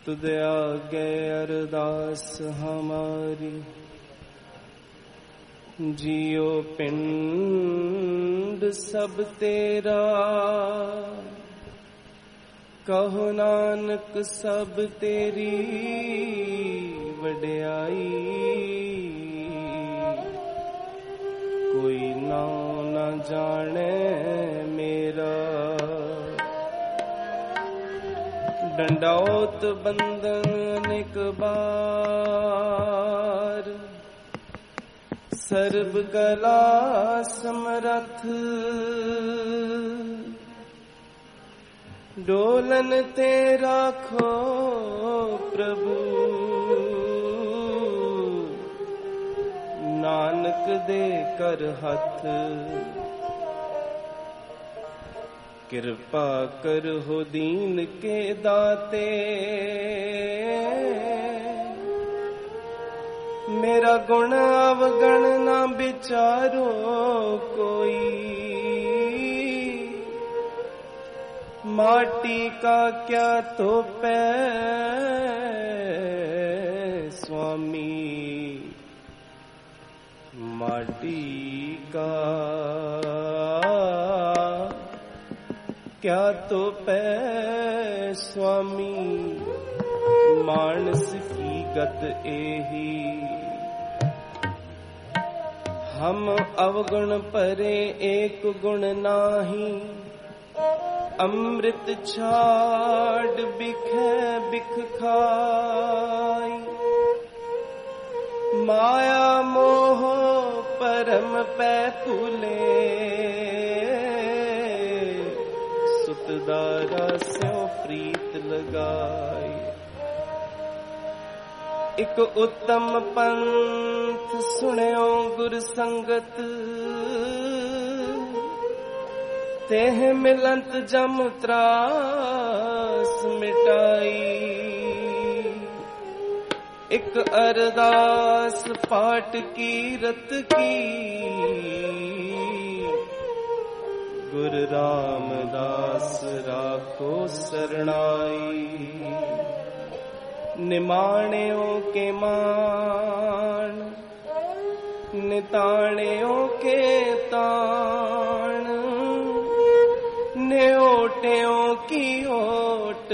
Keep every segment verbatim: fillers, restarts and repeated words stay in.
तुद आगे अरदास हमारी, जियो पिंड सब तेरा। कहो नानक सब तेरी वड्याई, कोई नाम न जाने मेरा। दंडौत बंदन अनेक बार, सर्व कला समरथ। डोलन ते राखो प्रभु, नानक दे कर हथ। कृपा कर हो दीन के दाते, मेरा गुण अवगण ना विचारो कोई। माटी का क्या तोपे स्वामी, माटी का क्या तो पै स्वामी। मानस की गत एही, हम अवगुण परे एक गुण नाही। अमृत छाड़ बिखे बिख खाई, माया मोह परम पै तुले। दारा स्यों प्रीत लगाई, एक उत्तम पंथ सुन्यो गुर संगत। तेह मिलंत जम त्रास मिटाई, एक अरदास पाठ की रत की। गुरु रामदास राखो सरणाई, निमाण्यों के मान, निताण्यों के ताण। न्योट्यों की ओट,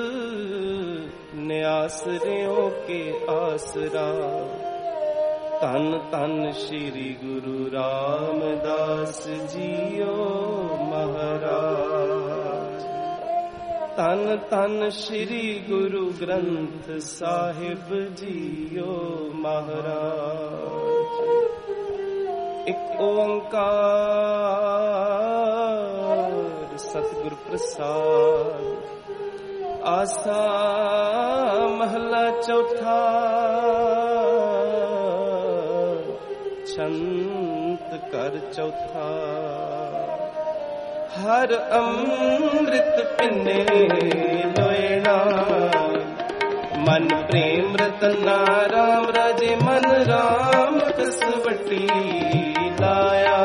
न्यासरियों के आसरा। तन तन श्री गुरु रामदास जियो महाराज। तन तन श्री गुरु ग्रंथ साहिब जियो महाराज। एक ओंकार सतगुर प्रसाद। आसा महला चौथा, छंत कर चौथा। हर अमृत पिने लोयना, मन प्रेम रतना राम राजे। मन राम कसवटी लाया,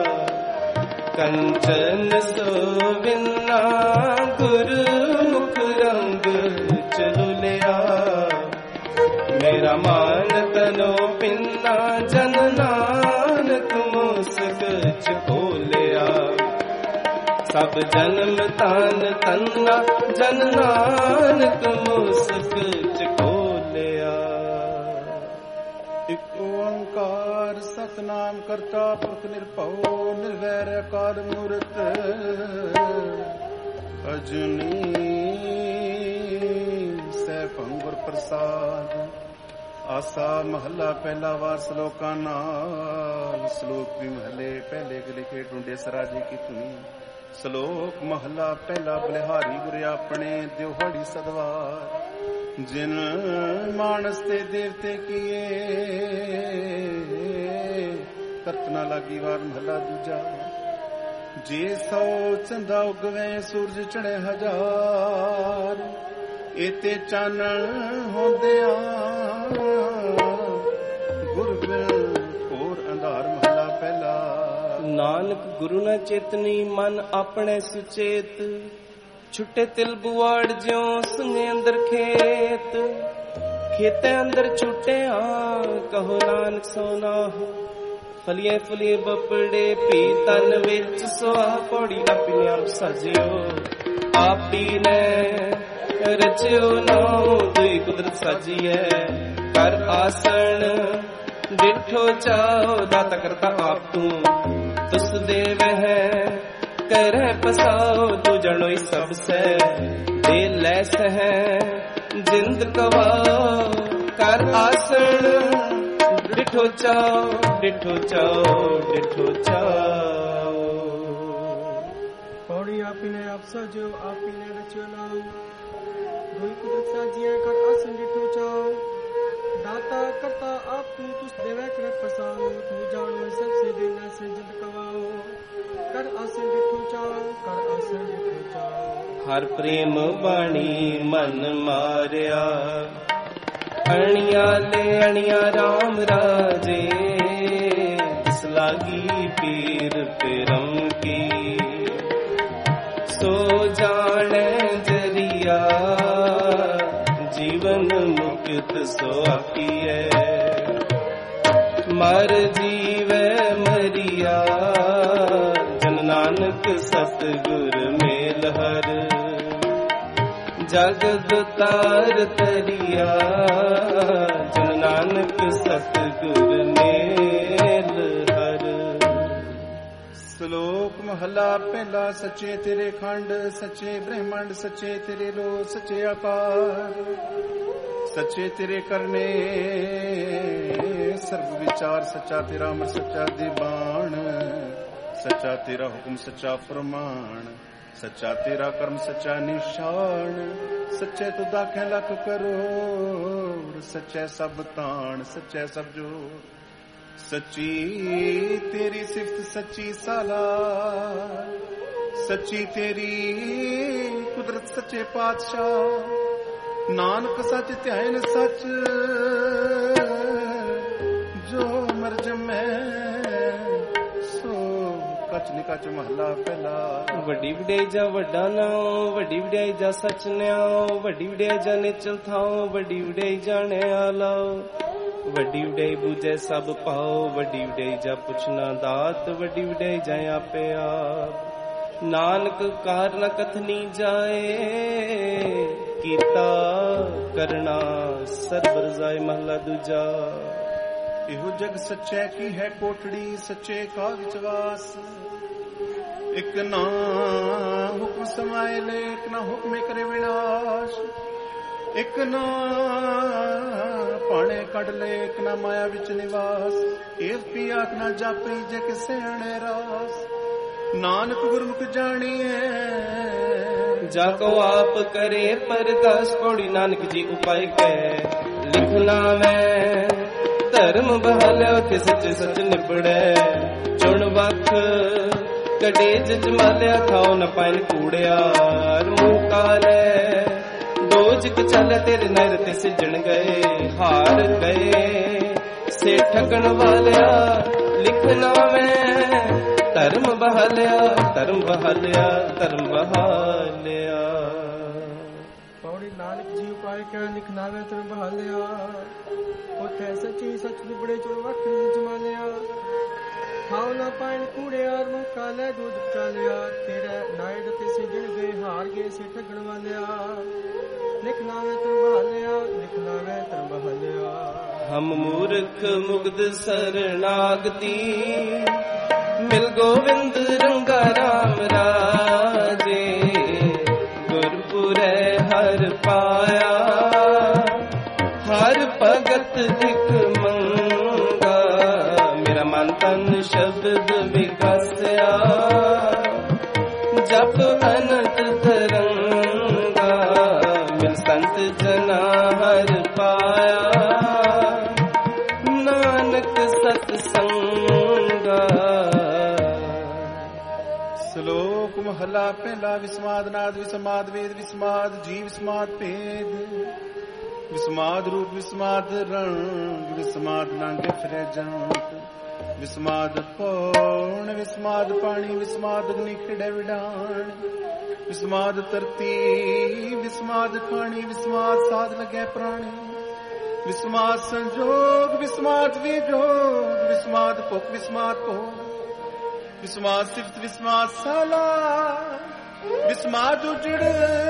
कंचन सोविना गुरु मुख रंग चलुलिया। मेरा मान तनो पिन्ना, जन नानक मोसक खोलिया। सब जन्म तान तन्ना, जन नानक मोसक खोलिया। एक ओंकार सतनाम करता पुरख निरभव निर्वैर अकाल मूरत अजनी सैभं गुर प्रसाद। आसा महला पहला वार श्लोका नाल। श्लोक भी महले पहले के लिखे ढूंढे सराजे की धुनी। श्लोक महला पहला बलिहारी गुरु अपने दिहाड़ी सदवार। जिन मानस ते देवते किए करतना लागी वार महला दूजा। जे सौ चंदा उगवे सूरज चढ़े हजार। एते चानण होंदिया गुरु और अंधार महला पहला। नानक गुरु न चेतनी मन अपने सुचेत। ਛੁੱਟੇ ਤਿਲ ਬੁਆੜ ਜਿਉਂ ਸੁਨੇ ਅੰਦਰ ਖੇਤ, ਖੇਤੇ ਅੰਦਰ ਛੁੱਟਿਆ ਕਹੋ ਨਾਨਕ ਸੋਨਾ ਹੋ। ਫਲੀਏ ਫਲੀਏ ਬਪੜੇ ਪੀ ਤਨ ਵਿੱਚ ਸੁਆ, ਪੌੜੀ ਆਪੀ ਆਪ ਸਾਜਿਓ ਆਪੀ ਨੇ ਰਚਿਓ ਨਾਉ, ਦੁਈ ਕੁਦਰਤ ਸਾਜੀਐ ਕਰ ਆਸਣ ਡਿਠੋ ਚਾਓ। ਦਾਤਾ ਕਰਤਾ ਆਪ ਤੂੰ ਤੁਸ ਦੇਵਹਿ ਕਰਹਿ ਪਸਾਓ, ਤੂੰ ਜਣੋਈ ਸਭ ਸੈ ਦੇ ਲੈ ਸਹਿ ਜਿੰਦ ਕਵਾਓ। ਕਰ ਆਸਣ ਡਿਠੋ ਚਾਓ ਡਿਠੋ ਚਾਓ ਡਿਠੋ ਚਾਓ। ਪੌੜੀ ਆਪੀ ਨੇ ਆਪ ਸਾਜਿਓ ਆਪੀ ਨੇ ਰਚਿਓ ਨਾਮ, ਦੁਈ ਕੁਦਰਤ ਸਾਜੀਐ ਕਰ ਆਸਣ ਡਿਠੋ ਚਾਓ। दाता करता आप तू तुस देवे कर प्रसाद, तू जानो सबसे देना से जिंद कवाओ। कर आसन डिठो चाओ कर आसन डिठो चाओ। हर प्रेम बाणी मन मारिया, अणिया ले अणिया राम राजे। जिस लागी पीर पिरम की सो जाने जरिया, जीवन मुक्त सो आखिए। मर जीवे मरिया, जन नानक सतगुर मेल हर। जगत तार तरिया, जन नानक सतगुर मेल हर। ਸ਼ਲੋਕ ਮਹਲਾ ਪਹਿਲਾ। ਸੱਚੇ ਤੇਰੇ ਖੰਡ ਸੱਚੇ ਬ੍ਰਹਮੰਡ, ਸੱਚੇ ਤੇਰੇ ਲੋ ਸੱਚੇ ਆਕਾਰ। ਸੱਚੇ ਤੇਰੇ ਕਰਨੇ ਸਰਬ ਵਿਚਾਰ, ਸੱਚਾ ਤੇਰਾ ਅਮਰ ਸੱਚਾ ਦੀਵਾਨ। ਸੱਚਾ ਤੇਰਾ ਹੁਕਮ ਸੱਚਾ ਫਰਮਾਨ, ਸੱਚਾ ਤੇਰਾ ਕਰਮ ਸੱਚਾ ਨਿਸ਼ਾਨ। ਸੱਚੇ ਤੂੰ ਦਾਖੇ ਲੱਖ ਕਰੋੜ, ਸੱਚੇ ਸਭ ਤਾਣ ਸੱਚੇ ਸਭ ਜੋੜ। ਸੱਚੀ ਤੇਰੀ ਸਿਫਤ ਸੱਚੀ ਸਾਲਾਰ, ਸੱਚੀ ਤੇਰੀ ਕੁਦਰਤ ਸੱਚੇ ਪਾਤਸ਼ਾਹ। ਨਾਨਕ ਸੱਚ ਧਿਆਨ ਸੱਚ, ਜੋ ਮਰ ਜਮੈ ਸੋ ਕਚ ਨਿਕਚ ਮਹਲਾ ਪਹਿਲਾ। ਵੱਡੀ ਵਡਿਆਈ ਜਾ ਵੱਡਾ ਨਾਉ, ਵੱਡੀ ਵਡਿਆਈ ਜਾ ਸੱਚ ਨਿਆਉ। ਵੱਡੀ ਵਡਿਆਈ ਜਾ ਨਿਚਲ ਥਾਉ, ਵੱਡੀ ਵਡਿਆਈ ਜਾਣਿਆ ਲਾਓ। ਵੱਡੀ ਵਡਿਆਈ ਬੂਝੈ ਸਭ ਪਾਓ, ਵੱਡੀ ਵਡਿਆਈ ਜਾ ਪੁੱਛਣਾ ਦਾਤ। ਵੱਡੀ ਵਡਿਆਈ ਜਾ ਆਪੇ ਆਪ, ਨਾਨਕ ਕਾਰ ਨ ਕਥਨੀ ਜਾਏ। ਕੀਤਾ ਕਰਨਾ ਸਰਬ ਰਜ਼ਾਏ ਮਹਲਾ ਦੂਜਾ। ਇਹੋ ਜਗ ਸੱਚੇ ਕੀ ਹੈ ਕੋਟੜੀ, ਸੱਚੇ ਕਾ ਵਿਚਵਾਸ। ਇੱਕ ਨਾ ਹੁਕਮ ਸਮਾਏ ਲੈ, ਇੱਕ ਨਾ ਹੁਕਮੇ ਕਰੇ ਵਿਨਾਸ਼। ਇੱਕ ਨਾ ਪਾਣੇ ਕੱਢ ਲੈ, ਇੱਕ ਨਾ ਮਾਇਆ ਵਿੱਚ ਨਿਵਾਸ। ਇਸ ਪੀ ਆਖ ਨਾ ਜਾਪੀ ਜੇ ਕਿਸੇ ਅਣੇ ਰਾਸ। ਨਾਨਕ ਗੁਰਮੁਖ ਜਾਣੀਏ ਜਾ ਕੋ ਆਪ ਕਰੇ ਪਰਦਾਸ। ਪੌੜੀ ਨਾਨਕ ਜੀ ਉਪਾਇ ਕੈ ਲਿਖਣਾ ਮੈਂ। ਧਰਮ ਬਹਾਲਿਆ ਤੇ ਸੱਚ ਸੱਚ ਨਿਬੜੈ। ਚੁਣ ਵਖ ਕਡੇ ਜਮਾਲਿਆ, ਖਾਓ ਨ ਪਾਇਨ ਕੂੜਿਆ। ਮੂੰਹ ਕਾਲੇ ਦੋਜਕ ਚੱਲ ਤੇਰੇ ਨਰ ਤੇ ਸਿਜਣ ਗਏ। ਹਾਰ ਗਏ ਸੇ ਠਗਣ ਵਾਲਿਆ, ਲਿਖਣਾ ਮੈਂ। ਧਰਮ ਬਹਾਲਿਆ ਧਰਮ ਬਹਾਲਿਆ ਧਰਮ ਬਹਾਲਿਆ। ਪੌੜੀ ਨਾਨਕ ਜੀ ਉਪਾਇ ਕੈ ਲਿਖਣਾ ਵੇ ਧਰਮ ਬਹਾਲਿਆ। ਉਥੇ ਸੱਚੀ ਸੱਚ ਨਿਬੜੇ ਚੁਣ ਵਖਰੀ ਜਮਾਲਿਆ। ਖਾਓ ਨਾ ਪਾਇਨ ਕੂੜਿਆ, ਮੂੰਹ ਕਾਲੇ ਦੁੱਧ ਚਾਲਿਆ। ਤੇਰੇ ਨਾਇਦ ਤੇ ਸਿਜਣ ਗਏ, ਹਾਰ ਗਏ ਸੇ ਠਗਣ ਵਾਲਿਆ। ਲਿਖਣਾ ਵੇ ਧਰਮ ਬਹਾਲਿਆ ਲਿਖਣਾ ਵੇ ਧਰਮ ਬਹਾਲਿਆ। ਹਮ ਮੂਰਖ ਮੁਗਧ ਸਰਨਾਗਤੀ, ਮਿਲ ਗੋਵਿੰਦ ਰੰਗਾ ਰਾਮ ਰਾਜੇ। ਗੁਰਪੁਰੈ ਹਰ ਪਾਇਆ, ਹਰ ਭਗਤ ਇੱਕ ਮੰਗਾ। ਮੇਰਾ ਮਨ ਤਨ ਸ਼ਬਦ ਵਿਗਸਿਆ, ਜਪ ਅਨੰਤ ਤਰੰਗਾ। ਮਿਲ ਸੰਤ ਜਨਾ ਹਰ ਪਾਇਆ, ਨਾਨਕ ਸਤ ਸੰਗਾ। ਸ਼ਲੋਕ ਮਹਲਾ ਪਹਿਲਾ। ਵਿਸਮਾਦ ਨਾਦ ਵਿਸਮਾਦ ਵੇਦ ਵਿਸਮਾਦ ਜੀ ਵਿਸਮਾਦ ਭੇਦ। ਵਿਸਮਾਦ ਰੂਪ ਵਿਸਮਾਦ ਰੰਗ, ਵਿਸਮਾਦ ਨੰਗ ਫਿਰੇ ਜੰਤ। ਵਿਸਮਾਦ ਪੌਣ ਵਿਸਮਾਦ ਪਾਣੀ, ਵਿਸਮਾਦ ਅਗਨੀ ਖਿੜੇ ਵਿਡਾਣ। ਵਿਸਮਾਦ ਧਰਤੀ ਵਿਸਮਾਦ ਖਾਣੀ ਵਿਸਮਾਦ ਸਾਧ ਲੱਗੈ ਪ੍ਰਾਣੀ ਵਿਸਮਾਦ ਸੰਜੋਗ ਵਿਸਮਾਦ ਵਿਜੋਗ ਵਿਸਮਾਦ ਭੁਖ ਵਿਸਮਾਦ ਭੋਗ ਵਿਸਮਾਦ ਸਿਫਤ ਵਿਸਮਾਦ ਸਾਲਾ ਵਿਸਮਾਦ ਉਜੜ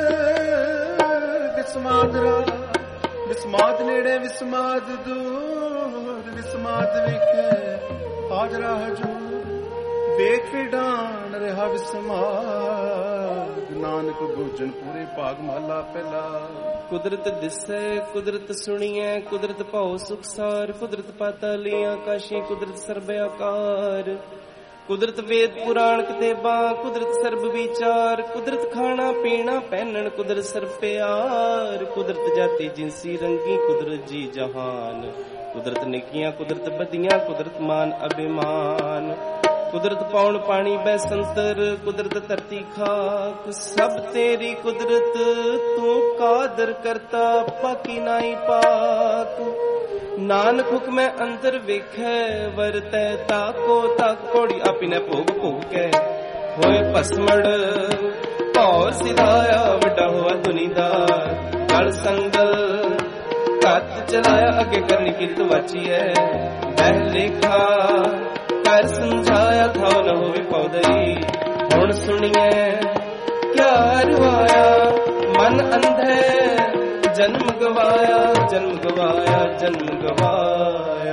ਵਿਸਮਾਦ ਰਾ ਵਿਸਮਾਦ ਨੇੜੇ ਵਿਸਮਾਦ ਦੂਰ ਵਿਸਮਾਦ ਵੇਖੇ ਹਾਜ਼ਰਾ ਹਜੂਰ ਵੇਖ ਡਾਨ ਰਿਹਾ ਵਿਸਮਾਦ ਨਾਨਕ ਗੋਜਨ ਪੂਰੇ ਭਾਗ ਮਹਲਾ ਪਹਿਲਾ। ਕੁਦਰਤ ਦਿਸੈ ਕੁਦਰਤ ਸੁਣੀਐ ਕੁਦਰਤ ਭਉ ਸੁਖਸਾਰ ਕੁਦਰਤ ਪਾਤਾਲੀ ਆਕਾਸ਼ੀ ਕੁਦਰਤ ਸਰਬ ਆਕਾਰ ਕੁਦਰਤ ਵੇਦ ਪੁਰਾਣ ਕਿਤਾਬਾਂ ਕੁਦਰਤ ਸਰਬ ਵਿਚਾਰ ਕੁਦਰਤ ਖਾਣਾ ਪੀਣਾ ਪਹਿਨਣ ਕੁਦਰਤ ਸਰਬ ਪਿਆਰ ਕੁਦਰਤ ਜਾਤੀ ਜਿੰਸੀ ਰੰਗੀ ਕੁਦਰਤ ਜੀ ਜਹਾਨ ਕੁਦਰਤ ਨਿੱਕੀਆਂ ਕੁਦਰਤ ਬਦੀਆਂ ਕੁਦਰਤ ਮਾਨ ਅਭਿਮਾਨ ਕੁਦਰਤ ਪੌਣ ਪਾਣੀ ਬੈਸੰਤਰ ਕੁਦਰਤ ਧਰਤੀ ਖਾਕ ਸਭ ਤੇਰੀ ਕੁਦਰਤ ਤੂੰ ਕਾਦਰ ਕਰਤਾ ਪਾਕੀ ਨਾਈ ਪਾਕ ਨਾਨਕ ਹੁਕਮੈ ਅੰਦਰ ਵੇਖੈ ਵਰਤੈ ਤਾਕੋ ਤਾਕ ਕੋੜੀ ਆਪਿਨੇ ਭੋਗ ਭੋਗ ਕੇ ਹੋਏ ਭਸਮੜ ਭੌ ਸਿਧਾਇਆ ਵੱਡਾ ਹੋਆ ਦੁਨੀਦਾਰ ਗਲ ਸੰਗਲ ਕੱਤ ਚਲਾਇਆ ਅੱਗੇ ਕਰਨੀ ਕਿਰਤ ਵਾਚੀਐ ਬਹਿ ਲੇਖਾ ਕਰ ਸਮਝਾਇਆ ਥਾ ਨ ਹੋਵੇ ਪੌਦਈ ਹੁਣ ਸੁਣੀਐ ਕਿਆ ਰਵਾਇਆ ਮਨ ਅੰਧੈ ਜਨਮ ਗਵਾਇਆ ਜਨਮ ਗਵਾਇਆ ਜਨਮ ਗਵਾਇਆ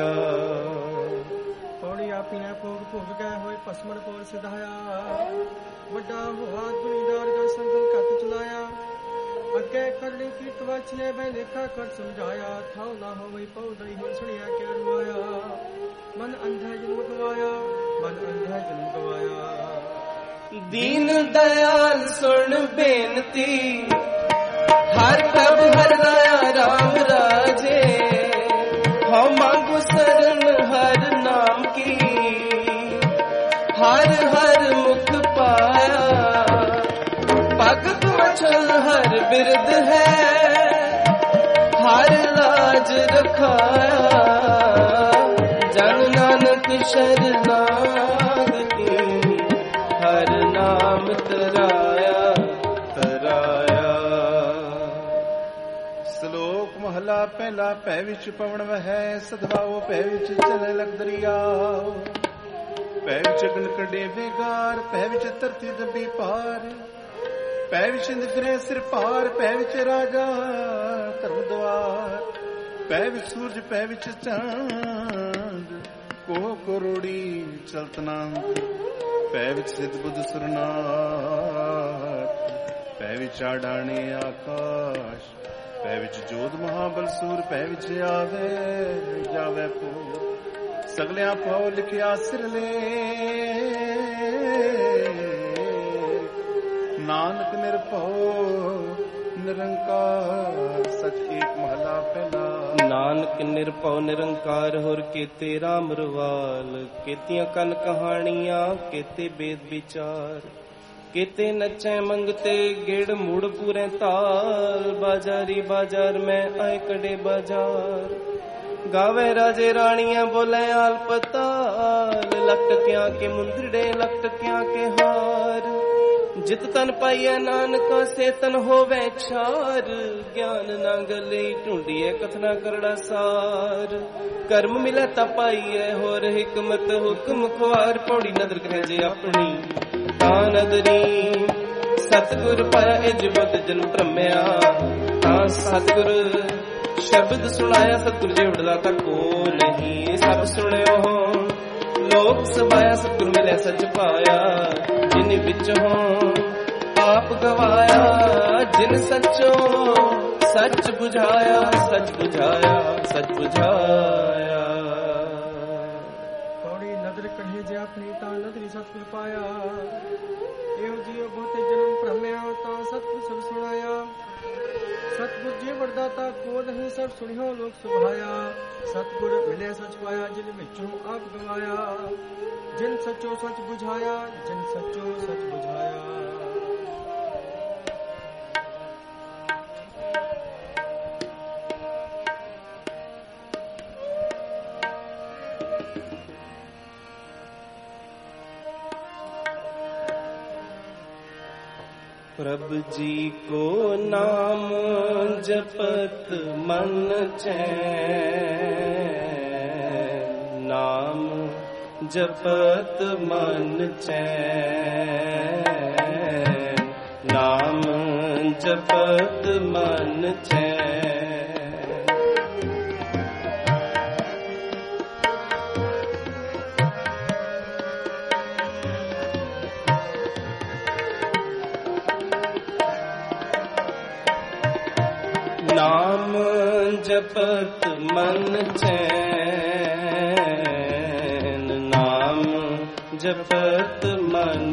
ਪੌੜੀ ਆਪੀਆਂ ਭੋਗ ਭੋਗ ਗਏ ਹੋਏ ਭਸਮਣ ਕੋਲ ਸਿਧਾਇਆ ਵੱਡਾ ਹੋਆ ਦੁਨੀਦਾਰ ਦਾ ਸੰਗਲ ਕੱਤ ਚਲਾਇਆ ਅੱਗੇ ਕਰਨੀ ਕੀ ਤਵਾਚੀਏ ਬੈ ਲੇਖਾ ਕਰ ਸਮਝਾਇਆ ਥਾਉ ਨਾ ਹੋਵੇ ਪੌਦਈ ਹੁਣ ਸੁਣਿਆ ਕਿਆ ਰਵਾਇਆ ਮਨ ਅੰਧਾ ਜਨਮ ਗਵਾਇਆ ਮਨ ਅੰਧਾ ਜਨਮ ਗਵਾਇਆ। ਦੀਨ ਦਇਆਲ ਸੁਣ ਬੇਨਤੀ ਹਰ ਪ੍ਰਭ ਹਰ ਦਇਆ ਰਾਮ ਰਾਜੇ ਹਉ ਮੰਗੋ ਸਰਨ ਹਰ ਨਾਮ ਕੀ ਹਰ ਹਰ ਮੁਖ ਪਾਇਆ ਭਗਤ ਵਚਨ ਹਰ ਬਿਰਦ ਹੈ ਹਰ ਲਾਜ ਰਖਾਇਆ ਜਨ ਨਾਨਕ ਸ਼ਰਨਾਗਤੀ ਹਰ ਨਾਮ ਤਰਾਇਆ ਤਰਾਇਆ। ਸ਼ਲੋਕ ਮਹਲਾ ਪਹਿਲਾ ਭੈ ਵਿੱਚ ਪਵਨ ਵਹੈ ਸਦਵਾਓ ਭੈ ਵਿੱਚ ਚਲੇ ਲਗ ਦਰਿਆ ਭੈ ਵਿੱਚ ਅਗਨ ਕੱਢੇ ਬੇਗਾਰ ਭੈ ਵਿੱਚ ਧਰਤੀ ਦੱਬੀ ਪਾਰ ਭੈ ਵਿੱਚ ਨਿਕਰੇ ਸਿਰ ਪਾਰ ਭੈ ਵਿੱਚ ਰਾਜਾ ਧਰਮ ਦਵਾਰ ਭੈ ਵਿੱਚ ਸੂਰਜ ਭੈ ਵਿੱਚ ਚੰਦ ਕੋ ਕਰੋੜੀ ਚਲਤਨਾੰਤ ਭੈ ਵਿੱਚ ਸਿੱਧ ਬੁੱਧ ਸੁਰਨਾਥ ਭੈ ਵਿੱਚ ਆਡਾਣੇ ਆਕਾਸ਼ ਭੈ ਵਿੱਚ ਜੋਧ ਮਹਾਬਲ ਸੂਰ ਭੈ ਵਿੱਚ ਆਵੇ ਜਾਵੇ ਪੂਰ ਸਗਲਿਆਂ ਪਾਉ ਲਿਖਿਆ ਸਿਰਲੇ ਨਾਨਕ ਨਿਰਭਉ ਨਿਰੰਕਾਰ ਸਚ ਏਕ ਮਹਲਾ ਪਹਿਲਾ। ਨਾਨਕ ਨਿਰਭਉ ਨਿਰੰਕਾਰ ਹੋਰ ਕੀਤੇ ਰਾਮ ਰਵਾਲ ਕੀਤੀਆਂ ਕਨ ਕਹਾਣੀਆਂ ਕੀਤੇ ਬੇਦ ਵਿਚਾਰ ਕੀਤੇ ਨਚੈ ਮੰਗਤੇ ਗਿੜ ਮੁੜ ਪੂਰੇ ਤਾਲ ਬਾਜ਼ਾਰੀ ਬਾਜ਼ਾਰ ਮੈਂ ਆਏ ਕੜੇ ਬਾਜ਼ਾਰ ਗਾਵੇ ਰਾਜੇ ਰਾਣੀਆਂ ਬੋਲੇ ਆਲ ਪਤਾਲ ਲਟਕਿਆਂ ਕੇ ਮੁੰਦੜੇ ਲਟਕਿਆਂ ਕੇ ਹਾਰ ਜਿਤ ਤਨ ਪਾਈਐ ਨਾਨਕਾ ਸੇ ਤਨ ਹੋਵੇ ਛਾਰ ਗਿਆਨ ਨਾ ਗਲੇ ਢੂੰਡੀਐ ਕਥਨਾ ਕਰੜਾ ਸਾਰ ਕਰਮ ਮਿਲੈ ਤਾ ਪਾਈਐ ਹੋਰ ਹਿਕਮਤ ਹੁਕਮ ਖੁਆਰ ਪੌੜੀ ਨਦਰ ਕਰੇ ਜੇ ਆਪਣੀ ਤਾਂ ਨਦਰੀ ਸਤਿਗੁਰ ਪਾਇਆ ਇਜ ਬੁੱਧ ਜਨ ਭ੍ਰਮਿਆ ਤਾਂ ਸਤਿਗੁਰ ਸ਼ਬਦ ਸੁਣਾਇਆ ਸਤਿਗੁਰ ਜੇ ਉਡਦਾ ਤਾਂ ਕੋ ਨਹੀਂ ਸਭ ਸੁਣਿਓ ਲੋਕ ਸਭਾਇਆ ਸਤਿਗੁਰ ਮਿਲਿਆ ਸੱਚ ਪਾਇਆ ਜਿਨ ਵਿੱਚੋਂ ਆਪ ਗਵਾਇਆ ਜਿਨ ਸੱਚੋ ਸੱਚ ਬੁਝਾਇਆ ਸੱਚ ਬੁਝਾਇਆ ਸੱਚ ਬੁਝਾਇਆ। ਪੌੜੀ ਨਦਰ ਕਢੇ ਜੇ ਆਪਣੀ ਤਾਂ ਨਦਰੀ ਸਤਿਗੁਰ ਪਾਇਆ ਇਹੋ ਜਿਉ ਬਹੁਤੇ ਜਨਮ ਭ੍ਰਮਿਆ ਤਾਂ ਸਤਿਗੁਰ ਸਭ ਸੁਣਾਇਆ ਸਤਿਗੁਰ ਜੀ ਵਰਦਾਤਾ ਕੋ ਨਹੀਂ ਸਭ ਸੁਣਿਓ ਲੋਕ ਸੁਭਾਇਆ ਸਤਿਗੁਰ ਮਿਲੇ ਸੱਚ ਪਾਇਆ ਜਿਨ ਵਿੱਚੋਂ ਆਪ ਗਵਾਇਆ ਜਿਨ ਸੱਚੋ ਸੱਚ ਬੁਝਾਇਆ ਜਿਨ ਸੱਚੋ ਸੱਚ ਬੁਝਾਇਆ। प्रभु जी को नाम जपत मन चैन, नाम जपत मन चैन, नाम जपत मन चैन। नाम जपत मन चैन, नाम जपत मन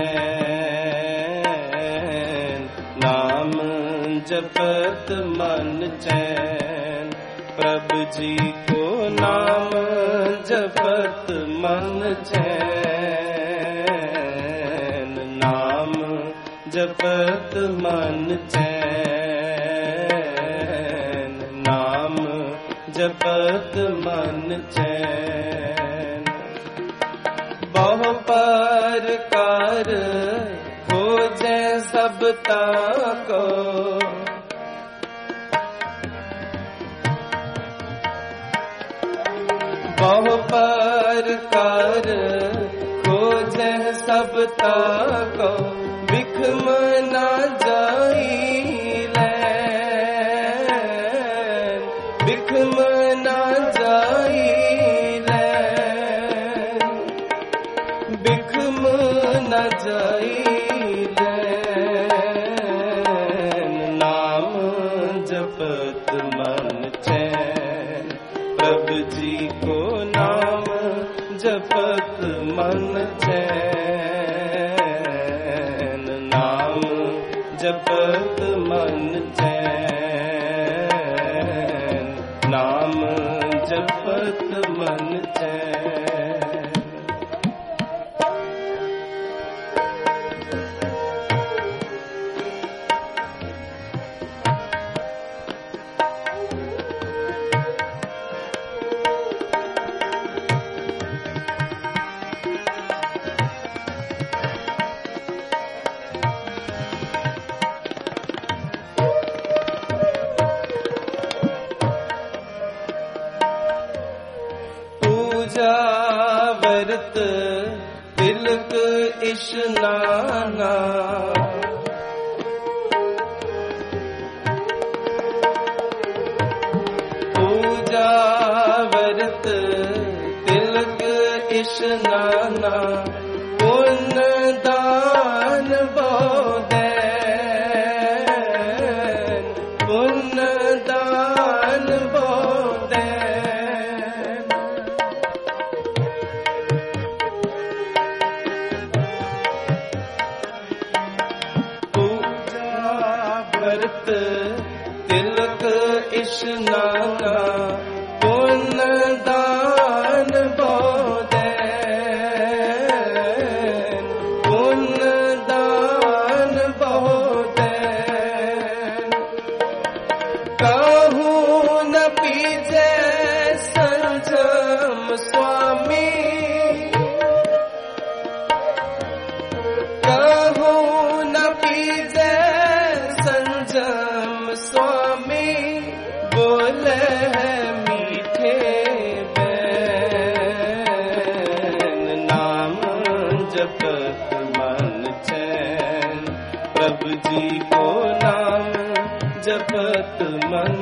चैन, नाम जपत मन चैन। प्रभु जी को नाम जपत मन चैन, नाम जपत मन चैन, नाम जपत मन चैन। बहु प्रकार खोजे सबता को, बहु प्रकार खोजे सबता को, बिखम ना जाई लैन, बिखम ना जाई लैन, बिखम ना जाई लैन। नाम जपत मन चैन, प्रभु जी को नाम जपत मन चैन, नाम जपत मन चैन, नाम जपत मन चैन। पूजा व्रत तिलक इशनाना, पूजा व्रत तिलक इशनाना, पुण्य दान बोदैन, पुण्य दान बोदैन। पूजा व्रत तिलक इशनाना, पुण्य दान बोदैन, पुण्य दान बोदैन। कहूँ न पीजे संजम स्वामी, कहूँ न पीजे संजम स्वामी, बोले मीठे बैन। नाम जपत मन चैन, प्रभु जी को नाम जपत मन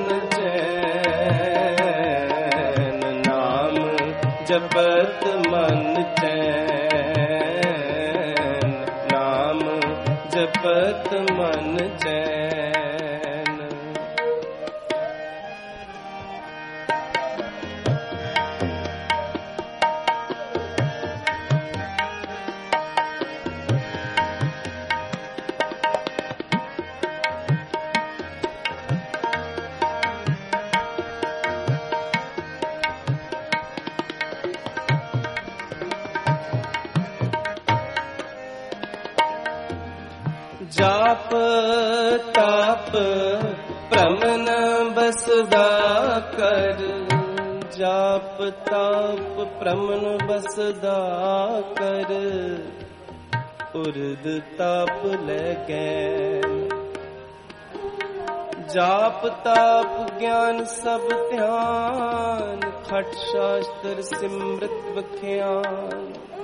चैन, नाम जपत मन चैन, नाम जपत मन चैन। जाप ताप प्रमन बसदा कर, जाप ताप प्रमन बसदा कर। उर्द ताप ले गए। जाप ताप ज्ञान सब ध्यान, खट शास्त्र सिमृत बख्यान।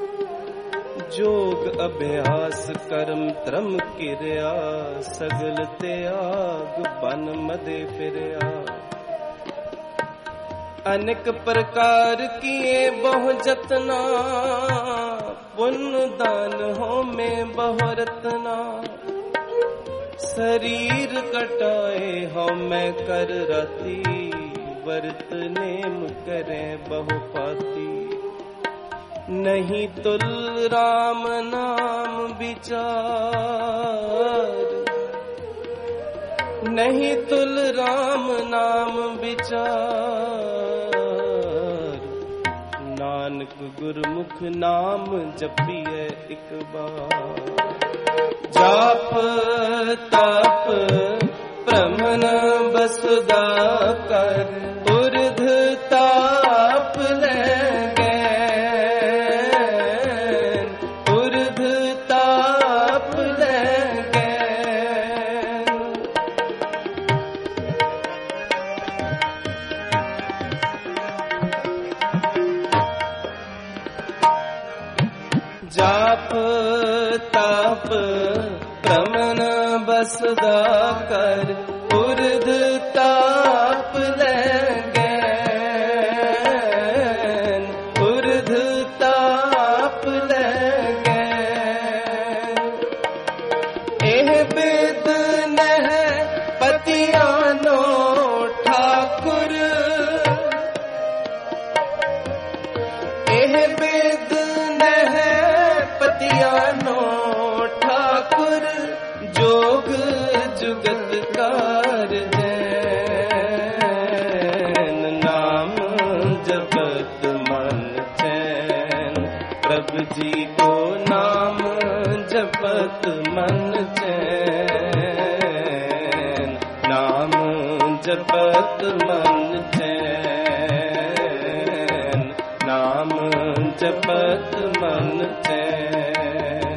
जोग अभ्यास कर्म त्रम किरया, सगल त्याग बन मदे फिरया। अनेक प्रकार किए बहु जतना, पुण्य दान हो में बहु रतना। शरीर कटाए हो मैं कर राती, वर्त नेम करे बहु पाती। नहीं तुल राम नाम विचार, नहीं तुल राम नाम विचार। नानक गुरमुख नाम जपिए एक बार। जाप ताप प्रमन बसदा कर, उर्ध ताप ले गए, उर्ध ताप ले गए। जाप ताप प्रमन बसदा कर, उर्ध ताप ले गए, उर्ध ताप ले गए। एह बिद नह पतियानो ठाकुर, एह बिद नह पतियानो ठाकुर। जोग जुगत कारजैन, नाम जपत मन चैन। प्रभु जी को नाम जपत मन चैन, नाम जपत मन चैन, नाम जपत मन चैन।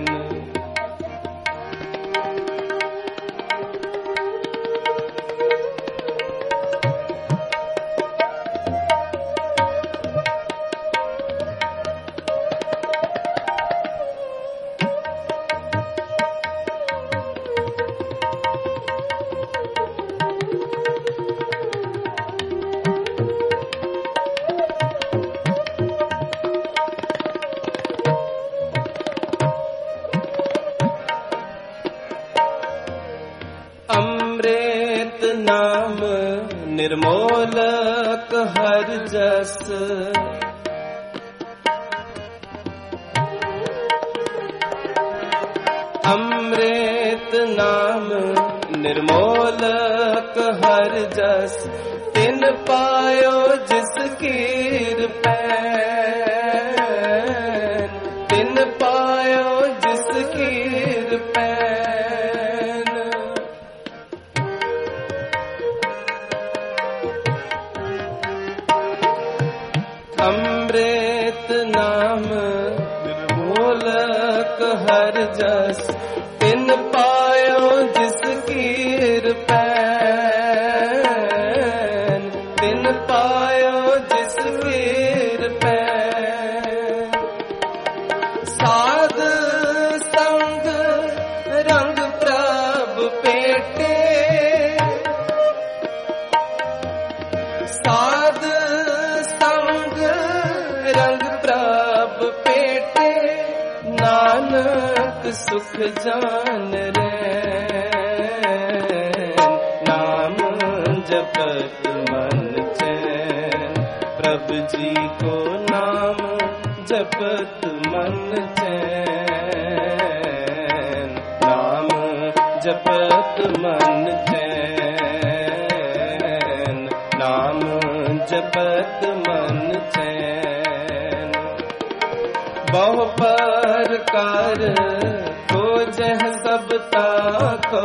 अमृत नाम निर्मोलक हर जस, अमृत नाम निर्मोलक हर जस। तिन पायो जिस कीर पैन, तिन पायो जिस कीर पैन। अमृत नाम निर्मोलक हर जस। तिन पायो जिस कीर पैन, तिन पायो जिस कीर पैन। साध संग रंग प्रभ पेटे, साध संग रंग प्रभ पेटे। नानक सुख जान रे, नाम जपत मन चैन। प्रभु जी को नाम जपत मन चैन, नाम जपत मन चैन, नाम जपत मन चैन। बहु प्रकार खोजह सब ताको,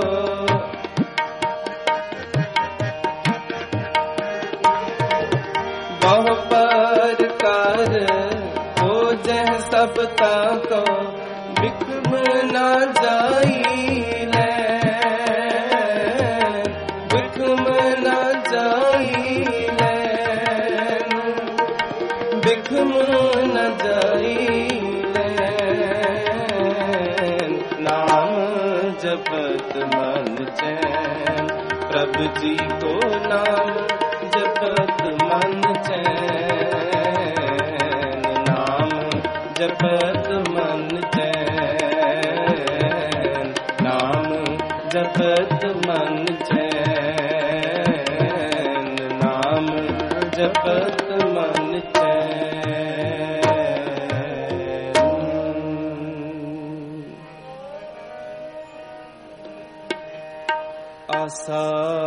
बहु प्रकार खोजह सब ताको। बिकम ना गुरु जी को नाम जपत मन चैन, नाम जपत मन चैन, नाम जपत मन चैन, नाम जपत मन चैन। आसा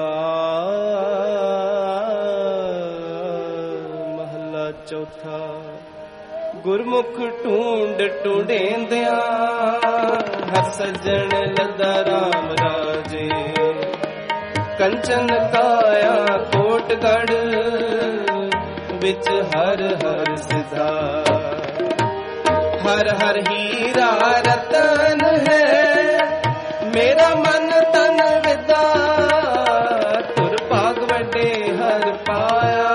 महला चौथा। गुरमुख ढूंढ ढूंढेंदिया हर सजन लदा राम राजे, कंचन काया कोटगढ़ विच हर हर सिधा, हर हर हीरा रतन है मेरा मन तन विदा, तुर भाग वड्डे हर पाया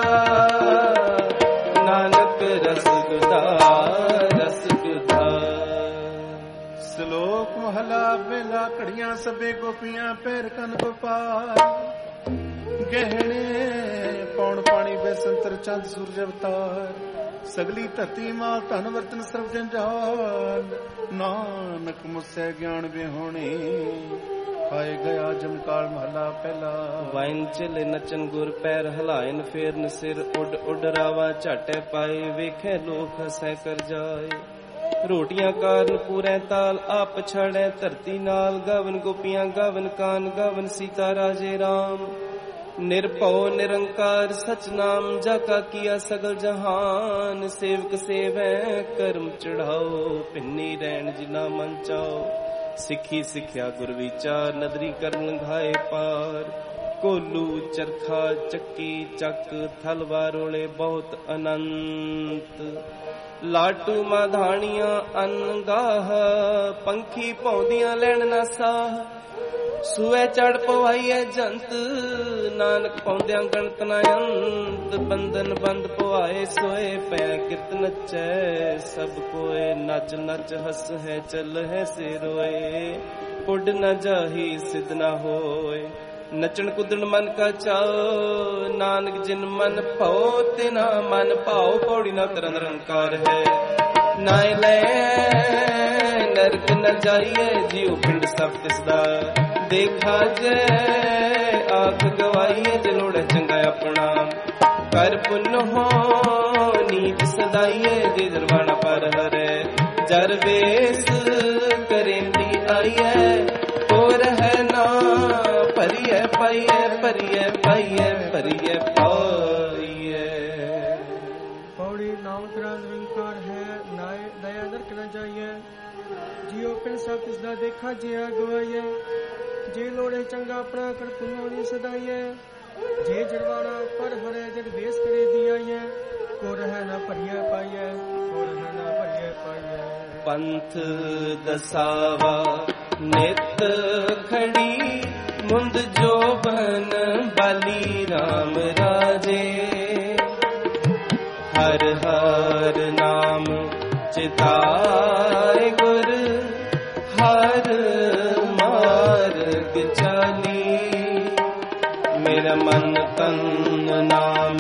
नानक रस गुदा रस गुदा। श्लोक महला बेला घड़ियां सबे गोपियां पैर कन गोपाल, गहने पौन पानी बेसंतर चंद सूरज अवतार, सगली धरती मां धन वर्तन सर्व जंजाल, नानक मुझसे ज्ञान विहोणे खाए गया जमकाल। महला पहला। वाइन चिले नचन गुर पैर हलायन, फेरन सिर उड उड रावा झाटे पाए, वेखे लोक हसै कर जाए, रोटियां काਰਨ पूरे ताल आप छड़े धरती नाल, गावन गोपियां गावन कान गावन सीता राजे राम, निर्भव निरंकार सच नाम जाका किया सगल जहान, सेवक सेवै कर्म चढ़ाओ पिन्नी रैन जिना मन चाओ, सिखी सिखिया गुर विचार नदरी करन घाए पार, कोलू चरखा चक्की चक थलवा रोले बहुत अनंत, लाटू माधानियां अनगाह पंखी पौंदियां लैन ना साह, सूए चढ़ पवाईए जंत नानक पौंदियां गणत ना अंत, बंधन बंद पवाए सोए पै कित नचै, सब कोए नच नच हस है चल है से रोए, उड न जाही सिद्ध न होए, नचन कुदन मन का चाओ, नानक जिन मन भाओ तिना मन भाओ, पौड़ी ना तरन निरंकार है, नाय ले नरक न जाइए जीव पिंड सब तिसदा, देखा जे आख गवाइए जलोड़े चंगा अपना, कर पुन हो नीत सदाइए जे दरवाना पर हरे, जर वेस करेंदी आइए और है ना परिये पाइये परिये पाइये परिये पाइये। पौड़ी नाम तेरा निरंकार है, नाय दया नरक न जाइए, जियो पिन सब तिसदा देखा जिया गवाइए, जे लोड़े चंगा अपना कर पुनोनी सदाइए, जे जड़वाना पर हरे जड़ वेस करे दियाइए, को रह ना परिये पाइये को रह ना परिये पाइये। पंथ दसावा नित खड़ी मुंद जोबन बाली राम राजे, हर हर नाम चिताए गुर हर मार्ग चाली, मेरा मन तन नाम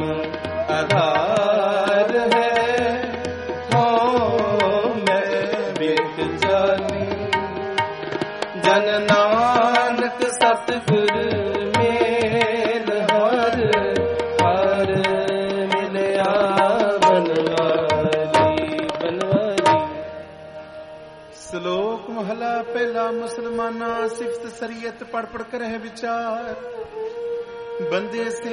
आधार है, हो मैं वेद जानी, जन नानक सतगुर मेल हर हर मिलया बनवाली बनवाली। श्लोक महला पहला। मुसलमाना सिफत सरियत पढ़ पढ़ कर है विचार, बंदे से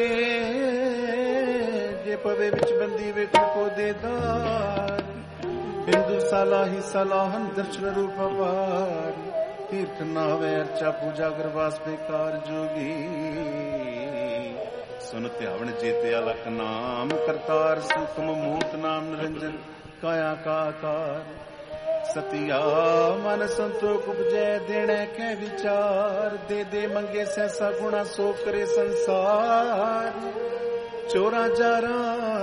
जे पवे विच बंदी वेखो को देदार, हिंदू साला ही सलाहन दर्शन रूप अपार, तीर्थ नावे अर्चा पूजा गरवास बेकार जोगी, सुन त्यावन जेते अलख नाम करतार, सूक्ष्म मूर्त नाम निरंजन काया का आकार, सतिया मन संतोख उपजै देने के विचार, दे दे मंगे सहसा गुणा सो करे संसार, चोरा जारा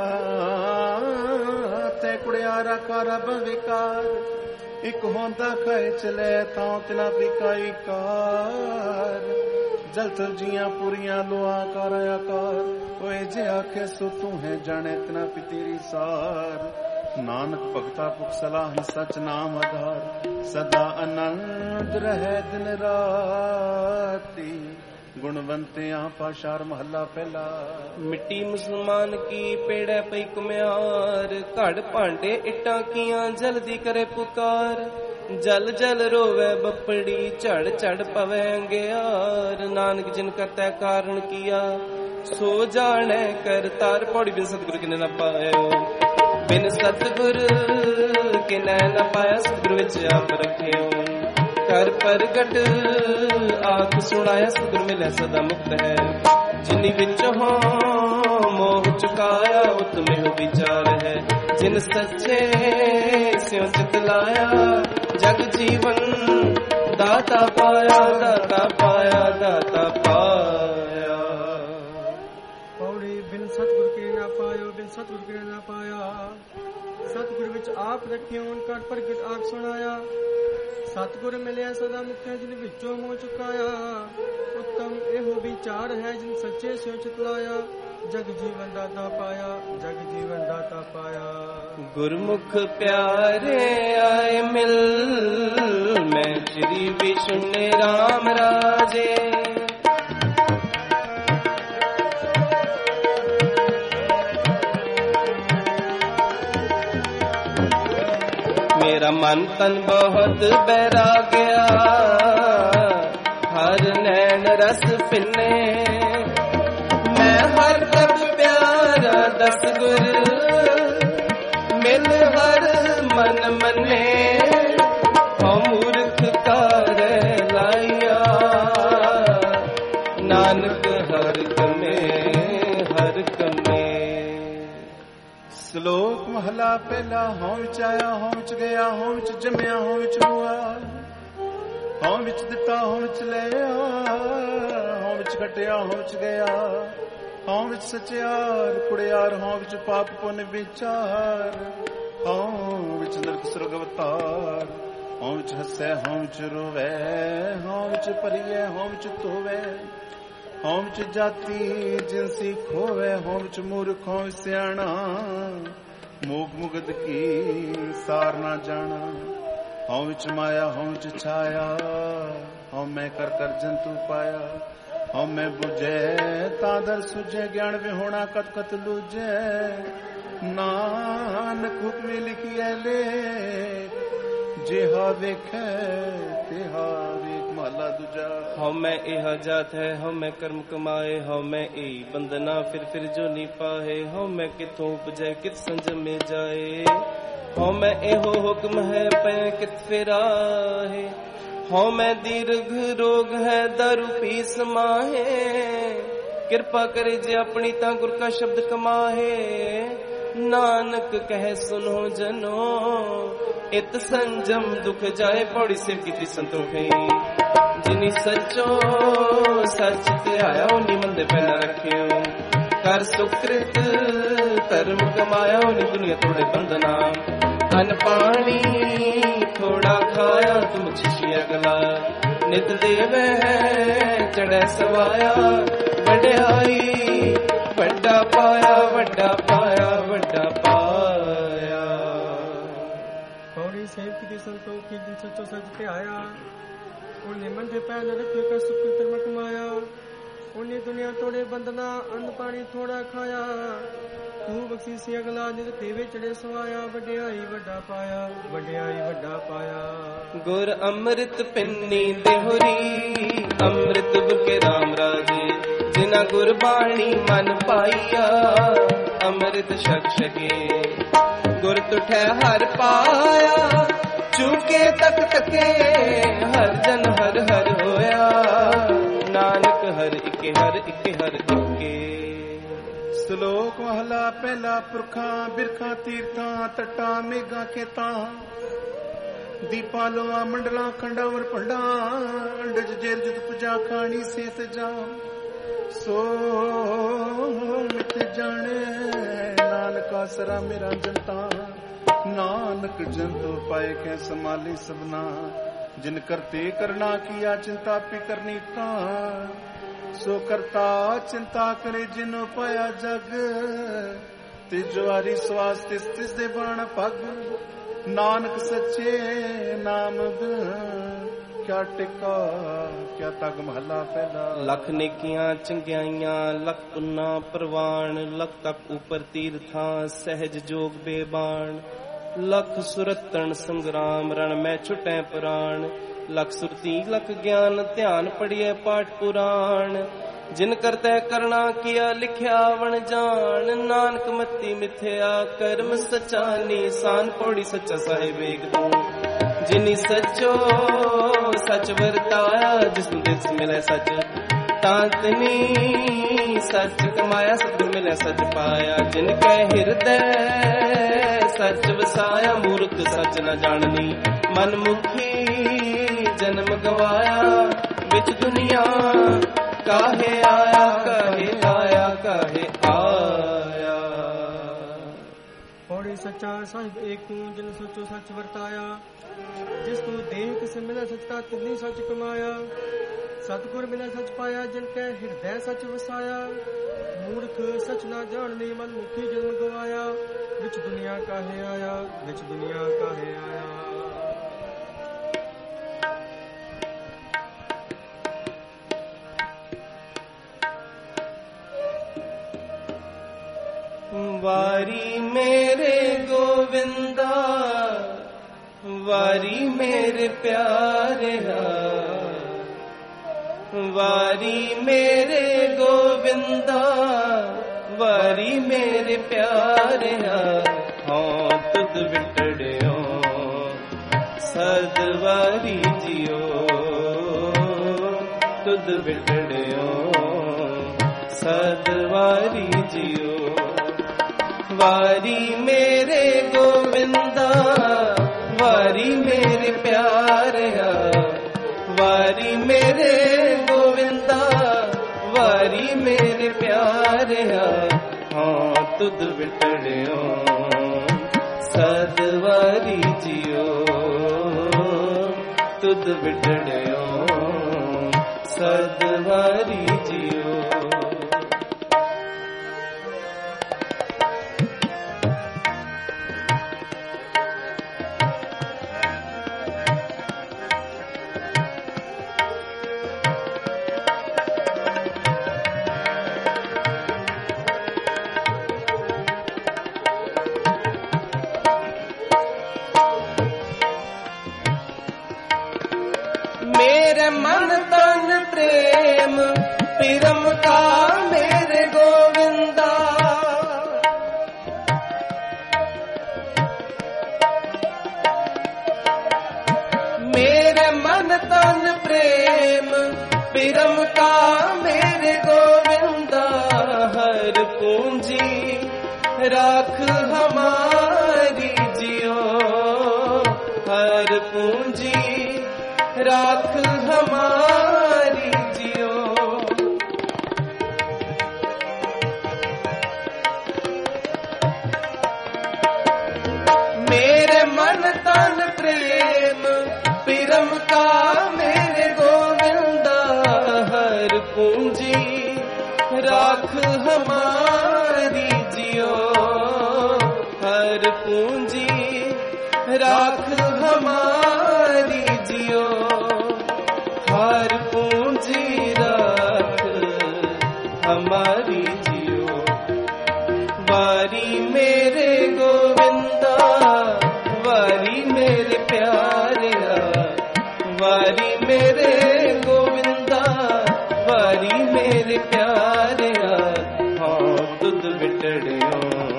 तै कुड़ियारा कारा बविकार, एक होंदा खाए चले तां तिना बिकाई कार, जल थल जिया पुरिया लो आकार आकार ओए जे आखे सो तू है जाने तना पी तेरी सार नानक भगता पुख सलाह सच नाम आधार सदा आनंद रहे दिन राती गुणवंतिया पाशार महला पहला। मिट्टी मुसलमान की पेड़े पई कुम्यार घड़ भांडे इट्टां किया जल्दी करे पुकार जल जल रोवे बपड़ी झड़ झड़ पवे अंगियार नानक जिन करता कारण किया सो जाने कर तार पौड़ी बिन सतगुरु किने न पायो बिन सतगुरु किने न पाया सतगुरु विच आप रखियो कर प्रगट आख सुनाया सतगुरु मिले सदा मुक्त है जिनि विच हो मोह चुकाया उत्तम हो विचार है जिन सच्चे स्यों चित लाया जग जीवन दाता पाया दाता पाया दाता पाया। पौड़ी बिन सतगुरु के ना पायो बिन सतगुरु के ना पाया सतगुरु विच आप रखियो कर प्रगट आख सुनाया सतगुर मिलिया सदा मुक्त है जिन विचों हो चुकाया उत्तम एहो विचार है जिन सच्चे स्यों चितलाया जग जीवन दाता पाया जग जीवन दाता पाया। गुरमुख प्यारे आए मिल मैं श्री विष्णु राम राजे मेरा मन तन बहुत बहरा गया हर नैन रस पिने मैं हर कब प्यारा दस गुर मिल हर मन मने हम मूर्ख कार लाया नानक हर कमे हर कमे। श्लोक महला पहला हों विच आया हों विच गया हों विच जमया हों विच हुआ हों विच दिता हों विच लिया हों विच घटिया हों विच गया हों विच सचियार कुड़ियार हों विच पाप पुण्य विचार हों विच नरक सुरग अवतार हों विच हसे हों विच रोवे हों विच परिये हों विच धोवे हों विच जाति जिनसी खोवे हों विच मूर्ख हों विच सियाणा मोग मुगद की सार ना जाना हों विच माया हों विच छाया हों मैं कर कर जंतु पाया हों मैं बुझे तादर सुझे ज्ञान विहोणा कत कत लूझे नानक हुक्म लिखिए ले जिहा वेखे तिहा वेख महला दूजा। हौ मैं एह जात है हौ मैं कर्म कमाए हौ मैं ए बंदना फिर फिर जो नी पाए हौ मैं किथों उपजे कित संजम में जाए हौ मैं एहो हुक्म है पै कित फिराहे हौ मैं दीर्घ रोग है दारू पी समाहे कृपा करे जे अपनी ता गुर का शब्द कमाहे नानक कहे सुनो जनो इत संजम दुख जाए पौड़ी सिर की संतोखी जिनी सचो सच ते आया उन्नी मंदे पहना रखियो कर सुकृत धर्म कमाया उन्नी दुनिया थोड़े बंदना अन पानी थोड़ा खाया तुम छिछिया गला नित देवे चढ़े सवाया वड्याई वड्डा पाया वड्डा पाया वड्डा पाया। पौड़ी सेवक की संतोखी जिन सचो सच ते आया उन्हें मन पे पैर न रखे कर सुख धर्म कमाया उन्हें दुनिया तोड़े बंदना अन्न पानी थोड़ा खाया तू बख्शी सी अगला नित देवे चढ़े सवाया वड्याई वड्डा पाया वड्याई वड्डा पाया। गुर अमृत पिन्नी देहुरी अमृत बुके राम राजे जिना गुरबाणी मन पाइया अमृत शक शके गुर तुठै हर पाया चूके तक तके हर जन हर हर होया नानक हर इके हर इके हर इके। श्लोक महला पहला पुरखा बिरखा तीर्था तटा मेघा खेता दीपा लोआ मंडला खंडावर पंडा अंडज जेर जुत पूजा खानी सेत जा सो मित जाने नानका सरा मेरा जनता नानक जंतु पाए के संभाली सबना जिन करते करना किया चिंता पी करनी ता सो करता चिंता करे जिनो पाया जग तिजवारी स्वास तिस तिस दे बाण पग नानक सच्चे नाम क्या टिका क्या तग महला पहला। लख नेकियां चंगियाइयां लख पुन्ना परवान लख तप ऊपर तीर्थां सहज जोग बेबान लख सुरतन संग्राम रण में छुटे पुराण लख सुरती लख ज्ञान ध्यान पढ़िए पाठ पुराण जिन करते करना किया लिखया वन जान नानक मती मिथ्या कर्म सच्चा निशान पौड़ी सच्चा साहिब एक तू जिनी सचो सच वरताया जिसनु दिस मिले सच तांतनी सच कमाया सतगुर मिले सच पाया जिनके हृदय सच वसाया मूर्ख सच न जाननी मन मुखी जन्म गवाया बिच दुनिया काहे आया काहे आया काहे आया। पौड़ी सच्चा साहिब एक तू जिन सचो सच वरताया जिस तू देख से मिला सच का तिन्नी सच कमाया सतगुर मिला सच पाया जिनके हृदय सच वसाया मूर्ख सच ना जाननी मन मुखी जन्म गवाया बिच दुनिया काहे आया बिच दुनिया काहे आया। वारी मेरे गोविंदा वारी मेरे प्यारे वारी मेरे गोविंदा वारी मेरे प्यारे हाँ तुद विटड़ियो सदवारी जियो तुद विटड़ियो सदवारी जियो वारी मेरे गोविंदा वारी मेरे प्यारे वारी मेरे गोविंदा वारी मेरे प्यारे हाँ तुद विटड़ियो सदवारी जियो तुद विटड़ियो सदवारी जियो। मेरे मन तन प्रेम पिरम का मेरे गोविंदा मेरे मन तन प्रेम पिरम का मेरे गोविंदा हर पूंजी राख हमारी जियो हर पूंजी राख हमारी जियो। मेरे मन तन प्रेम पिरम का मेरे गोविंदा हर पूंजी राख हमारी जियो हर पूंजी राख हमारी जियो हर पूंजी राख हमारी जियो। वारी मेरे गोविंदा वारी मेरे प्यारे वारी मेरे गोविंदा वारी मेरे प्यारे हाँ तुद विटड़ियो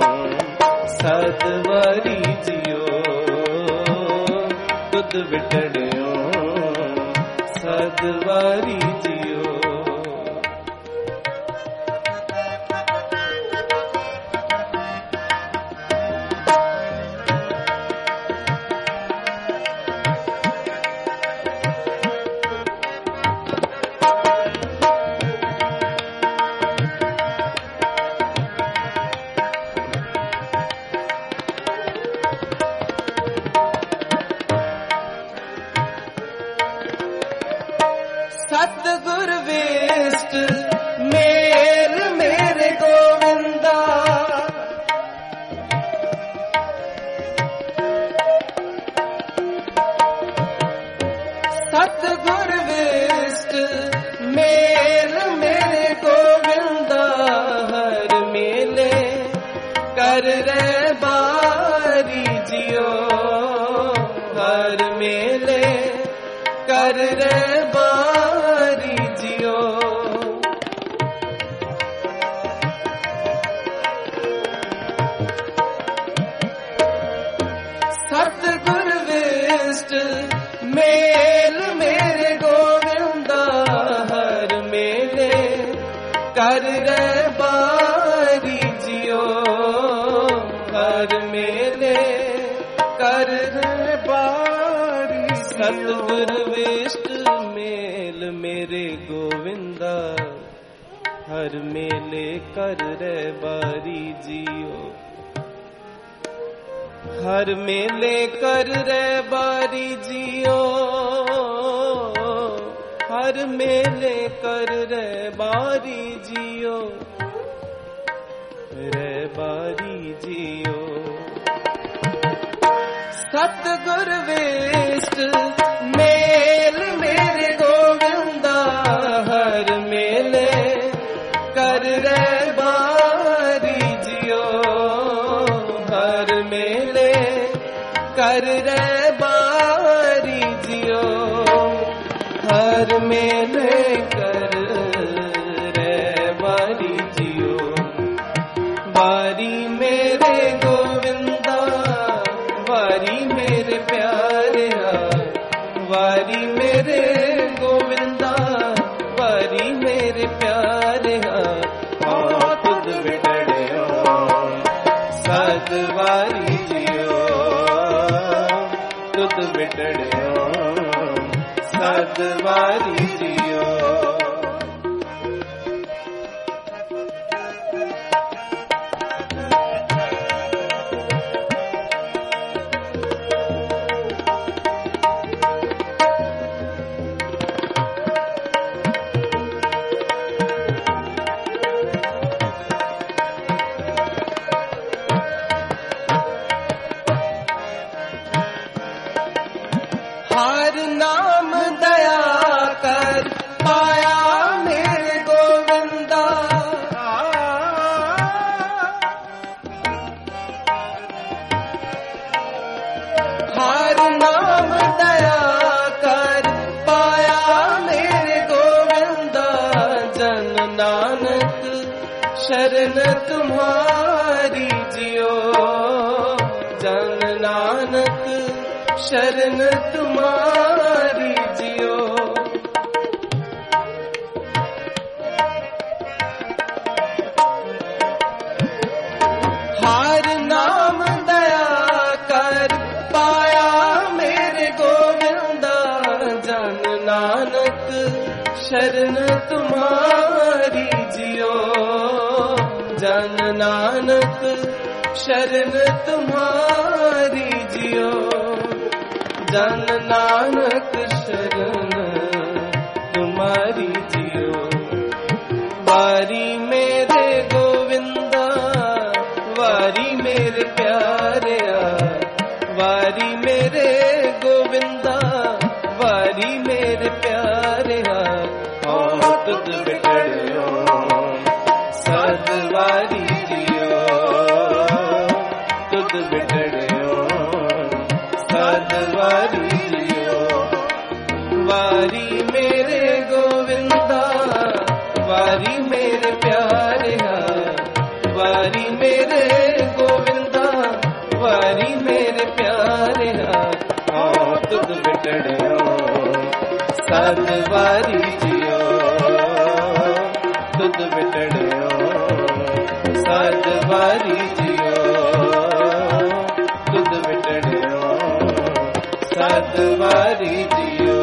सदवारी जियो तुद विटड़ियो सदवारी जियो। सतगुर वेस्ट कर रे बारी जियो हर मेले कर रे बारी जियो। सतगुर विष्ट मेल मेरे गोविंदा हर मेले कर रे बारी जियो हर मेले कर रे बारी। सतगुर विष्ट मेल मेरे गोविंदा हर मेले कर रे बारी जियो हर मेले कर रे बारी जियो हर मेले कर रे बारी जियो रे बारी जियो। सतगुर विष्ट मेल मेरे गोविंदा हर मेले कर रे बारी जियो हर मेले कर रे बारी जियो हर मेले कर रे बारी जियो। बारी मेरे गोविंदा वारी मेरे प्यारे वारी मेरे गोविंदा वारी मेरे प्यारे तुद बिटड़ियो सद वारी जियो तुद बिटड़ियो सद वारी जियो। हर नाम दया कर पाया मेरे गोविंदा हर नाम दया कर पाया मेरे गोविंदा जन नानक शरण तुम्हारी जियो जन नानक शरण तुम्हारी जियो। हर नाम दया कर पाया मेरे गोविंदा जन नानक शरण तुम्हारी जियो जन नानक शरण तुम्हारी जियो जन नानक शरण तुम्हारी जियो। वारी मेरे गोविंदा वारी मेरे प्यारे वारी मेरे गोविंदा वारी मेरे प्यारे तुद बिटड़ियो सद वारी जियो तुद बिटड़ियो सद वारी जियो। वारी मेरे गोविंदा वारी मेरे प्यारे वारी मेरे गोविंदा वारी मेरे प्यारे तुद बिटड़ियो सद वारी जियो तुद बिटड़ियो सद वारी जियो तुद बिटड़ियो सद वारी जियो।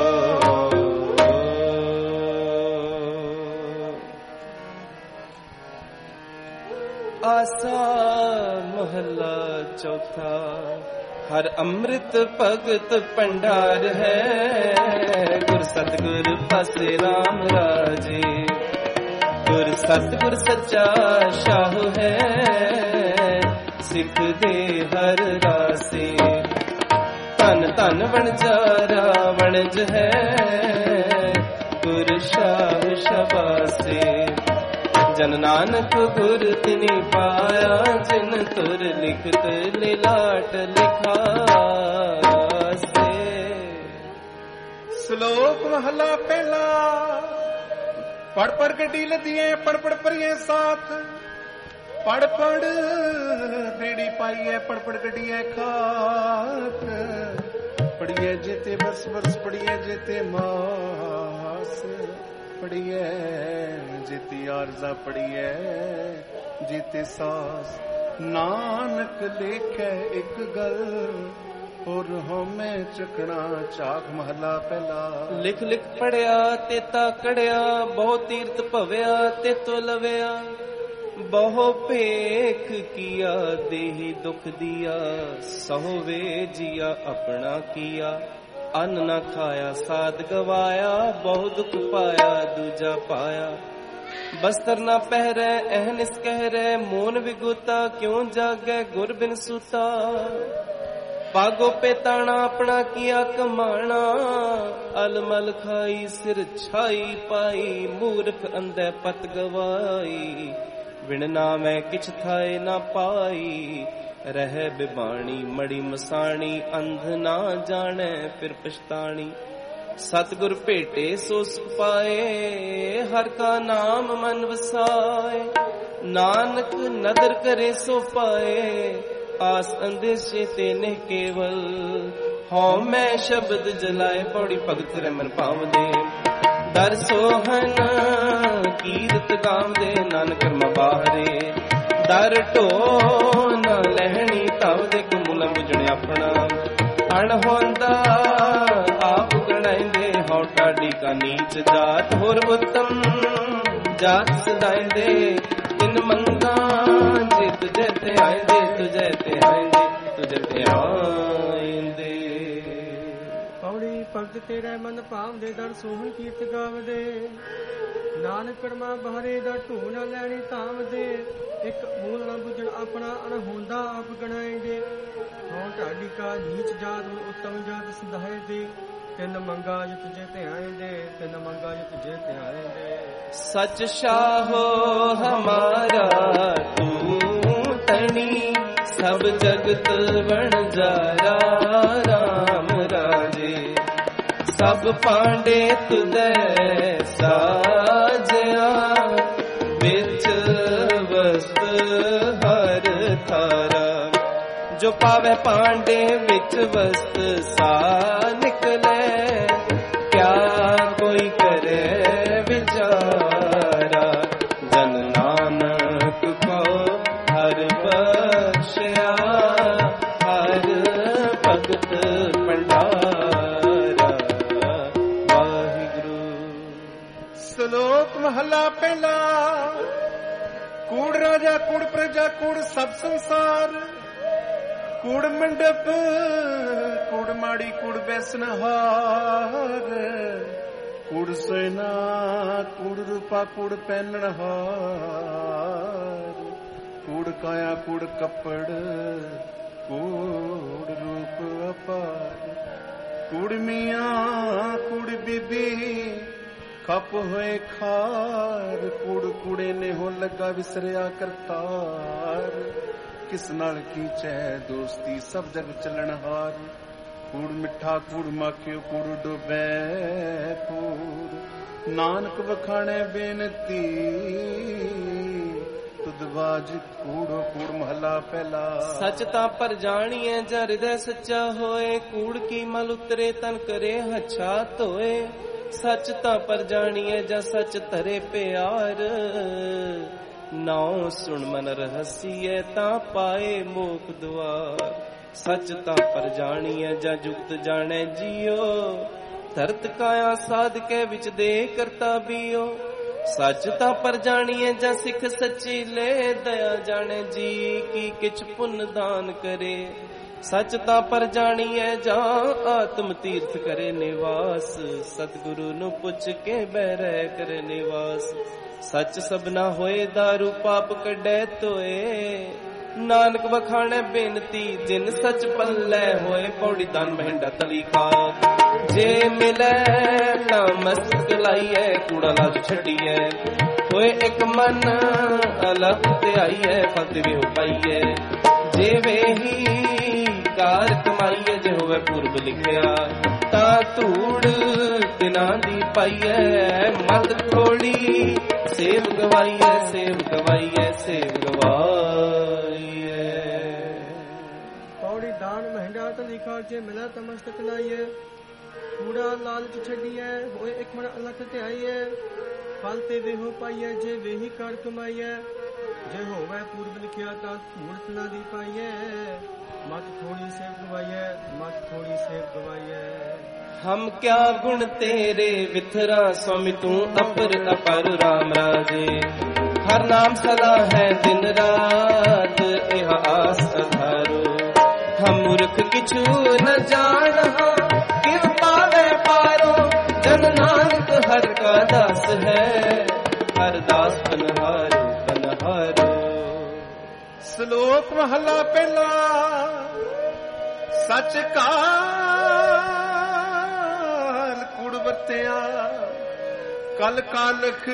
आसा महला चौथा हर अमृत भगत भंडार है गुर सतगुर पासे राम राजे गुर सतगुर सच्चा शाह है सिख दे हर रासे धन धन वणजारा वणज है गुर शाह शबासे ਜਨ ਨਾਨਕ ਗੁਰ ਤਿਨਿ ਪਾਇਆ, ਜਿਨ ਤੁਰ ਲਿਖਤ ਲਿਲਾਟ ਲਿਖਾਸੇ। ਸ਼ਲੋਕ ਮਹਲਾ ਪਹਿਲਾ। ਪੜ ਪੜ ਗੱਡੀ ਲੱਦੀਏ, ਪੜ ਪੜ ਭਰੀਏ ਸਾਥ, ਪੜ ਪੜ ਬੇੜੀ ਪਾਈਏ, ਪੜ ਪੜ ਗੱਡੀਏ ਖਾਤ, ਪੜੀਏ ਜੇਤੇ ਬਰਸ ਬਰਸ, ਪੜੀਏ ਜੇਤੇ ਮਾਸ, ਪੜੀਏ ਜੇਤੀ ਆਰਜ਼ਾ, ਪੜੀਏ ਜੇਤੇ ਸਾਸ। ਨਾਨਕ ਲੇਖੈ ਇੱਕ ਗੱਲ, ਹੋਰ ਹਉਮੈ ਚੱਕਣਾ ਝਾਕ। ਮਹਲਾ ਪਹਿਲਾ। ਲਿਖ ਲਿਖ ਪੜਿਆ ਤੇ ਤਾ ਕੜਿਆ, ਬਹੁ ਤੀਰਥ ਭਵਿਆ ਤੇ ਤੋ ਲਵਿਆ। ਬਹੁ ਭੇਖ ਕੀਆ ਦੇਹੀ ਦੁਖ ਦੀਆ, ਸਹੁ ਵੇ ਜੀਆ ਆਪਣਾ ਕੀਆ। ਅੰਨ ਨਾ ਖਾਇਆ ਸਾਧ ਗਵਾਇਆ, ਬਹੁ ਦੁਖ ਪਾਇਆ ਦੂਜਾ ਪਾਇਆ। ਬਸਤਰ ਨਾ ਪਹਿਰੈ ਅਹਨਿਸ ਕਹਿਰੈ, ਮੋਨ ਵਿਗੂਤਾ ਕਿਉਂ ਜਾਗੈ ਗੁਰ ਬਿਨ ਸੂਤਾ। ਪਾਗੋ ਪੇਤਾਣਾ ਆਪਣਾ ਕੀਆ ਕਮਾਣਾ, ਅਲਮਲ ਖਾਈ ਸਿਰ ਛਾਈ ਪਾਈ। ਮੂਰਖ ਅੰਧੈ ਪਤ ਗਵਾਈ, ਵਿਣ ਨਾਮੈ ਕਿਛ ਥਾਏ ਨਾ ਪਾਈ। ਰਹਿ ਬਿਬਾਣੀ ਮੜੀ ਮਸਾਣੀ, ਅੰਧ ਨਾ ਜਾਣੈ ਫਿਰ ਪਛਤਾਣੀ। ਸਤਿਗੁਰ ਭੇਟੇ ਸੋ ਸੁਖ ਪਾਏ, ਹਰ ਕਾ ਨਾਮ ਮਨ ਵਸਾਏ। ਨਾਨਕ ਨਦਰ ਕਰੇ ਸੋ ਪਾਏ, ਆਸ ਅੰਦੇਸ਼ੇ ਤੇ ਨੇ ਕੇਵਲ। ਹਉ ਮੈਂ ਸ਼ਬਦ ਜਲਾਏ, ਪੌੜੀ ਭਗਤ ਰਮਨ ਪਾਵਦੇ। ਦਰ ਸੋਹਨ ਕੀਰਤ ਗਾਵਦੇ, ਨਾਨਕ ਕਰਮ ਬਾਹਰੇ। ਦਰ ਢੋ ਨਾ ਲਹਿਣੀ ਧਵਦੇ, ਕੁਮੁਲਾ ਬੁਝਣ ਆਪਣਾ। ਅਣਹੋਂਦਾ ਆਪ ਗਣਾਈਂਦੇ, ਹਉ ਟਾਡੀ ਕਾ ਨੀਚ ਜਾਤ। ਹੋਰ ਉੱਤਮ ਜਾਤ ਸਦਾਇਂਦੇ, ਤਿਨ ਮੰਗਾ ਜੇ ਤੁਝੇ ਤੇ ਆਇਂਦੇ। ਤੁਝੇ ਤੇ ਆਇਂਦੇ, ਤੁਝੇ ਤੇ ਆਇਂਦੇ। ਪੌੜੀ ਭਗਤ ਤੇਰੇ ਮਨ ਭਾਵਦੇ, ਦਰ ਸੋਹਣ ਕੀਰਤ ਗਾਵਦੇ। ਨਾਨਕ ਕਰਮਾ ਬਹਾਰੇ, ਦਰ ਢੋ ਨਾ ਲੈਣੀ ਧਾਵਦੇ। ਇੱਕ ਮੂਲ ਨਾ ਬੁਝਣ ਆਪਣਾ, ਅਣਹੋਂਦਾ ਆਪ ਗਣਾਏਂਦੇ। ਹਉ ਢਾਡੀ ਕਾ ਨੀਚ ਜਾਤ, ਉੱਤਮ ਜਾਤ ਸਦਾਏ ਦੇ। ਤਿੰਨ ਮੰਗਾ ਜੇ ਤੁਝੇ ਤੇ ਆਏਂਦੇ, ਤਿੰਨ ਮੰਗਾ ਜੇ ਤੁਝੇ ਤੇ ਆਏਂਦੇ। ਸਚ ਸ਼ਾਹੋ ਹਮਾਰਾ ਤੂੰ ਤਣੀ, ਸਭ ਜਗਤ ਵਣਜਾਰਾ। ਰਾਮ ਰਾਜੇ ਸਭ ਪਾਂਡੇ ਤੁਧੈ ਸਾਜਿਆ, ਵਿੱਚ ਵਸਤ ਹਰ ਥਾਰਾ। ਜੋ ਪਾਵੇ ਪਾਂਡੇ ਵਿੱਚ ਵਸਤ ਸਾ ਨਿਕਲੇ, ਕਿਆ ਕੋਈ ਕਰੇ ਵਿਚਾਰਾ। ਜਨ ਨਾਨਕ ਕੋ ਹਰ ਬਖਸ਼ਿਆ, ਹਰ ਭਗਤ ਭੰਡਾਰਾ। ਵਾਹਿਗੁਰੂ। ਸ਼ਲੋਕ ਮਹਲਾ ਪਹਿਲਾ। ਕੂੜ ਰਾਜਾ ਕੂੜ ਪ੍ਰਜਾ ਕੂੜ ਸਭ ਸੰਸਾਰ, ਕੂੜ ਮੰਡਪ ਕੂੜ ਮਾੜੀ ਕੂੜ ਬੈਸਨਹਾਰ। ਕੂੜ ਸੋਇਨਾ ਕੂੜ ਰੂਪਾ ਕੂੜ ਪਹਿਨਣਹਾਰ। ਕੂੜ ਕਾਇਆ ਕੂੜ ਕੱਪੜ ਕੂੜ ਰੂਪ ਅਪਾਰ। ਕੂੜ ਮੀਆਂ ਕੂੜ ਬੀਬੀ ਖਪ ਹੋਏ ਖਾਰ। ਕੂੜ ਕੂੜੇ ਨੇ ਹੋ ਲੱਗਾ ਵਿਸਰਿਆ ਕਰਤਾਰ। ਕਿਸ ਨਾਲ ਕੀਚੈ ਦੋਸਤੀ ਸਭ ਜਗ ਚੱਲਣਹਾਰ। ਕੂੜ ਮਿੱਠਾ ਕੂੜ ਮਾਖਿਓ ਕੂੜ ਡੋਬੈ ਕੂੜ। ਨਾਨਕ ਵਖਾਣੈ ਬੇਨਤੀ ਤੁਧਵਾਜ ਕੂੜੋ ਕੂੜ। ਮਹਲਾ ਪਹਿਲਾ। ਸੱਚ ਤਾਂ ਪਰ ਜਾਣੀਐ ਜਾਂ ਹਿਰਦੈ ਸੱਚਾ ਹੋਏ। ਕੂੜ ਕੀ ਮਲ ਉਤਰੇ ਤਨ ਕਰੇ ਹੱਛਾ ਧੋਏ। ਸੱਚ ਤਾਂ ਪਰ ਜਾਣੀਐ ਜਾਂ ਸੱਚ ਧਰੇ ਪਿਆਰ। ਨਾਉ ਸੁਣ ਮਨ ਰਹਸੀਐ ਤਾਂ ਪਾਏ ਮੋਖ ਦੁਆਰ। ਸੱਚ ਤਾਂ ਪਰ ਜਾਣੀਐ ਜਾਂ ਜੁਗਤ ਜਾਣੈ ਜੀਓ। ਧਰਤ ਕਾਇਆ ਸਾਧ ਕੇ ਵਿੱਚ ਦੇ ਕਰਤਾ ਬੀਓ। ਸੱਚ ਤਾਂ ਪਰ ਜਾਣੀਐ ਜਾਂ ਸਿੱਖ ਸੱਚੀ ਲੈ ਦਇਆ ਜਾਣੈ ਜੀ ਕੀ ਕਿਛ ਪੁੰਨ ਦਾਨ ਕਰੇ। ਸੱਚ ਤਾਂ ਪਰ ਜਾਣੀਐ ਜਾਂ ਆਤਮ ਤੀਰਥ ਕਰੇ ਨਿਵਾਸ। ਸਤਿਗੁਰੂ ਨੂੰ ਪੁੱਛ ਕੇ ਬਹਿ ਕਰੇ ਨਿਵਾਸ। ਸੱਚ ਸਭਨਾ ਹੋਏ ਦਾਰੂ ਪਾਪ ਕੱਢੈ ਤੋਏ। ਨਾਨਕ ਵਖਾਣੈ ਬੇਨਤੀ ਜਿਨ ਸੱਚ ਪੱਲੇ ਹੋਏ। ਪੌੜੀ ਦਨ ਮਹਿੰਡਾ ਤਲੀ ਖਾ ਜੇ ਮਿਲੈ ਨਾ ਮਸਕ ਲਾਈਐ। ਕੂੜਾ ਲਾਜ ਛੱਡੀਐ ਹੋਏ ਇੱਕ ਮਨ ਅਲਖ ਤੇ ਆਈਏ ਫਤ ਵੀ ਹੋ ਪਾਈਏ ਜਿਵੇਂ ਹੀ ਕਾਰ ਕਮਾਈਏ ਜੇ ਹੋਵੇ ਪੂਰਬ ਲਿਖਿਆ ਤਾਂ ਧੂੜ ਦਿਨਾਂ ਦੀ ਪਾਈਏ ਮਤ ਖੋੜੀ ਸੇਵ ਗਵਾਈਏ ਸੇਵ ਗਵਾਈਏ ਸੇਵ ਗਵਾਈਏ ਪੌੜੀ ਦਾਨ ਮਹਿੰਗਾ ਤਾਂ ਲਿਖਾ ਜੇ ਮਿਲਾ ਤਮਸਤਕ ਲਾਈਏ ਕੂੜਾ ਲਾਲਚ ਛੱਡੀਏ ਹੋਏ ਇੱਕ ਮਨ ਅਲਖ ਤੇ ਆਈਏ ਫਲ ਤੇ ਵੇਹੋ ਪਾਈਏ ਜੇ ਵੇਹੀ ਕਾਰ ਕਮਾਈਏ ਜੇ ਹੋਵੇ ਪੂਰਬ ਲਿਖਿਆ ਤਾਂ ਧੂੜ ਦਿਨਾਂ ਦੀ ਪਾਈਏ ਮਤ ਥੋੜੀ ਸੇਵ ਗਵਾਈਏ ਮਤ ਥੋੜੀ ਸੇਵ ਗਵਾਈਏ ਹਮ ਕਿਆ ਗੁਣ ਤੇਰੇ ਵਿਥਰਾ स्वामी तू अपर अपर राम राजे हर नाम सदा है दिन रात यह आस अधारो हम मूर्ख किछु न जानहा किव पावे पारो जन नानक हर का दास है हर दास बनहारो बनहारो ਸ਼ਲੋਕ ਮਹਲਾ ਪਹਿਲਾ ਸੱਚ ਕਾਲ ਕੁੜ ਵਰਤਿਆ ਕਲ ਕਾਲਖ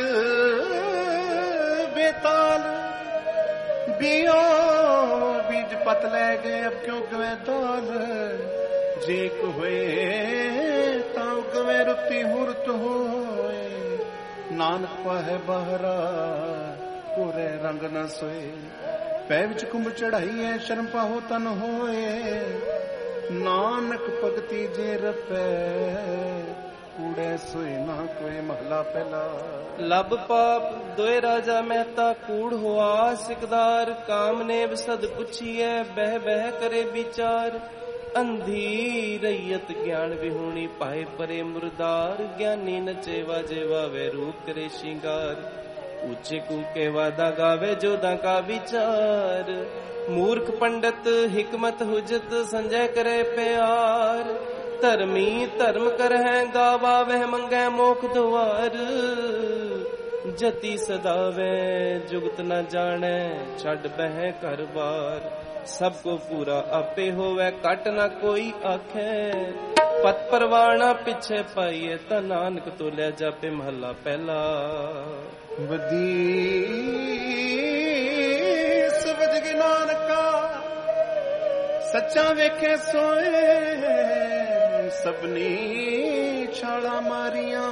ਬੇਤਾਲ ਬਿਓ ਬੀਜ ਪਤ ਲੈ ਗਏ ਅਬ ਕਿਉਂ ਗਵੇ ਤਾਲ ਜੇ ਕੋ ਹੋਏ ਤਾਂ ਗਵੇ ਰੁੱਤੀ ਹੁਰਤ ਹੋਏ ਨਾਨਕ ਪਾਹੇ ਬਹਰਾ ਕੋਰੇ ਰੰਗ ਨ ਸੋਏ ਪੈ ਵਿੱਚ ਕੁੰਭ ਚੜਾਈਏ ਸ਼ਰਮ ਪਾਹੋ ਤਨ ਹੋਏ ਨਾਨਕ ਭਗਤੀ ਜੇ ਰਪੈ ਕੂੜੇ ਸੋਏ ਨਾ ਕੋਈ ਮਹਲਾ ਪਹਿਲਾ ਲਬ ਪਾਪ ਦੋਏ ਰਾਜਾ ਮਹਿਤਾ ਕੂੜ ਹੋਆ ਸਿਕਦਾਰ ਕਾਮਨੇਵ ਸਦ ਪੁੱਛੀਐ ਬਹਿ ਬਹਿ ਕਰੇ ਵਿਚਾਰ ਅੰਧੀ ਰਈਅਤ ਗਿਆਨ ਵਿਹੂਣੀ ਪਾਏ ਪਰੇ ਮੁਰਦਾਰ ਗਿਆਨੀ ਨਚੇ ਵਾਜੇ ਵਾਵੇ ਰੂਪ ਕਰੇ ਸ਼ਿੰਗਾਰ ਉੱਚੇ ਕੂਕੇ ਵਾਦਾ ਗਾਵੇ ਜੋਦਾਂ ਕਾ ਵਿਚਾਰ ਮੂਰਖ ਪੰਡਤ ਹਿਕਮਤ ਹੁਜਤ ਸੰਜੈ ਕਰੇ ਪਿਆਰ ਧਰਮੀ ਧਰਮ ਕਰਹਿ ਗਾਵਾ ਵਹਿ ਮੰਗੈ ਮੋਖ ਦੁਆਰ ਜਤੀ ਸਦਾਵੇ ਜੁਗਤ ਨ ਜਾਣੈ ਛੱਡ ਬਹਿ ਘਰ ਬਾਰ ਸਭ ਕੋ ਪੂਰਾ ਆਪੇ ਹੋਵੇ ਘਟ ਨ ਕੋਈ ਆਖੈ ਪਤ ਪਰਵਾਣਾ ਪਿੱਛੇ ਪਾਈਏ ਤਾਂ ਨਾਨਕ ਤੋਲਿਆ ਜਾਪੇ ਮਹੱਲਾ ਪਹਿਲਾ ਵਦੀਸ ਵਜ ਨਾਨਕਾ ਸੱਚਾ ਵੇਖੇ ਸੋਏ ਸਭਨੀ ਛਾਲਾ ਮਾਰੀਆਂ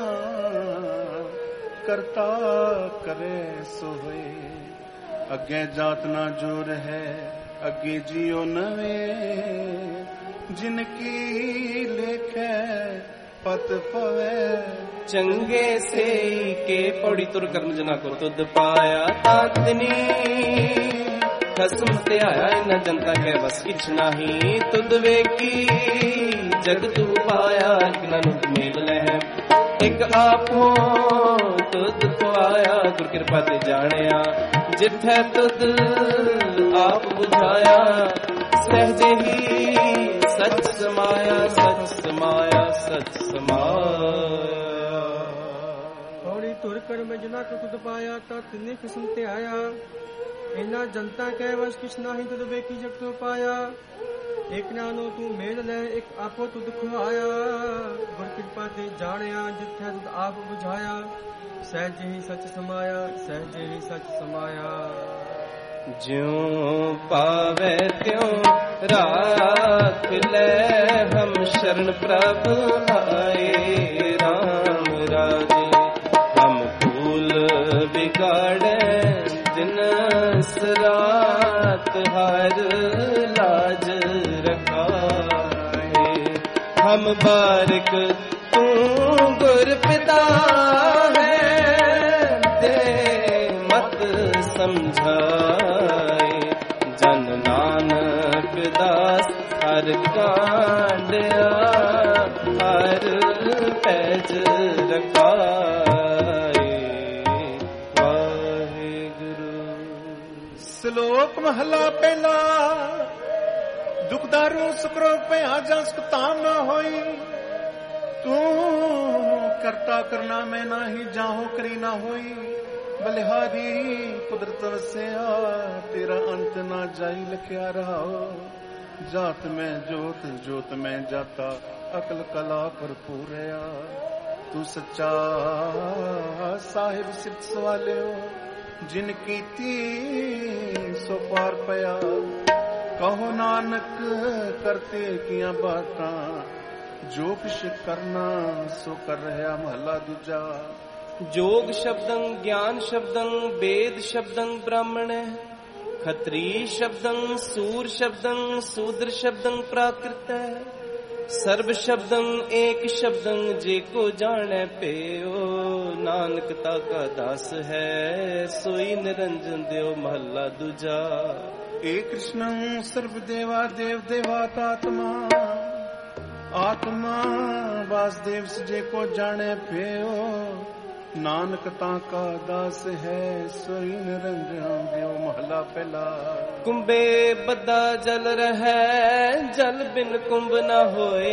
ਕਰਤਾ ਕਰੇ ਸੋਏ ਅੱਗੇ ਜਾਤ ਨਾ ਜੋਰ ਹੈ ਅੱਗੇ ਜਿਉ ਨਵੇਂ ਜਿਨ ਕੀ ਲੇਖੈ ਪਤ ਪਵੇ ਚੰਗੇ ਸੇ ਕੇ ਪੌੜੀ ਤੁਰ ਕਰਨ ਜਨਾ ਕੋ ਤੁਧ ਪਾਇਆ ਤਾਤਨੀ ਖਸਮ ਤੇ ਆਇਆ ਇਨ ਜਨਤਾ ਕੇ ਵਸ ਕਿਛ ਨਹੀਂ ਤੁਧ ਵੇਖੀ ਜਗ ਤੂ ਪਾਇਆ ਕਿਨਾਂ ਨੂੰ ਮੇਲ ਲੈ ਇੱਕ ਆਪੋ ਤੁਧ ਖਵਾਇਆ ਗੁਰ ਕਿਰਪਾ ਤੇ ਜਾਣਿਆ ਜਿੱਥੇ ਤੁਧ ਆਪ ਬੁਝਾਇਆ ਸਹਜੇ ਹੀ ਸਚ ਸਮਾਇਆ ਸਚ ਸਮਾਇਆ ਸਚ ਸਮਾਇਆ ਪੌੜੀ ਤੁਰ ਕਰ ਮੈਂ ਜਨਾ ਕੋ ਤੁਧ ਪਾਇਆ ਤਾਂ ਤਿੰਨੇ ਕਿਸਮ ਤੇ ਆਇਆ ਇਨਾ ਜਨਤਾ ਕਹਿ ਵਸ ਕਿਛ ਨਹੀਂ ਤੁਧ ਵੇਖੀ ਜਗ ਤੋ ਪਾਇਆ ਇੱਕ ਨਾਨੋ ਤੂੰ ਮੇਲ ਲੈ ਇੱਕ ਆਪੋ ਤੁਧ ਖਵਾਇਆ ਗੁਰ ਕਿਰਪਾ ਤੇ ਜਾਣਿਆ ਜਿੱਥੇ ਤੁਧ ਆਪ ਬੁਝਾਇਆ ਸਹਿਜ ਹੀ ਸਚ ਸਮਾਇਆ ਸਹਿਜ ਹੀ ਸਚ ਸਮਾਇਆ ਜਿਉ ਪਾਵੇ ਤਿਉ ਰਾਖ ਲੈ ਹਮ ਸ਼ਰਨ ਪ੍ਰਭ ਆਏ ਰਾਮ ਰਾਜੇ ਹਮ ਫੂਲ ਬਿਗਾੜੇ ਦਿਨ ਰਾਤ ਹਰ ਲਾਜ ਰਖਾਏ ਹਮ ਬਾਰਿਕ ਤੂੰ ਗੁਰ ਪਿਤਾ ਹੈ ਦੇ ਮਤ ਸਮਝਾਏ ਜਨ ਨਾਨਕ ਦਾਸ ਹਰ ਕਾਂਡਿਆ ਹਰ ਪੈਜ ਰਖਾਏ ਵਾਹਿਗੁਰੂ ਸ਼ਲੋਕ ਮਹਲਾ ਪਹਿਲਾ ਦੁਖਦਾਰੂ ਸੁਕਰੋ ਭਿਆ ਜਾਂ ਸੁਤਾਮ ਨਾ ਹੋਈ ਤੂੰ ਕਰਤਾ ਕਰਨਾ ਮੈਂ ਨਹੀਂ ਜਾਹੋ ਕਰੀ ਨਾ ਹੋਈ ਬਲਿਹਾਰੀ ਕੁਦਰਤ ਵਸਿਆ ਤੇਰਾ ਅੰਤ ਨਾ ਜਾਈ ਲਿਖਿਆ ਰਹਾਓ ਜਾਤ ਮੈਂ ਜੋਤ ਜੋਤ ਮੈਂ ਜਾਤਾ ਅਕਲ ਕਲਾ ਭਰਪੂਰਿਆ तू सच्चा साहिब सिद्ध सवालियो जिन कीती सो पार पया कहो नानक करते किया बातां जो किश करना सो कर रहा महला दूजा। जोग शब्दं ज्ञान शब्दं वेद शब्दं ब्राह्मण खत्री शब्दं सूर शब्दं शूद्र शब्दं प्राकृत सर्व शब्दं एक शब्दं जेको जाने पेओ नानक ताका दास है सोई निरंजन देव महला दूजा। एक कृष्णं सर्व देवा देव देवात्मा आत्मा वासुदेव जे को जाने पेओ नानक ताका दास है सोई निरंजन देव महला पहला। कुंभे बद्दा जल रहे जल बिन कुंभ न होए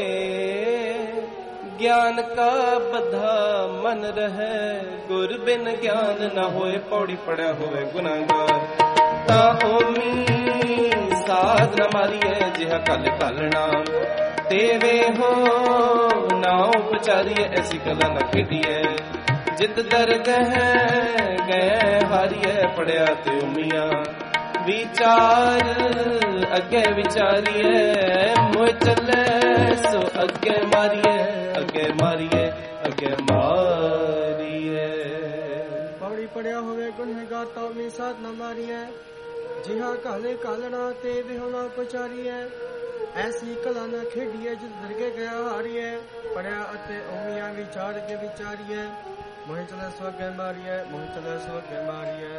ज्ञान का बद्धा मन रहे गुर बिन ज्ञान न होए पौड़ी पड़ा होए गुनाहगार ता ओमी साध न मारिए जिहा कल कलना देवे हो नाव पचारिए ऐसी कला न खेडिए जित दर्द है गए हारिए पड़िया ते उमिया विचार अगे विचारिए मोह चले सो अगे मारिए अगे मारिए अगे मारिए पौड़ी पड़िया होवे गुनहगार तो में साथ न मारिए जिहा काले कालना ते बेहोना पचारिए ऐसी कला न खेडिए जित दरगे गया हारिए पड़िया अते उमिया विचार के विचारिए मोह चले सो अगे मारिए मोह चले सो अगे मारिए।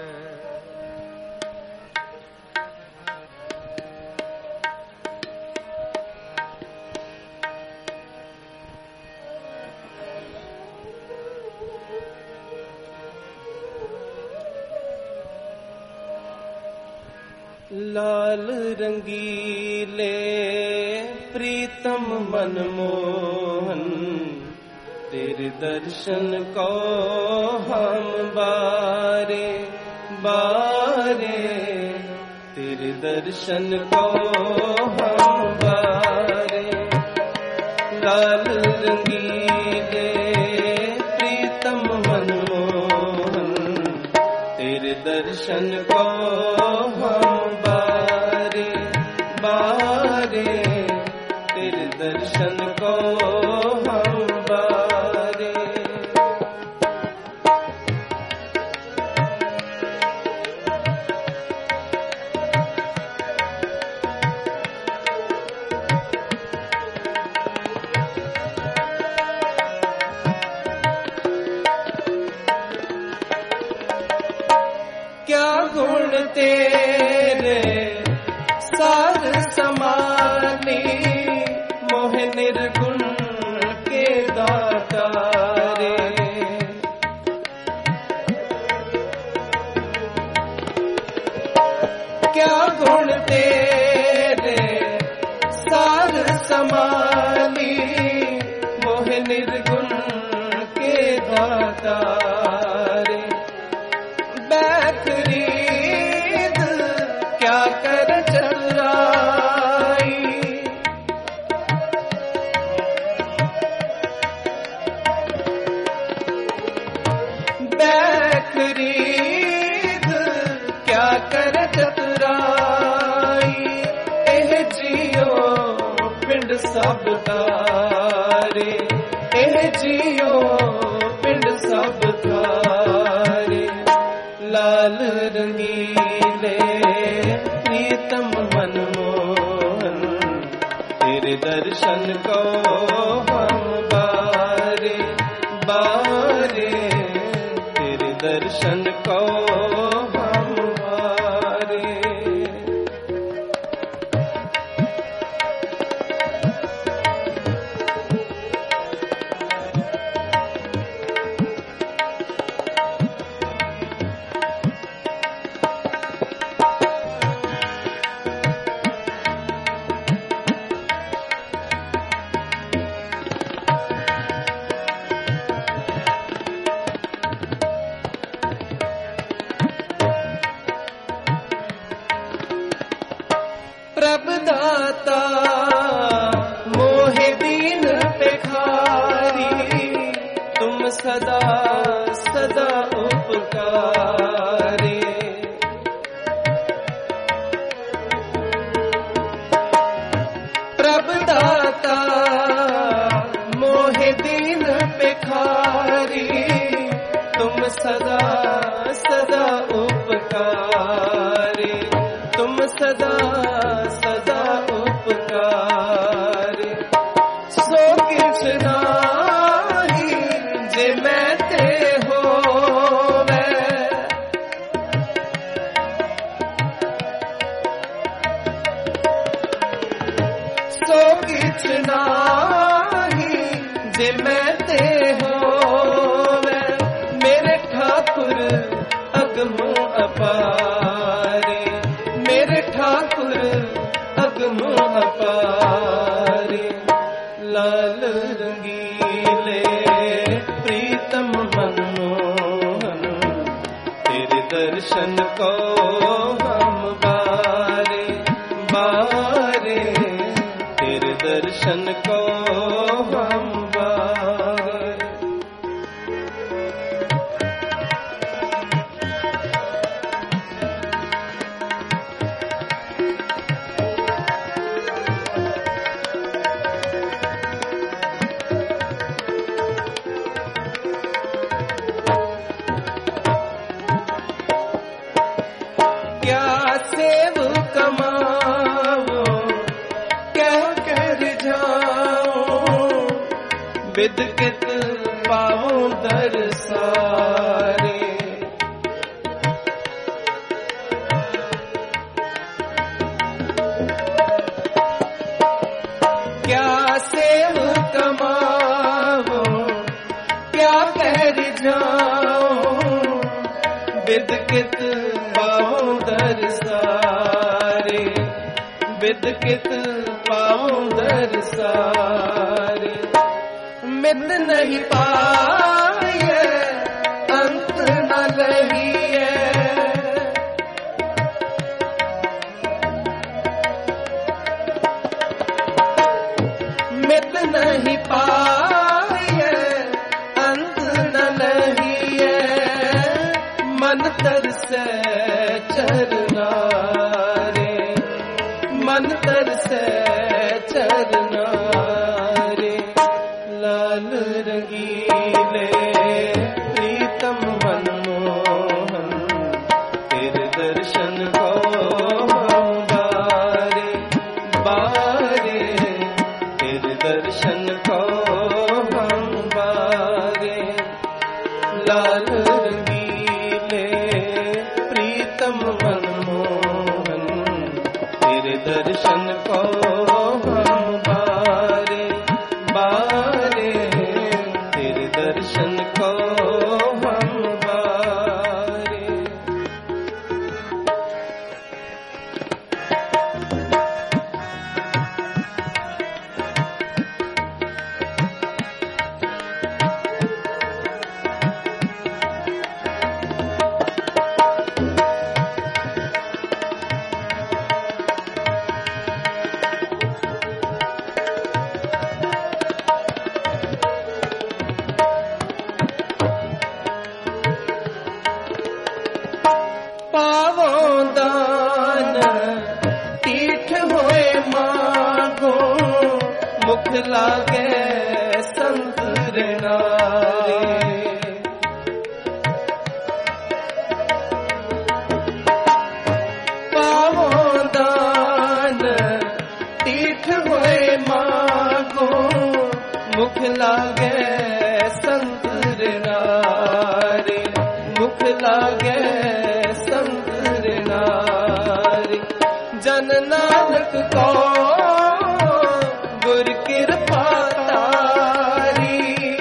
लाल रंगीले प्रीतम मनमोहन तेरे दर्शन को हम बारे बारे तेरे दर्शन को हम बारे लाल रंगीले प्रीतम मनमोहन तेरे दर्शन को हम बारे बारे तेरे दर्शन को हम बारे। क्या गुण तेरे सार समानी मोह निर्गुण के दाता रे क्या गुण तेरे सार समानी मोह निर्गुण के दाता रे बैखरीद क्या कर चतुराई बैखरीद क्या कर चतुराई एह जियो पिंड सब तारे एह जियो पिंड सब तारे लाल रंगीले प्रीतम मनमोहन तेरे दर्शन को हम बारे बारे तेरे दर्शन को हम बारे। प्रभ दाता मोहे दीन पे खारी तुम सदा सदा उपकारी। प्रभ दाता मोहे दीन भिखारी, तुम सदा सदा उपकारी, तुम सदा सदा उपकारी। सो किछ नाही जे मैं ते होवे, सो किछ नाही जे मैं ते होवे, मेरे ठाकुर अगम अपारे, मेरे ठाकुर अगम अपारे। लाल रंगीले प्रीतम मनमोहन, तेरे दर्शन को हम बारे बारे, तेरे दर्शन को हम बारे। क्या सेव कमाओ क्या कर जाओ, विद कित पाऊं दरसारे। क्या सेव कमाओ क्या कर जाओ, विद कित पाऊं दरसारे, विद कित पाऊं दरसारे। मित नहीं पाए अंत न लहिए, मित नहीं पाए अंत न लहिए, मन तरसे चरनारे, मन तरसे चरनारे। लाल रंगीले प्रीतम मनमोहन, तेरे दर्शन को हम बारे बारे, तेरे दर्शन को हम बारे। लाल रंगीले प्रीतम मनमोहन, तेरे दर्शन को हम बारे बारे, तेरे दर्शन को हम बारे। मुख लागे संत नारे, पावो दान तीठ होए मागो, मुख लागे संत नारे, मुख लागे संत नारे। जन नानक को गुर कृपा तारी,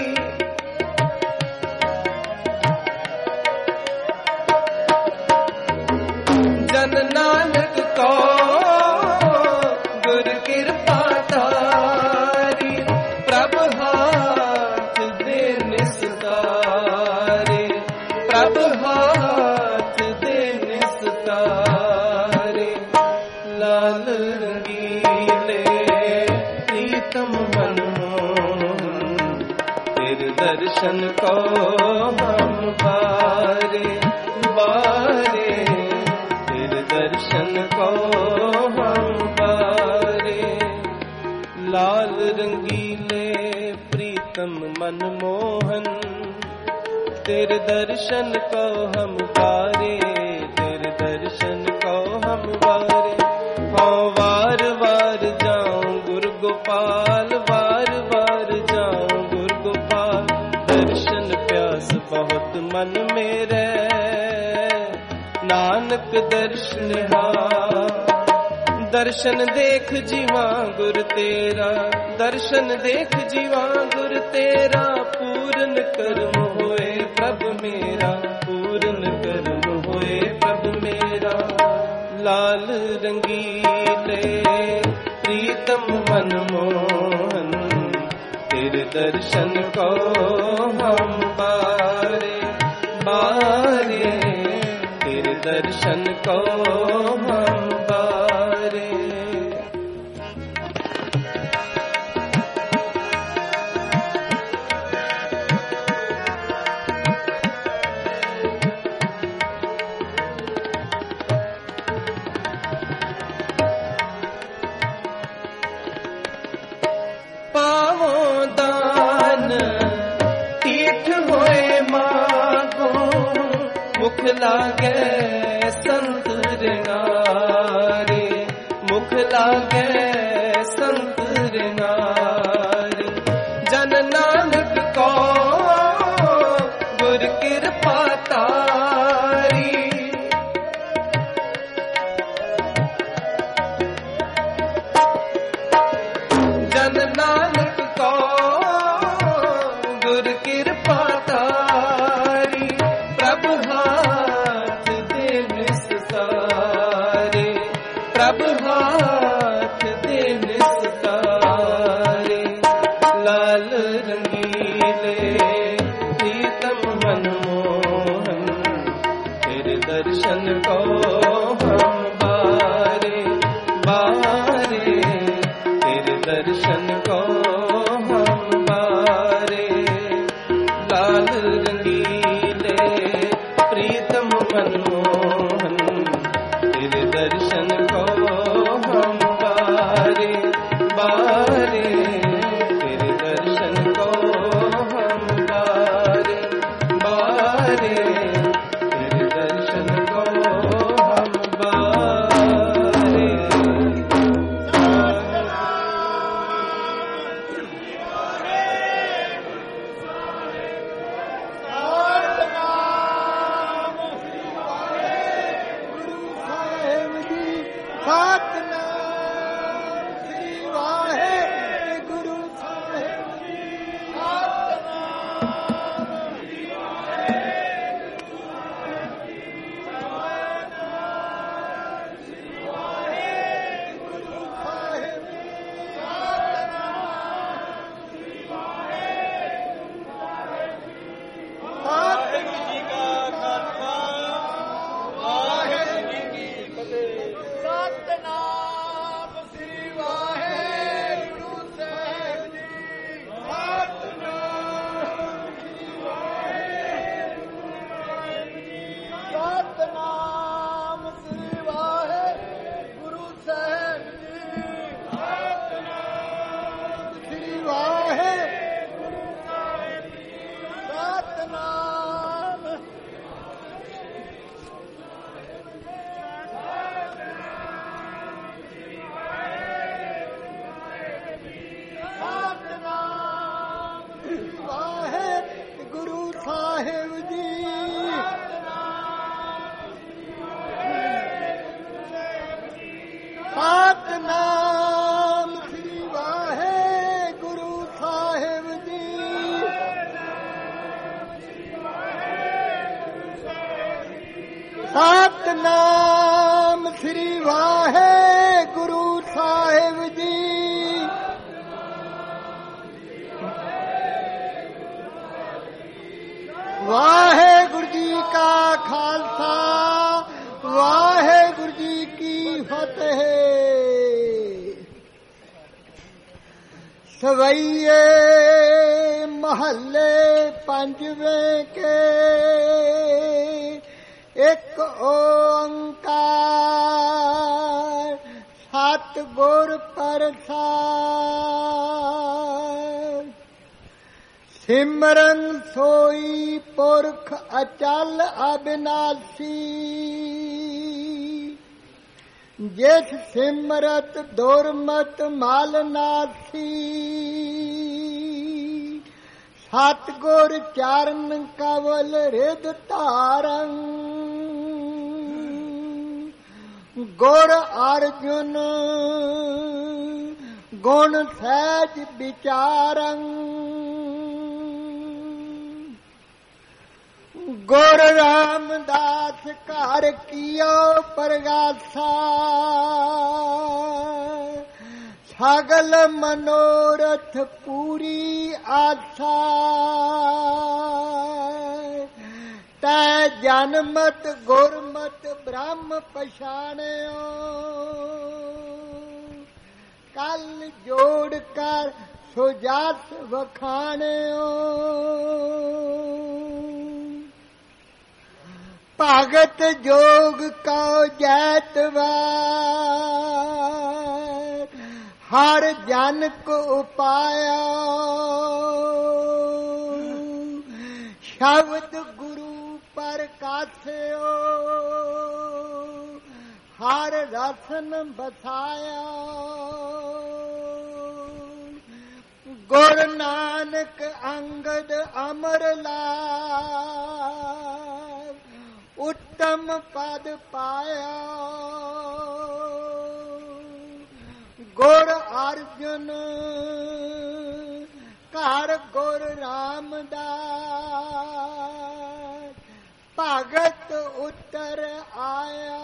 जन नानक को गुर कृपा तारी। प्रभ हाथ दे निस्तारे, प्रभ हाथ दे निस्तारे। लाल रंगीले प्रीतम मनमोहन, तेरे दर्शन दर्शन को हम बारे बारे, तेरे दर्शन को हम बारे। लाल रंगीले प्रीतम मनमोहन, तेरे दर्शन को हम बारे, तेरे दर्शन को हम बारे। हाँ वार वार जाऊं गुरु गोपाल, वार वार जाऊं गुरु गोपाल। दर्शन प्यास बहुत मन मेरे, नानक दर्शन हा। दर्शन देख जीवा गुर तेरा, दर्शन देख जीवा गुर तेरा। पूर्ण कर्म होए प्रभु मेरा, पूर्ण कर्म होए प्रभु मेरा। लाल रंगीले प्रीतम मनमोहन, तेरे दर्शन को हम बारे बारे, तेरे दर्शन को हम बारे। मुख लागे संत रे, मुख लागे संत रे। जन नानक को गुर कृपा तारी, जन नानक को गुर कृपा तारी। प्रभु हाथ दे निस्तारे, प्रभु हाथ दे निस्तारे। लाल रंगीले प्रीतम मनमोहन, तेरे दर्शन को हम बारे बारे, तेरे दर्शन को हम बारे। लाल रंगीले प्रीतम मनमोहन, तेरे दर्शन को हम बारे बारे, तेरे दर्शन को हम बारे बारे, तेरे दर्शन को हम बारे। सतनाम श्री वाहे गुरु साहिब जी। वाहे गुरु जी का खालसा, वाहे गुरु जी की फतेह। ਸਵਈਏ ਮਹੱਲੇ ਪੰਜਵੇਂ ਕੇ ਇੱਕ ਓੰਕਾਰ ਸਤਿ ਗੁਰ ਪ੍ਰਸਾਦਿ। ਸਿਮਰਨ ਸੋਈ ਪੁਰਖ ਅਚਲ ਅਬਿਨਾਸੀ, ਜਿਸ ਸਿਮਰਤ ਦੁਰਮਤ ਮਲ ਨਾਸੀ। ਸਤਿਗੁਰ ਚਰਨ ਕਵਲ ਰਿਦ ਧਾਰੰ, ਗੁਰ ਅਰਜੁਨ ਗੁਣ ਸਹਿਜ ਵਿਚਾਰੰ। ਗੁਰ ਰਾਮਦਾਸ ਘਰ ਕੀਓ ਪ੍ਰਗਾਸਾ, ਸਗਲ ਮਨੋਰਥ ਪੂਰੀ ਆਸਾ। ਤੈ ਜਨਮਤ ਗੁਰਮਤ ਬ੍ਰਹਮ ਪਛਾਣਿਓ, ਕਲ ਜੋੜ ਕਰ ਸੋ ਜਸ ਵਖਾਣਿਓ। ਭਗਤ ਜੋਗ ਕਉ ਜੈਤਵਾਰ, ਹਰ ਜਨ ਕੋ ਉਪਾਇਆ। ਸ਼ਬਦ ਗੁਰੂ ਪ੍ਰਕਾਸ਼ਿਓ, ਹਰ ਰਸਨ ਬਸਾਇਆ। ਗੁਰ ਨਾਨਕ ਅੰਗਦ ਅਮਰ ਲਾਭ, ਉੱਤਮ ਪਦ ਪਾਇਆ। ਗੁਰ ਅਰਜੁਨ ਘਰ ਗੁਰ ਰਾਮਦਾਸ, ਭਗਤ ਉਤਰ ਆਇਆ।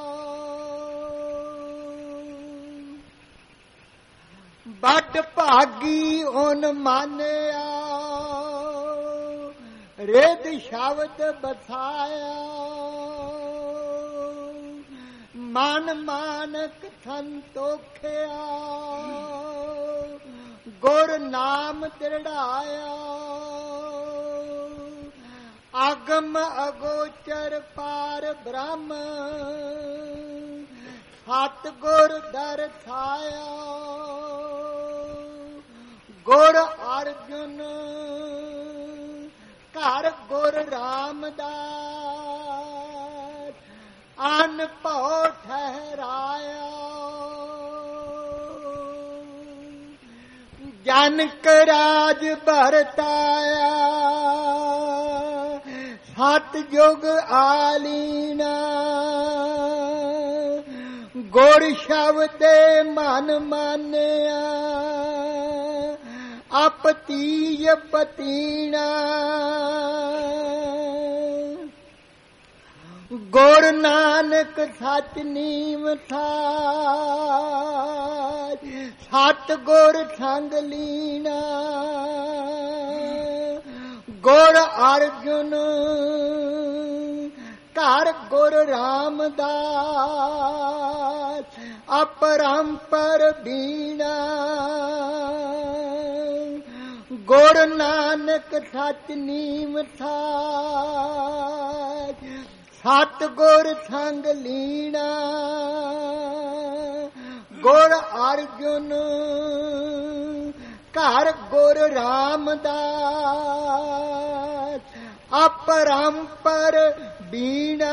ਵੱਡ ਭਾਗੀ ਓਨ ਮਾਨਿਆ, ਰਿਦ ਸ਼ਬਦ ਬਸਾਇਆ। ਮਨ ਮਾਨਕ ਸੰਤੋਖਿਆ, ਗੁਰ ਨਾਮ ਦ੍ਰਿੜਾਇਆ। ਅਗਮ ਅਗੋਚਰ ਪਾਰ ਬ੍ਰਹਮ, ਸਤਿਗੁਰ ਦਰਸਾਇਆ। ਗੁਰ ਅਰਜੁਨ ਘਰ ਗੁਰ ਰਾਮਦਾਸ, ਅਨਭਉ ਠਹਿਰਾਇਆ। ਜਨਕ ਰਾਜ ਭਰਤਾਇਆ, ਸਤ ਜੁਗ ਆਲੀਨਾ। ਗੁਰ ਸ਼ਬਦੇ ਮਨ ਮਾਨਿਆ, ਆਪਤੀਜ ਪਤੀਣਾ। ਗੁਰ ਨਾਨਕ ਸਚ ਨੀਮ ਸਾਜ, ਸਤ ਗੁਰ ਸੰਗ ਲੀਣਾ। ਗੁਰ ਅਰਜੁਨ ਘਰ ਗੁਰ ਰਾਮਦਾਸ, ਅਪਰੰਪਰ ਬੀਣਾ। ਗੁਰ ਨਾਨਕ ਸਚ ਨੀਮ ਸਾਜ, ਸਤ ਗੁਰ ਸੰਗ ਲੀਣਾ। ਗੁਰ ਅਰਜੁਨ ਘਰ ਗੁਰ ਰਾਮਦਾਸ, ਅਪਰੰਪਰ ਬੀਣਾ।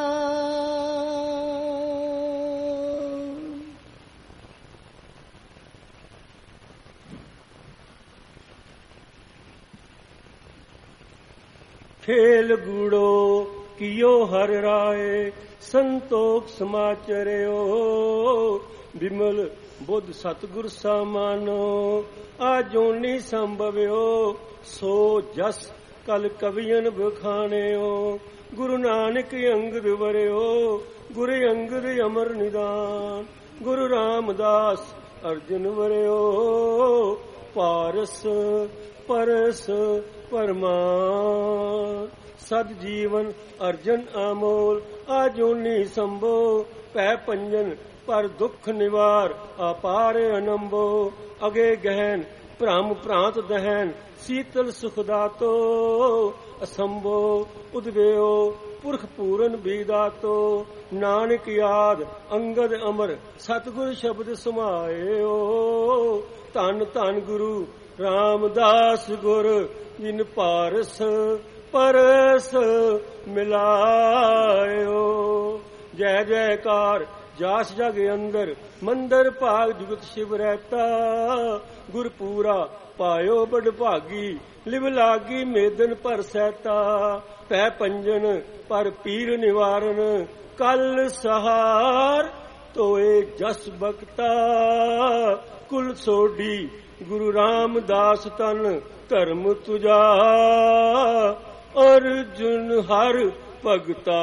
ਖੇਲ ਗੂੜੋ ਕੀਓ ਹਰ ਰਾਏ, ਸੰਤੋਖ ਸਮਾਚਰਿਓ। ਬਿਮਲ ਬੁੱਧ ਸਤਿਗੁਰ ਸਾਮਾਨੋ, ਆਜੋਨੀ ਸੰਭਵਿਓ। ਸੋ ਜਸ ਕਲ ਕਵੀਨ ਬਖਾਣਿਓ, ਗੁਰੂ ਨਾਨਕ ਅੰਗਦ ਵਰਿਓ। ਗੁਰੂ ਅੰਗਦ ਅਮਰ ਨਿਦਾਨ, ਗੁਰੂ ਰਾਮਦਾਸ ਅਰਜਨ ਵਰਿਓ। ਪਾਰਸ ਪਰਸ ਪਰਮਾਨ, ਸਦ ਜੀਵਨ ਅਰਜਨ ਆਮੋਲ। ਆਜੋਨੀ ਸੰਭੋ ਪੈ ਪੰਜਨ, ਪਰ ਦੁੱਖ ਨਿਵਾਰ ਅਪਾਰ ਅਨੰਭੋ। ਅਗੇ ਗਹਿਨ ਭ੍ਰਮ ਭ੍ਰਾਂਤ ਦਹਿਨ ਸੀਤਲ ਸੁਖ ਦਾਤੋ ਅਸੰਭੋ ਉਦਵੇਓ ਪੁਰਖ ਪੂਰਨ ਬੀਦਾਤੋ ਨਾਨਕ ਯਾਦ ਅੰਗਦ ਅਮਰ ਸਤਿਗੁਰ ਸ਼ਬਦ ਸਮਾਇਓ ਧੰਨ ਧੰਨ ਗੁਰੂ ਰਾਮਦਾਸ ਗੁਰ ਜਿਨ ਪਾਰਸ ਪਰਸ ਮਿਲਾਇਓ। ਜੈ ਜੈਕਾਰ ਜਾਸ ਜਗ ਅੰਦਰ ਮੰਦਰ ਭਾਗ ਜੁਗਤ ਸ਼ਿਵ ਰਹਿਤਾ ਗੁਰਪੂਰਾ ਪਾਇਓ ਬੜ ਭਾਗੀ ਲਿਵ ਲਾਗੀ ਮੇਦਨ ਪਰ ਸਹਿਤਾ ਪੈ ਪੰਜਨ ਪਰ ਪੀਰ ਨਿਵਾਰਨ ਕਲ ਸਹਾਰ ਤੋਏ ਜਸ ਬਖਤਾ ਕੁਲ ਸੋਢੀ ਗੁਰੂ ਰਾਮਦਾਸ ਤਨ ਧਰਮ ਤੁਜਾ ਅਰਜੁਨ ਹਰ ਭਗਤਾ।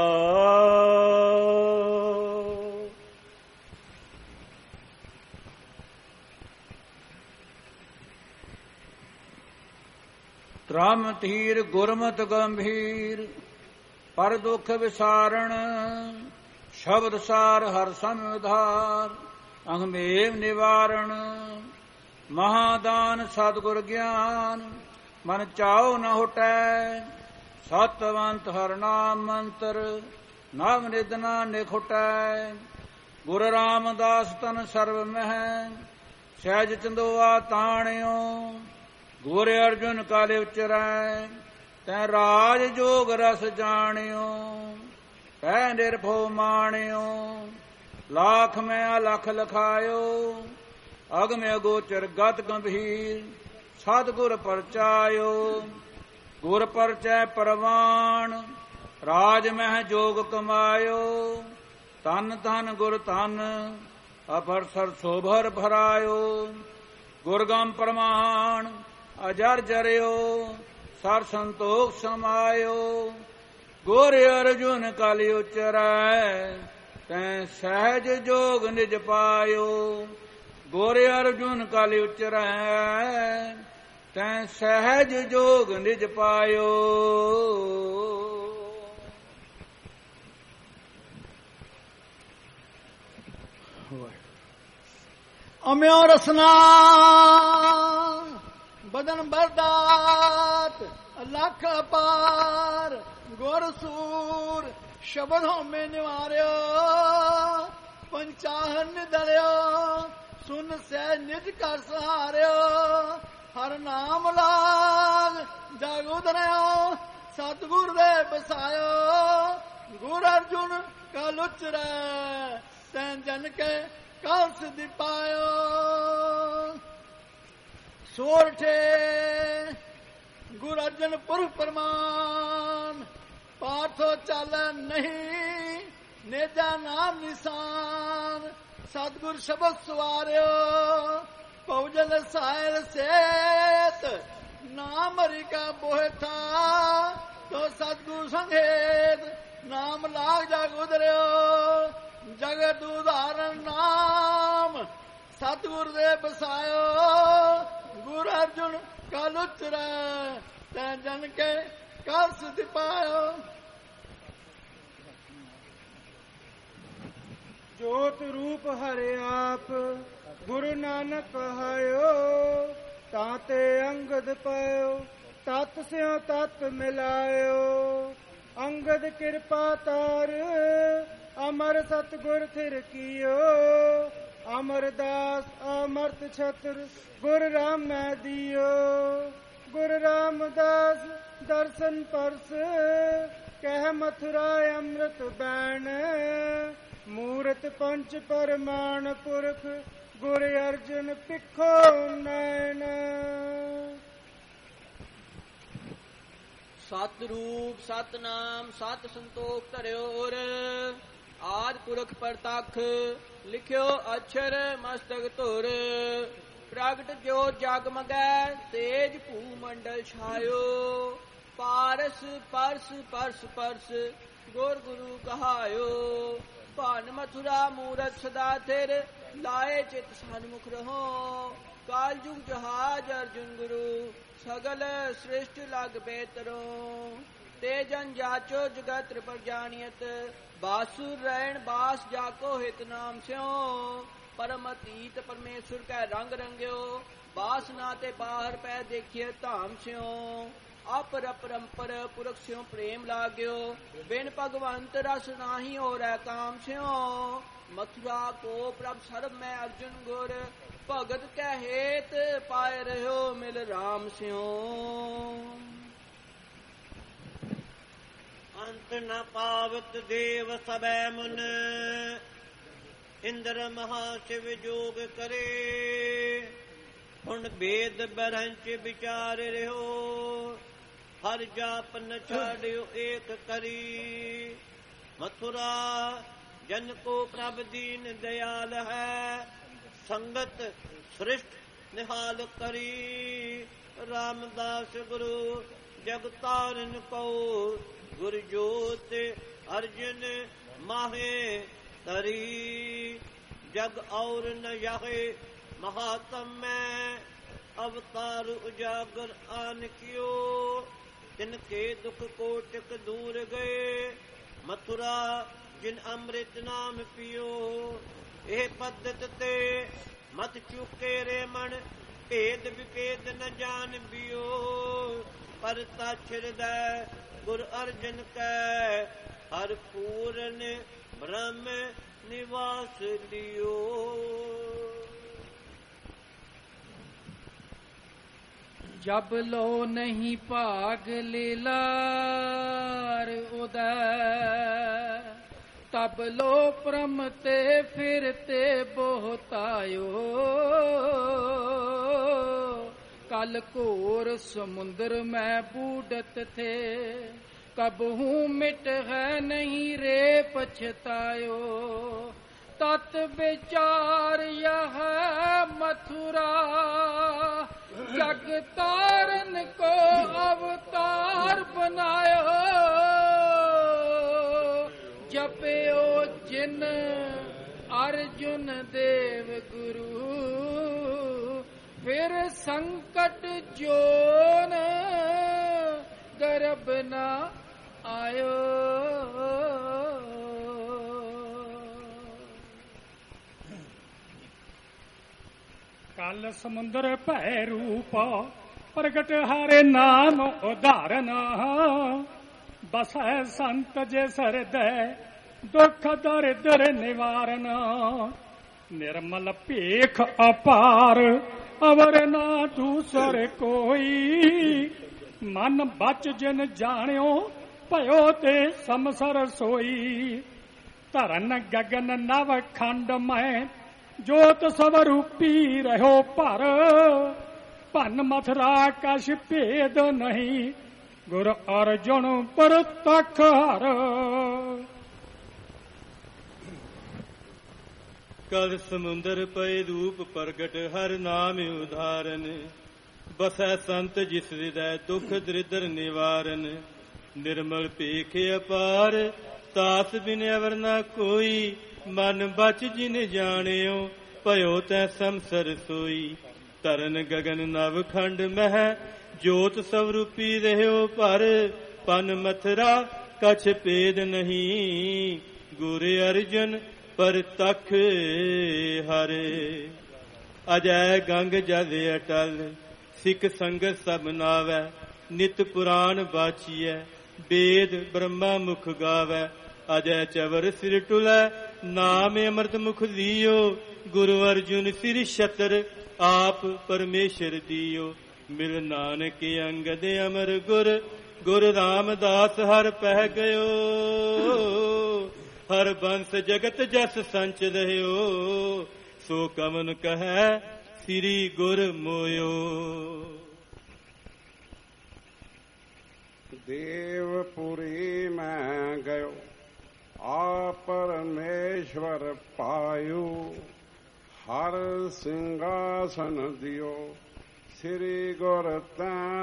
ਧਰਮ ਧੀਰ ਗੁਰਮਤਿ ਗੰਭੀਰ ਪਰ ਦੁਖ ਵਿਸਾਰਣ ਸ਼ਬਦ ਸਾਰ ਹਰ ਸਮੁਧਾਰ ਅਹਮੇਵ ਨਿਵਾਰਣ ਮਹਾਦਾਨ ਸਤਿਗੁਰ ਗਿਆਨ ਮਨ ਚਾਉ ਨ ਹੁਟੈ ਸਤਵੰਤ ਹਰ ਨਾਮ ਮੰਤਰ ਨਵ ਨਿਦਨਾ ਨਿਖੁਟੈ ਗੁਰ ਰਾਮਦਾਸ ਤਨ ਸਰਬ ਮਹਿ ਸਹਿਜ ਚੰਦੋਆ ਤਾਣਿਓ ਗੁਰ ਅਰਜੁਨ ਕਾਲੇ ਉਚਰੈ ਤੈ ਰਾਜ ਜੋਗ ਰਸ ਜਾਣਿਓ ਪੈ ਨਿਰਭਉ ਮਾਣਿਓ ਲਾਖ ਮੈਂ ਅਲਖ ਲਖਾਇਓ ਅਗਮ ਅਗੋਚਰ ਗਤ ਗੰਭੀਰ ਸਤਿਗੁਰ ਪਰਚਾਇਓ ਗੁਰ ਪਰਚੈ ਪਰਵਾਨ ਰਾਜ ਮਹਿ ਜੋਗ ਕਮਾਇਓ ਤਨ ਧਨ ਗੁਰ ਧਨ ਅਪਰਸਰ ਸੋਭਰ ਭਰਾਇਓ ਗੁਰਗਮ ਪ੍ਰਮਾਣ ਅਜਰ ਜਰਿਓ ਸਰ ਸੰਤੋਖ ਸਮਾਇਓ ਗੁਰ ਅਰਜੁਨ ਕਲਿ ਉਚਰੈ ਤੈ ਸਹਿਜ ਜੋਗ ਨਿਜ ਪਾਇਓ ਗੁਰ ਅਰਜੁਨ ਕਲਿ ਉਚਰੈ ਤੈ ਸਹਿਜ ਜੋਗ ਨਿਜ ਪਾਇਓ। ਅਮਿਓ ਰਸਨਾ ਬਦਨ ਬਰਦਾਤ ਲੱਖ ਅਪਾਰ ਗੁਰ ਸੂਰ ਸ਼ਬਦ ਹੋਮੇ ਨਿਵਾਰਿਓ ਪੰਚਾਹਨ ਨਿਦਲਿਓ ਸੁਨ ਸਹਿ ਨਿਜ ਕਰ ਸਹਾਰਿਓ ਹਰ ਨਾਮ ਲਾਗ ਜਗ ਉਦਰਿਓ ਸਤਿਗੁਰ ਦੇ ਬਸਾਇਓ ਗੁਰ ਅਰਜੁਨ ਕਲ ਉਚਰੈ ਤੈਂ ਜਨ ਕੇ ਕਲ ਸਿਧਿ ਪਾਇਓ ਸੋਰਠੇ ਗੁਰ ਅਰਜਨ ਪੁਰਖ ਪਰਮਾਨ ਪਾਠੋ ਚੱਲ ਨਹੀਂ ਨੇਜਾ ਨਾਮ ਨਿਸ਼ਾਨ ਸਤਿਗੁਰ ਸ਼ਬਦ ਸਵਾਰਿਓ ਪਉਜਲ ਸਾਹਿਲ ਸੇਤ ਨਾਮ ਰਿਕਾ ਬੋਹਠਾ ਤੋ ਸਤਿਗੁਰ ਸੰਗੇਤ ਨਾਮ ਲਾਗ ਜਗ ਉਦਰਿਓ ਜਗਤ ਉਦਾਹਰਨ ਨਾਮ ਸਤਿਗੁਰ ਦੇ ਬਸਾਇਓ ਗੁਰ ਅਰਜੁਨ ਕਲ ਉਚਰੈ ਤੈ ਜਨ ਕੇ ਕਲ ਸਿਧਿ ਪਾਇਓ। ਜੋਤ ਰੂਪ ਹਰਿ ਆਪ ਗੁਰੂ ਨਾਨਕ ਕਹਾਇਓ ਤਾਂ ਤੇ ਅੰਗਦ ਪਾਇਓ ਤਤ ਸਿਓ ਤਤ ਮਿਲਾਇਓ ਅੰਗਦ ਕਿਰਪਾ ਤਾਰ ਅਮਰ ਸਤਿਗੁਰ ਥਿਰ ਕੀਓ ਅਮਰਦਾਸ ਅਮਰਤ ਛਤਰ ਗੁਰ ਰਾਮ ਮੈਂ ਦਿਓ ਗੁਰ ਰਾਮਦਾਸ ਦਰਸ਼ਨ ਪਰਸ ਕਹਿ ਮਥੁਰਾ ਅੰਮ੍ਰਿਤ ਬੈਣ ਮੂਰਤ ਪੰਚ ਪਰਮਾਨ ਪੁਰਖ ਗੁਰ ਅਰਜਨ ਪਿਖੋ ਨੈਣ। ਸਤ ਰੂਪ ਸਤ ਨਾਮ ਸਤ ਸੰਤੋਖ ਧਰਿਓਰ ਆਦ ਪੁਰਖ ਪ੍ਰਤੱਖ ਲਿਖਿਓ ਅਛਰ ਮਸਤਕ ਧੁਰ ਪ੍ਰਗਟ ਜੋਤ ਜਗਮਗੈ ਤੇਜ ਭੂ ਮੰਡਲ ਛਾਇਓ ਪਾਰਸ ਪਰਸ ਪਰਸ ਪਰਸ ਗੁਰ ਗੁਰੂ ਕਹਾਇਓ ਭਾਨ ਮਥੁਰਾ ਮੂਰਤ ਸਦਾ ਥਿਰ ਲਾਏ ਚਿਤ ਸਨਮੁਖ ਰਹੋ ਕਾਲ ਜੁਗ ਜਹਾਜ ਅਰਜੁਨ ਗੁਰੂ ਸਗਲ ਸ੍ਰਿਸ਼ਟ ਲਗ ਬੇਤਰੋ ਤੇ ਜਨ ਜਾਚੋ ਜਗਤ ਪਰ ਜਾਣੀਤ ਬਾਸੁਰ ਰਹਿਣ ਬਾਸ ਜਾਕੋ ਹਿਤ ਨਾਮ ਸਿਓ परम अतीत परमेश्वर कै रंग रंग्यो बासना ते बाहर पै देखिए धाम स्यो अपर अपरंपर पुरख स्यो प्रेम लाग्यो बिन भगवंत रस नाही और काम स्यो मथुरा को प्रभ सर्व में अर्जुन गुर भगत कै हेत पाए रहो मिल राम स्यो अंत न पावत देव सबै मुन इंद्र महाशिव जोग करे हुन भेद बरंच विचार रहो हर जाप न छाड़ियो एक करी मथुरा जन को प्रभ दीन दयाल है संगत सृष्ट निहाल करी रामदास गुरु जगतारन को गुर जोत अर्जुन माहे तरी जग और न यहे महात्म में अवतार उजागर आन कियो तिनके दुख कोटक दूर गए मथुरा जिन अमृत नाम पियो ए पद्धत ते मत चुके रे मन भेद विभेद न जान बियो पर हृदय गुर अर्जन कै हर पूरन ब्रह्म निवास लियो जब लो नहीं भाग लीलार उदय तब लो प्रमते फिरते बहुतायो कल घोर समुद्र में बूढ़त थे कब हूँ मिट है नहीं रे पछतायो तत् विचार यह मथुरा जग तारन को अवतार बनायो जपयो जिन अर्जुन देव गुरु फिर संकट जोन गर्भ न आयो कल समुद्र भै रूप प्रगट हरे नाम उदाहरण बसै संत जे सरदय दुख दरिद्र निवारण निर्मल पेख अपार अवर ना दूसर कोई मन बच जिन जाण्यो भयो ते समसर सोई धरन गगन नव खंड में जोत स्वरूपी रहो पर भन मथुरा कछ भेद नहीं गुर अर्जुन पर तख हर कल समुंदर पय रूप प्रगट हर नाम उदाहरण बसै संत जिस हृदय दुख दरिद्र निवारण निर्मल पेख अपार तास बिन अवर न कोई मन बच जिन जानियो भयो तै समसर सोई तरन गगन नव खंड मह जोत स्वरूपी रहो पर पन मथुरा कछ भेद नहीं गुर अर्जन पर तख हरे अजय गंग जद अटल सिख संगत सब नावै नित पुराण बाचिए वेद ब्रह्मा मुख गावै अजय चवर सिर टुलै नाम अमृत मुख दियो गुरु अर्जुन सिर छतर आप परमेश्वर दियो मिल नानक अंगद अमर गुर गुर रामदास हर पह गयो हर बंस जगत जस संच रह्यो सो कवन कह श्री गुर मोयो देवपुरी में गयो आ परमेश्वर पायो हर सिंहासन दियो श्री गुर तैं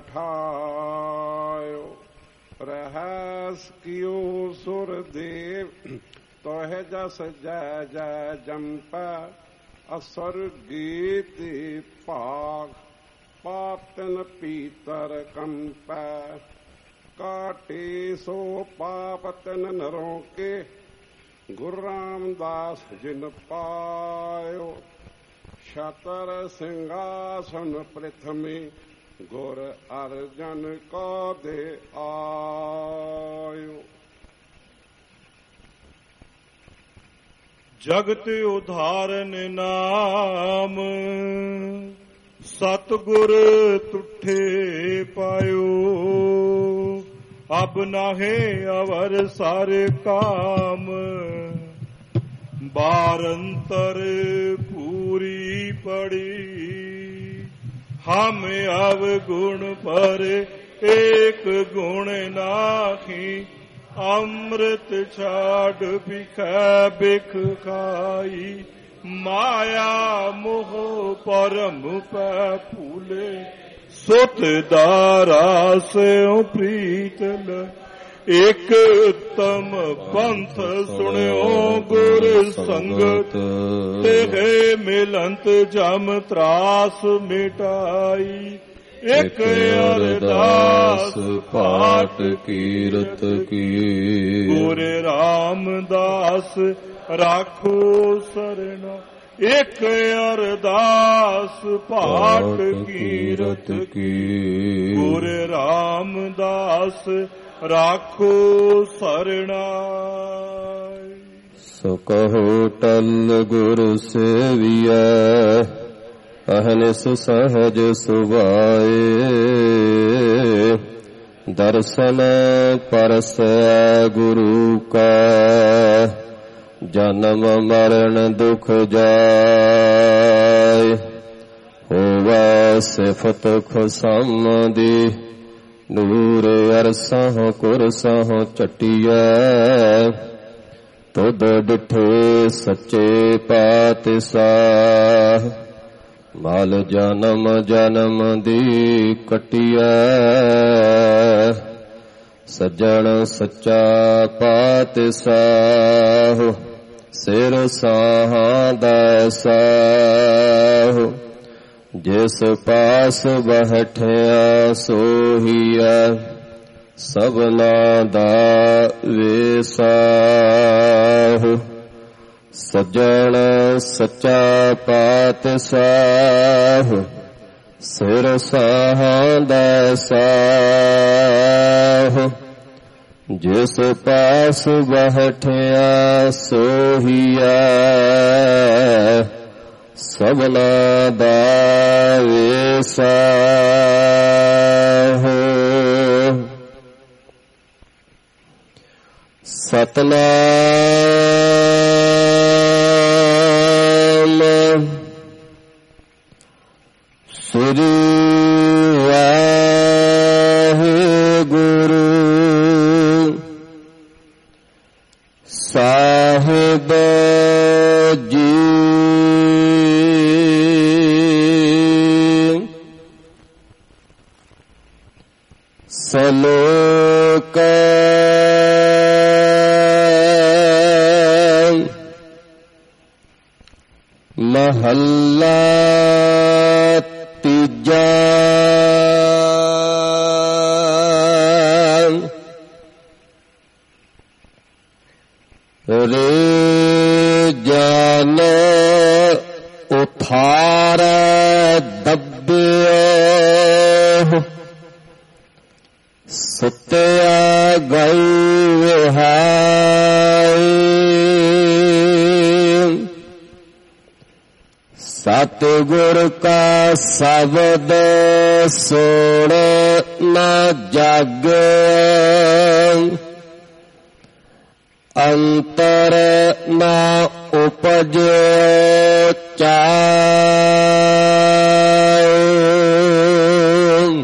बैठायो रहस कियो सुर देव तोह जस जय जय जम्प असुर गीत पाग पातन पीतर कंप काटे सो पापतन नरों के ਗੁਰੂ ਰਾਮਦਾਸ ਜਿਨ ਪਾਇਓ ਛਤਰ ਸਿੰਘਾਸਨ ਪ੍ਰਥਮੇ ਗੁਰ ਅਰਜਨ ਕੋ ਦੇ ਆਇਓ। ਜਗਤ ਉਧਾਰਨ ਨਾਮ ਸਤਿਗੁਰ ਤੁਠੇ ਪਾਇਓ। ਅਬ ਨਾਹੇ ਅਵਰ ਸਾਰੇ ਕਾਮ ਬਾਰੰਤਰ ਪੂਰੀ ਪੜੀ। ਹਮ ਅਵਗੁਣ ਪਰ ਏਕ ਗੁਣ ਨਾਹੀ। ਅੰਮ੍ਰਿਤ ਛਾੜ ਬਿਖੈ ਬਿਖ ਖਾਈ। ਮਾਇਆ ਮੋਹ ਪਰਮ ਪੈ ਭੂਲੇ। ਸੁਤ ਦਾਰਾ ਸਿਉ ਪ੍ਰੀਤ ਲ। ਇਕ ਉਤਮ ਪੰਥ ਸੁਣਿਓ ਗੁਰ ਸੰਗਤ। ਤੇ ਮਿਲੰਤ ਜਮ ਤਰਾਸ ਮਿਟਾਈ। ਇਕ ਅਰਦਾਸ ਪਾਠ ਕੀਰਤ ਕੀ। ਗੁਰ ਰਾਮਦਾਸ ਰਾਖੋ ਸਰਣਾ। ਇਕ ਅਰਦਾਸ ਪਾਠ ਕੀਰਤ ਕੀ। ਗੁਰ ਰਾਮਦਾਸ ਰਾਖੋ ਸਰਣਾ। ਸੋ ਕਹੋ ਟਲ ਗੁਰ ਸੇਵੀਐ। ਅਹਨਿਸ ਸਹਜ ਸੁਭਾਏ। ਦਰਸ਼ਨ ਪਰਸੈ ਗੁਰੂ ਕਾ। ਜਨਮ ਮਰਨ ਦੁਖ ਜਾਏ। ਹੋਵੈ ਸਿਫਤ ਖੁਸਮ ਦੀ। ਨੂਰ ਅਰਸਹੁ ਕੁਰਸਹੁ ਚਟਿਐ। ਤੁਧ ਡਿਠੇ ਸੱਚੇ ਪਾਤਸ਼ਾਹ। ਮਲ ਜਨਮ ਜਨਮ ਦੀ ਕਟਿਐ। ਸੱਜਣ ਸੱਚਾ ਪਾਤਸ਼ਾਹ। ਸਿਰ ਸਾਹਾਂ ਦਾ ਸਾਹੁ। ਜਿਸ ਪਾਸ ਬੈਠਿਆ ਸੋਹੀਐ। ਸਭਨਾ ਦਾ ਵੇਸਾਹੁ। ਸੱਜਣ ਸੱਚਾ ਪਾਤਸ਼ਾਹ। ਸਿਰ ਸਾਹਾਂ ਦਾ ਸਾਹੁ। ਜਿਸ ਪਾਸ ਬੈਠਿਆ ਸੋਹੀਐ। ਸਭਨਾ ਦਾ ਵੇਸਾਹੁ। ਸਤਿਨਾਮ ਸ੍ਰੀ ਵਾਹਿਗੁਰੂ ਸਾਹਿਬ ਜੀ। ਸਲੋਕ ਮਹੱਲਾ ਤੀਜਾ। ਰੇ ਜਨ ਉਥਾਰ ਦੱਬਿਓ। ਸੁਤਿਆ ਗਈ ਵਿਹਾਈ। ਸਤਿਗੁਰ ਕਾ ਸ਼ਬਦ ਸੁਣ ਨਾ ਜਾਗੈ। ਅੰਤਰ ਨਾ ਉਪਜੈ ਚਾਇ।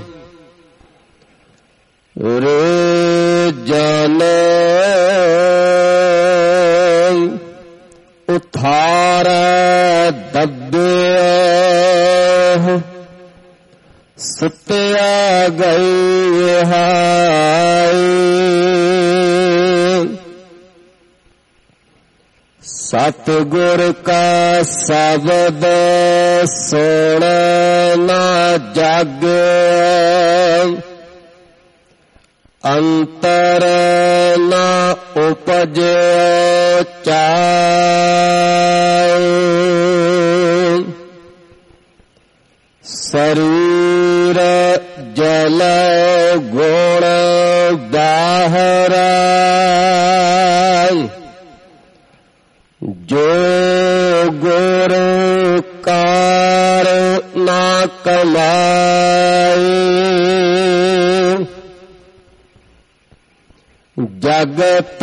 ਰੇ ਜਨ ਉਥਾਰ ਦੱਬਿਓ। ਸੁਤਿਆ ਗਈ ਵਿਹਾਈ। ਸਤਿਗੁਰ ਕਾ ਸ਼ਬਦ ਸੁਣ ਨਾ ਜਾਗੈ। ਅੰਤਰ ਨਾ ਉਪਜੈ ਚਾਉ ਸਰੀਰ ਜਲ ਗੁਣ ਬਾਹਰਾ ਜੋ ਗੁਰ ਕਾਰ ਨਾ ਕਮਾਏ ਜਗਤ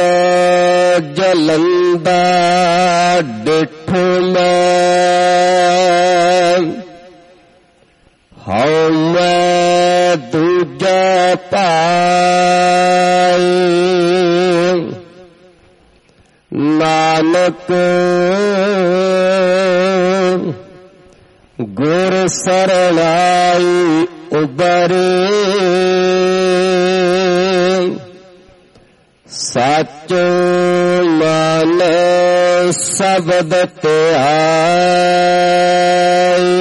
ਜਲੰਦਾ ਡਿਠ ਮੈਂ ਹਉ ਮੈਂ ਦੂਜਾ ਪਾਏ ਨਾਨਕ ਗੁਰ ਸਰਣਾਈ ਉਬਰੇ ਸੱਚ ਮਨ ਸ਼ਬਦ ਧਿਆਏ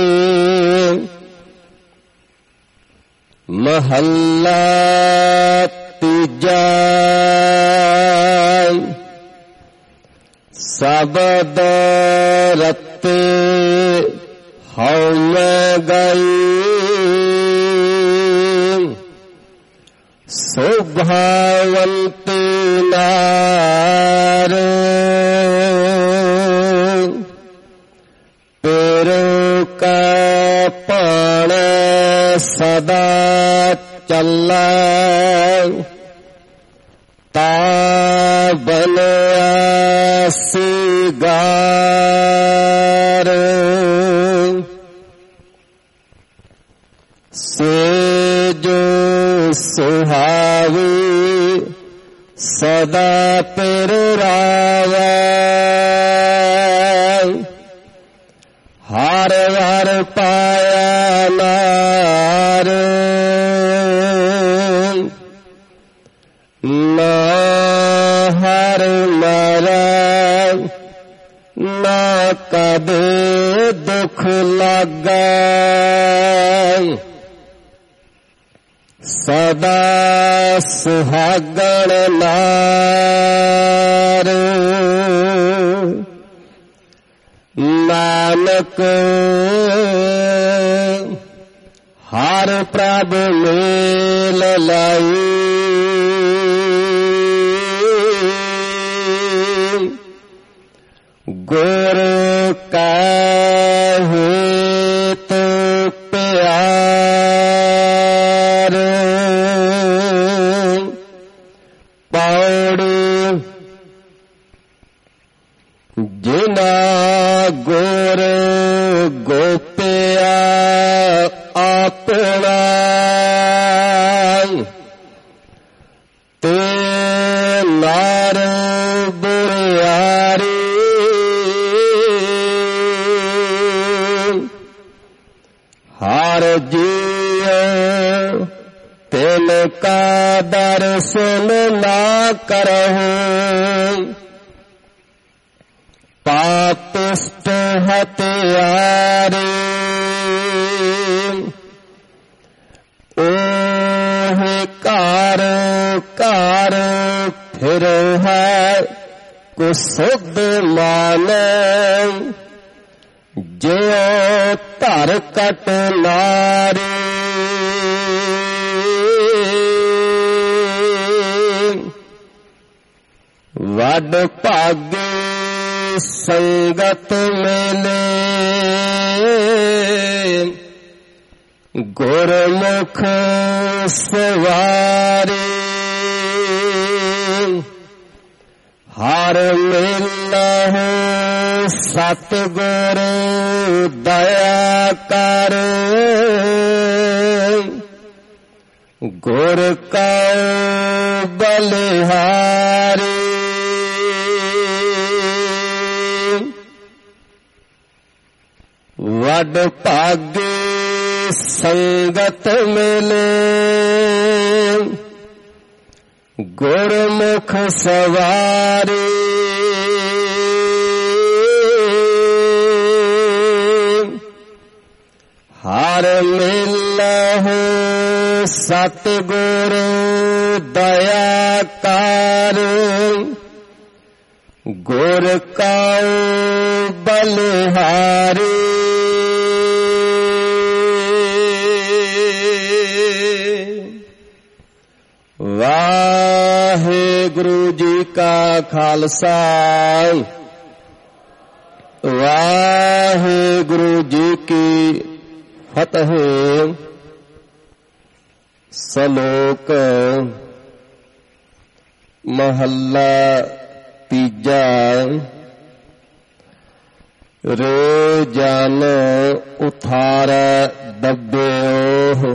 ਮਹੱਲਾ ਤੀਜਾ ਸ਼ਬਦ ਰਤੇ ਹਉ ਮੈਂ ਗਈ ਸੁਭਾਵੰਤੀ ਨਾਰ ਤੇਰੇ ਕਾ ਪਾਣ ਸਦਾ ਚੱਲੈ ਤਾ ਬਨਿਆ ਸਿਗਾਰ ਸੇਜ ਸੁਹਾਵੀ ਸਦਾ ਪਿਰ ਰਾਵੈ ਹਰ ਹਰ ਪਾਇਆ ਨਾਰ ਨਾ ਹਰ ਮਰੈ ਨਾ ਕਦੇ ਦੁਖ ਲਾਗੈ ਸਦਾ ਸੁਹਾਗਣ ਨਾਰ ਨਾਨਕ ਹਰ ਪ੍ਰਭ ਮੇਲ ਲਾਈ ਗੁਰ ਕਾ ਹੇਤ ਪਿਆਰ ਪੌੜੀ ਜਿਨਾ ਗੁਰ ਗੋਪਿਆ ਆਪਣਾ ਤੇ ਨਾਰ ਬੁਰਿਆਰੀ ਹਰ ਜੀਉ ਤਿਨ ਕਾ ਦਰਸ਼ਨ ਨਾ ਕਰਹੁ ਪਾਪਿਸ਼ਟ ਹਤਿਆਰੇ ਓਹ ਘਰ ਘਰ ਫਿਰ ਹੈ ਕੁਸੁਧ ਮਾਨੈ ਜਿਉ ਧਰ ਕਟ ਨਾਰੀ ਵੱਡ ਭਾਗੇ ਸੰਗਤ ਮਿਲੇ ਗੁਰਮੁਖ ਸਵਾਰੀ ਹਰ ਮਿਲਹੁ ਸਤਿਗੁਰ ਦਇਆ ਕਰ ਗੁਰ ਕਉ ਬਲਿਹਾਰੀ ਵੱਡ ਭਾਗੇ ਸੰਗਤ ਮਿਲੇ ਗੁਰਮੁਖ ਸਵਾਰੀ ਹਰ ਮਿਲਹੁ ਸਤਿਗੁਰ ਦਇਆ ਕਰ गुर काऊ बलिहारी वाहेगुरु जी का खालसा वाहेगुरु जी की फतेह। सलोक महला तीजा। रे जन उथार दब्यो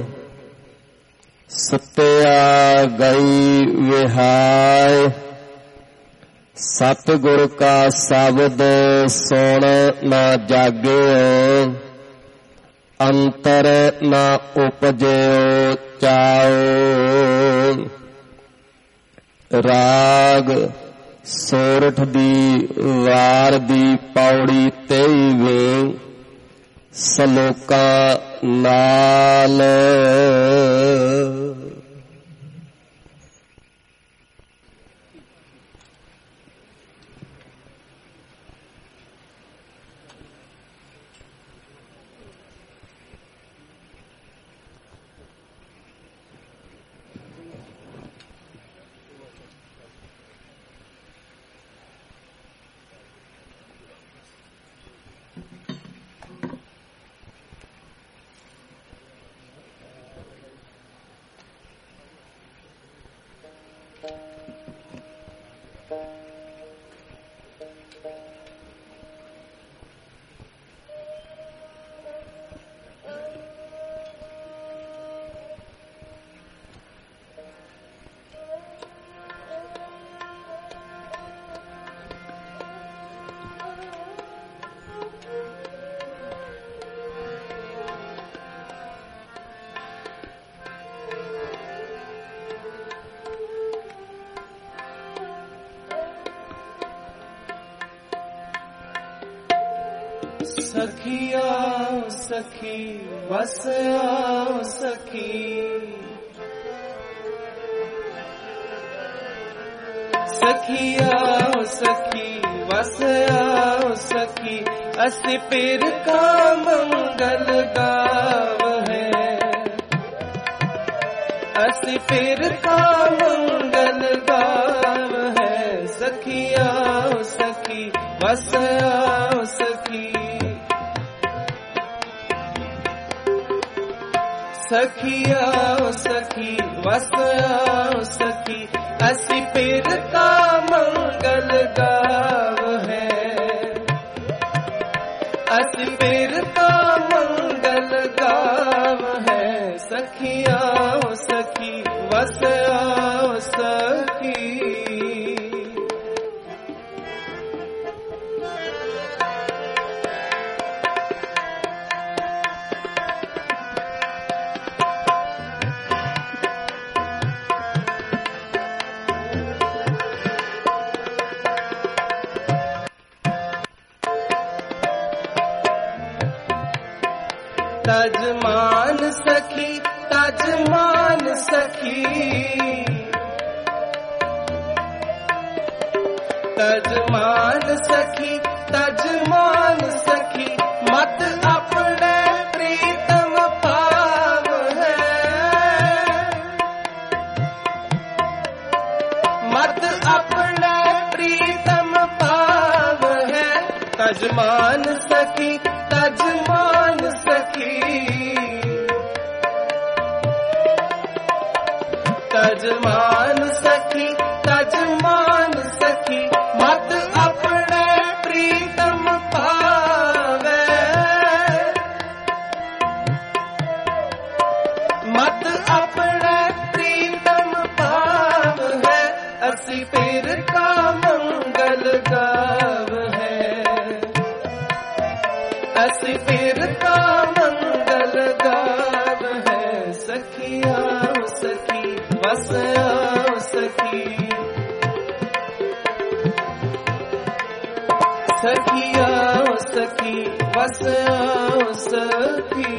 सत्या गई विहाय। सतगुर का शब्द सुन न जाग्यो अंतर न उपजो चाओ। राग सोरठ दी वार दी पौड़ी तेईवें सलोका नाल। सखिया सखी बस आओ सखी। सखिया सखी बस आओ सखी। असी पीर का मंगल गाव है। असी पीर का मंगल गाव है। सखिया सखी बस आओ सखी। सखिया सखी बस आओ सखी। असी पीर का मंगल गाव है। असी पीर का मंगल गाव है। सखिया सखी बस आओ सखी। तजमान सखी तजमान सखी। तजमान सखी तजमान सखी। मत अपने प्रीतम पाव है। मत अपने प्रीतम पाव है। तजमान सखी तजमान सखी। तजमान सखी तजमान सखी। मत अपने प्रीतम पावे। मत अपने प्रीतम पाव है। असी पीर का मंगल गाव है। असी पीर का मंगल गाव है। सखिया सखी बस आओ सखी। सखिया सखी बस आओ सखी।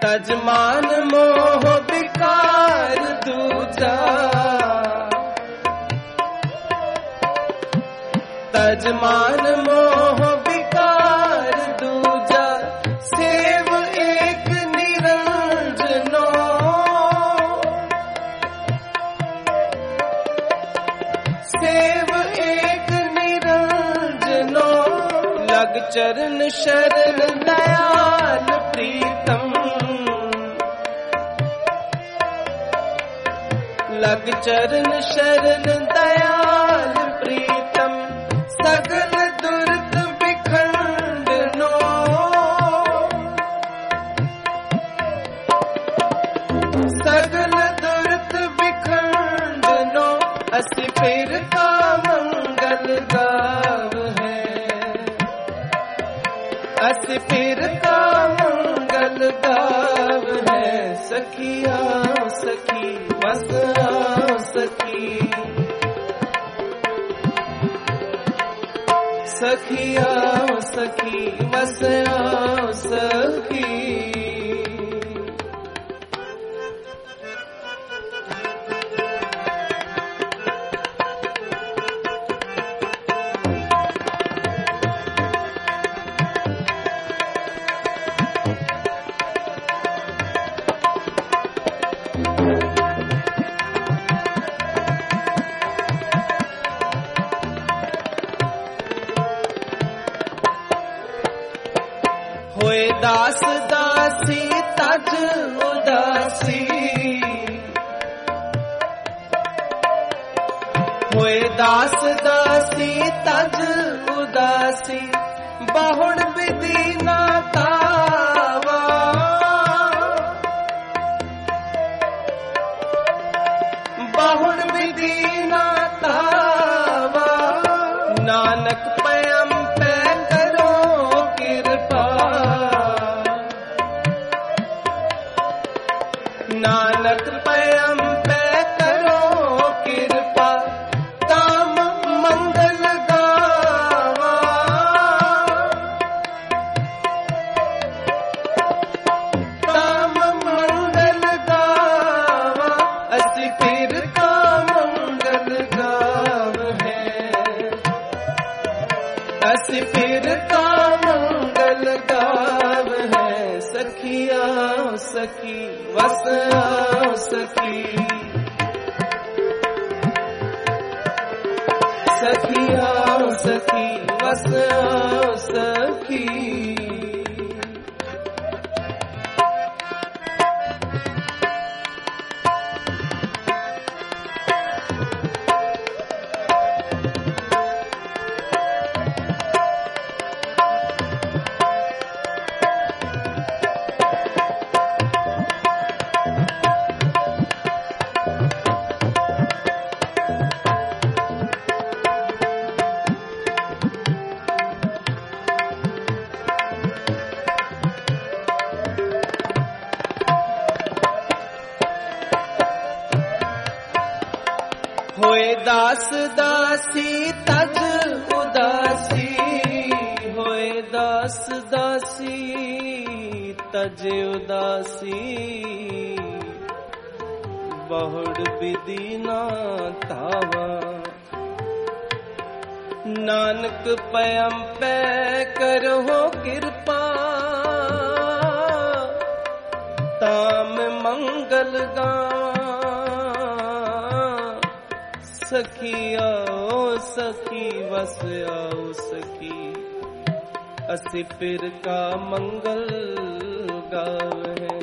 तजमान मोह विकार दूजा, तजमान मोह विकार दूजा, सेव एक निरंजनो, सेव एक निरंजनो, लग चरण शरण दयाल प्रीतम, लग चरण शरण दयाल प्रीतम, सगल दुर्ग बिखंडनो, सगल दुर्ग बिखंडनो, असि फिर का मंगल गाव है, असि फिर का मंगल गाव है, सखिया सखी बस आओ सखी, सखिया सखी बस आओ सखी। दास दासी तज उदासी, होए दास दासी तज उदासी, बहुड़ विधि ना तावा, बहुड़ विधि ना तावा, नानक पयम पे करो कृपा, नानक पयम पे करो कृपा, काम मंगल गावा, काम मंगल गावा, असि फिर का मंगल गाव है, असि फिर का मंगल गाव है, सखिया सखी बस आओ सखी, सखिया सखी बस आओ सखी। होए दास दासी तज उदासी, होए दास दासी तज उदासी, बहुड़ विधि ना तावा, नानक पयम पे करो कृपा, ताम मंगल गावा, सखी आओ सखी बस आओ सखी, असि फिर का मंगल गाव है,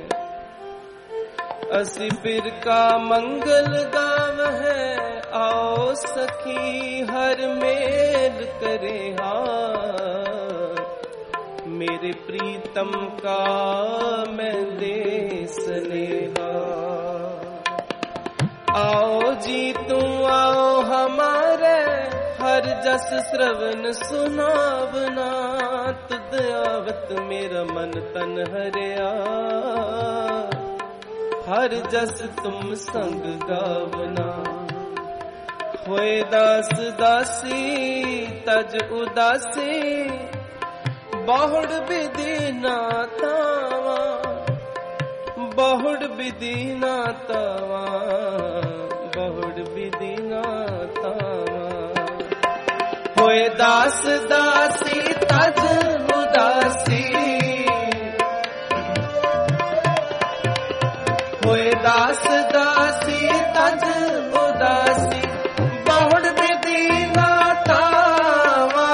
असि फिर का मंगल गाव है, आओ सखी हर मेल करे हाथ, मेरे प्रीतम का मैं दे स्नेहा, आओ जी तुम आओ हमारे, हर जस श्रवण सुनावना, तुद आवत मेरा मन तन हरिया, हर जस तुम संग गावना, होए दास दासी तज उदासी, बहुड़ विधि ना तावा, बहुड़ विधि ना तवा बहुड़ विधि ना तवा होए दास दासी तज उदासी होए दास दासी तज उदासी बहुड़ विधि ना तावा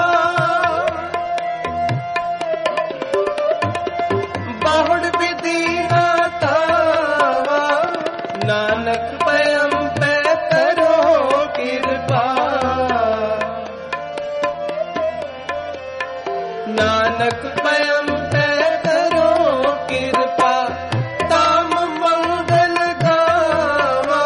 बहुड़ विधि ना तावा नानक पयम पे करो कृपा नानक पयम पे करो कृपा ताम मंगल गावा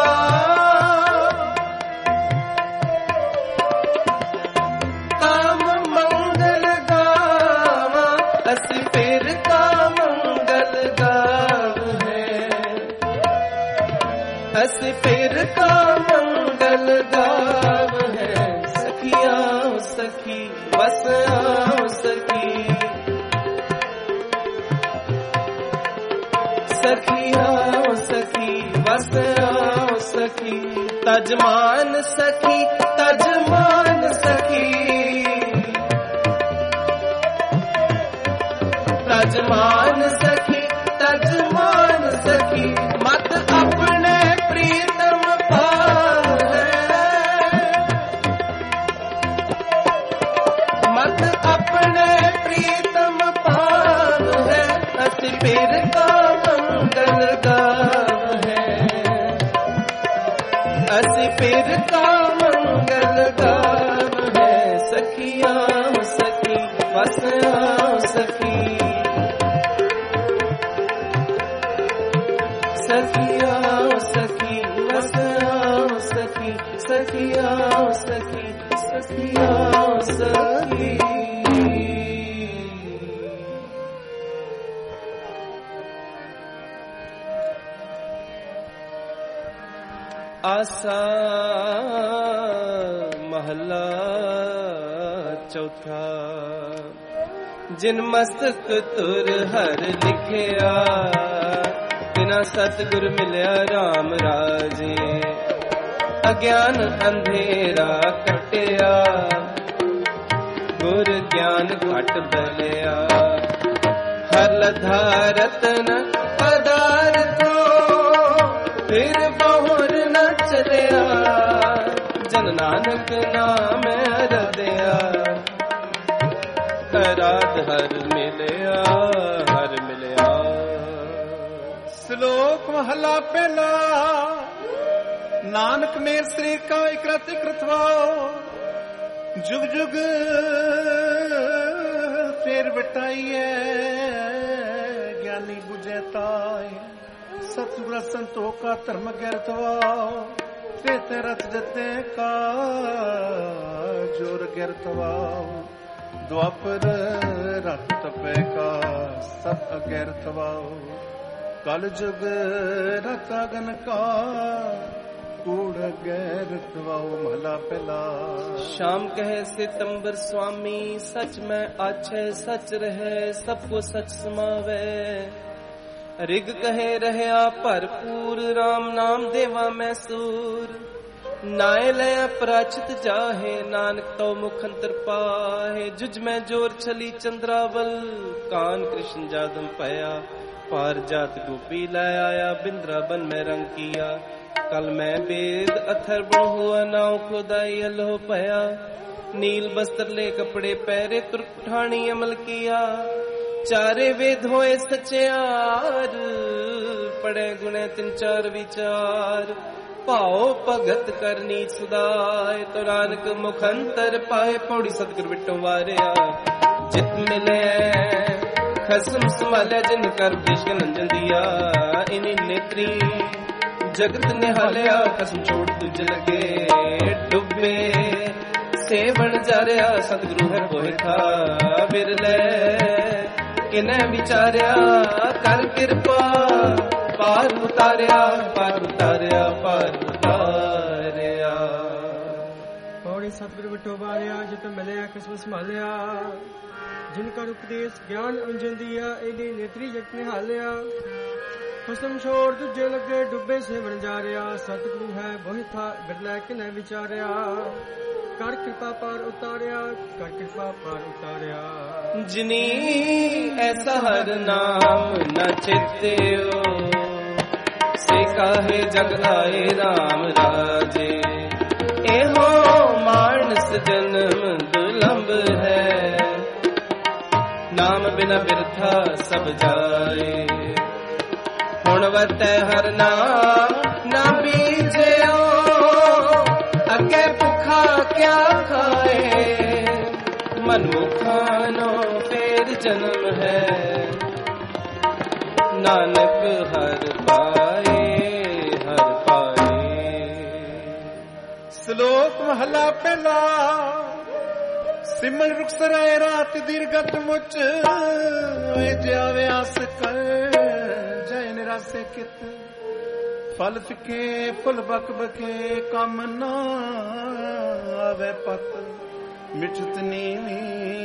ताम मंगल गावा असी फिर का मंगल गाव है असी फिर का मंगल गाव है सखिया सखी बस आओ सखी सखिया सखी बस आओ सखी तजमान सखी तजमान सखी तजमान सखी तजमान सखी मत अपने प्रीतम पाए मत अपने प्रीतम पाव है अति फिर का मंगल गाव है अति फिर का मंगल गाव है सखिया सखी बस आओ सखी सखिया सखी बस आओ सखी सखिया सखी सखिया सखी आसा महला चौथा जिन मस्तक तुर हर लिखिया बिना सतगुर मिलिया राम राजे अज्ञान अंधेरा कटिया गुर ज्ञान घट बलिया हर लधा रतन पदार्थो फिर बहुर न चलिया जन नानक नाम हृदया रात हर मिलिया हर मिलिया श्लोक महला पहला नानक मेर शरीर का इकरत इकरतवाओ जुग जुग फेर बटाइए ज्ञानी बुझेताए सतगुर संतो का धर्म गिरतवाओ तेते रथ देते का जोर गिरतवाओ द्वापर रथ तपे का सब अगिरतवाओ कल जुग रतागन का कूड़ गैरतवाओ महला पहला शाम कहे सितंबर स्वामी सच में आछे सच रहे सबको सच समावे ऋग कहे रहया भरपूर राम नाम देवा मैसूर नाय लया प्राचित जाहे नानक तो मुखंतर पाहे जुज में जोर छली चंद्रावल कान कृष्ण जादम पया पार जात गोपी लाया बिंद्रावन में रंग किया कल मैं वेद अथर बण हुआ नाव खुदाई अल्लाह पया नील बस्त्र ले कपड़े पहरे तुरठानी अमल किया चारे वेद होए सचयार पड़े गुणे तिन चार विचार पाओ भगत करनी सुदाय तो नानक मुखंतर पाए पौड़ी सतगुर बिटो वारिया जित मिले खसम संभाले जिन कर देश के नंजन दिया इन्हीं नेत्री जगत निहालिया कसम छोड़ तुझ लगे डुबे सेवन जारिया सतगुरु है कोई था बिरले किने विचारिया कर कृपा पार उतारिया पार उतारिया पार उतारिया पौड़ी सतगुरु बिठो बारिया जित मिलिया किस्म संभालिया जिनका उपदेश ज्ञान अंजन दिया एडी नेत्री जगत निहालिया ਖਸਮ ਛੋੜ ਦੂਜੇ ਲੱਗੇ ਡੁੱਬੇ ਸੇਵਣ ਜਾ ਰਿਹਾ। ਸਤਿਗੁਰੂ ਹੈ ਬੋਹਿ ਥਾ ਬਿਰਲਾ ਕਿਨੇ ਵਿਚਾਰਿਆ। ਕਰ ਕਿਰਪਾ ਪਾਰ ਉਤਾਰਿਆ, ਕਰ ਕਿਰਪਾ ਪਾਰ ਉਤਾਰਿਆ। ਜਿਨੀ ਐਸਾ ਹਰ ਨਾਮ ਨ ਚੇਤਿਓ, ਸੇ ਕਾਹੇ ਜਗ ਆਏ ਰਾਮ ਰਾਜੇ। ਇਹੋ ਮਾਨਸ ਜਨਮ ਦੁਲੰਭ ਹੈ, ਨਾਮ ਬਿਨਾ ਬਿਰਥਾ ਸਭ ਜਾਏ। ਹੁਣ ਵਰਤੈ ਹਰ ਨਾਮ ਨਾ ਬੀਜਿਓ, ਅੱਗੇ ਭੁੱਖਾ ਕਿਆ ਖਾਏ। ਮਨੁੱਖਾਂ ਨੂੰ ਫੇਰ ਜਨਮ ਹੈ, ਨਾਨਕ ਹਰ ਪਾਏ ਹਰ ਪਾਏ। ਸ਼ਲੋਕ ਮਹਲਾ ਪਹਿਲਾ। ਸਿਮਲ ਰੁਖਸਰਾਏ ਰਾਤ ਦੀਰਗਤ ਮੁਚ, ਵੇ ਜਾਵੇ ਆਸ ਕਰ ਜੈ ਨਿਰਾਸੇ ਕਿਤ। ਫਲ ਫਿਕੇ ਫੁੱਲ ਬਕ ਬਕੇ, ਕੰਮ ਨਾ ਆਵੇ ਪਤ। ਮਿਠਤ ਨੀਵੀ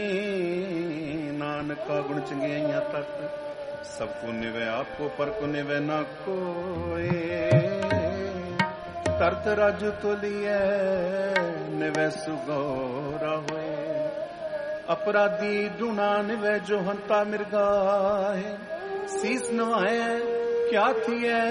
ਨਾਨਕਾ ਗੁਣ ਚੰਗਿਆਈਆਂ ਤਤ। ਸਭ ਕੋ ਨਿਵੇ ਆਪੋ ਪਰ ਕੋ ਨਿਵੇ ਨਾ ਕੋਏ। ਤਰਤ ਰਾਜੂ ਤੋਲੀਐ ਨਿਵੇ ਸੁਗੋਰਾ ਹੋਏ। ਅਪਰਾਧੀ ਢੂਣਾ ਨਿਵੇ ਜੋ ਹੰਤਾ ਮਿਰਗਾਏ। ਸੀਸ ਨਵਾਏ ਕਿਆ ਥੀਐ,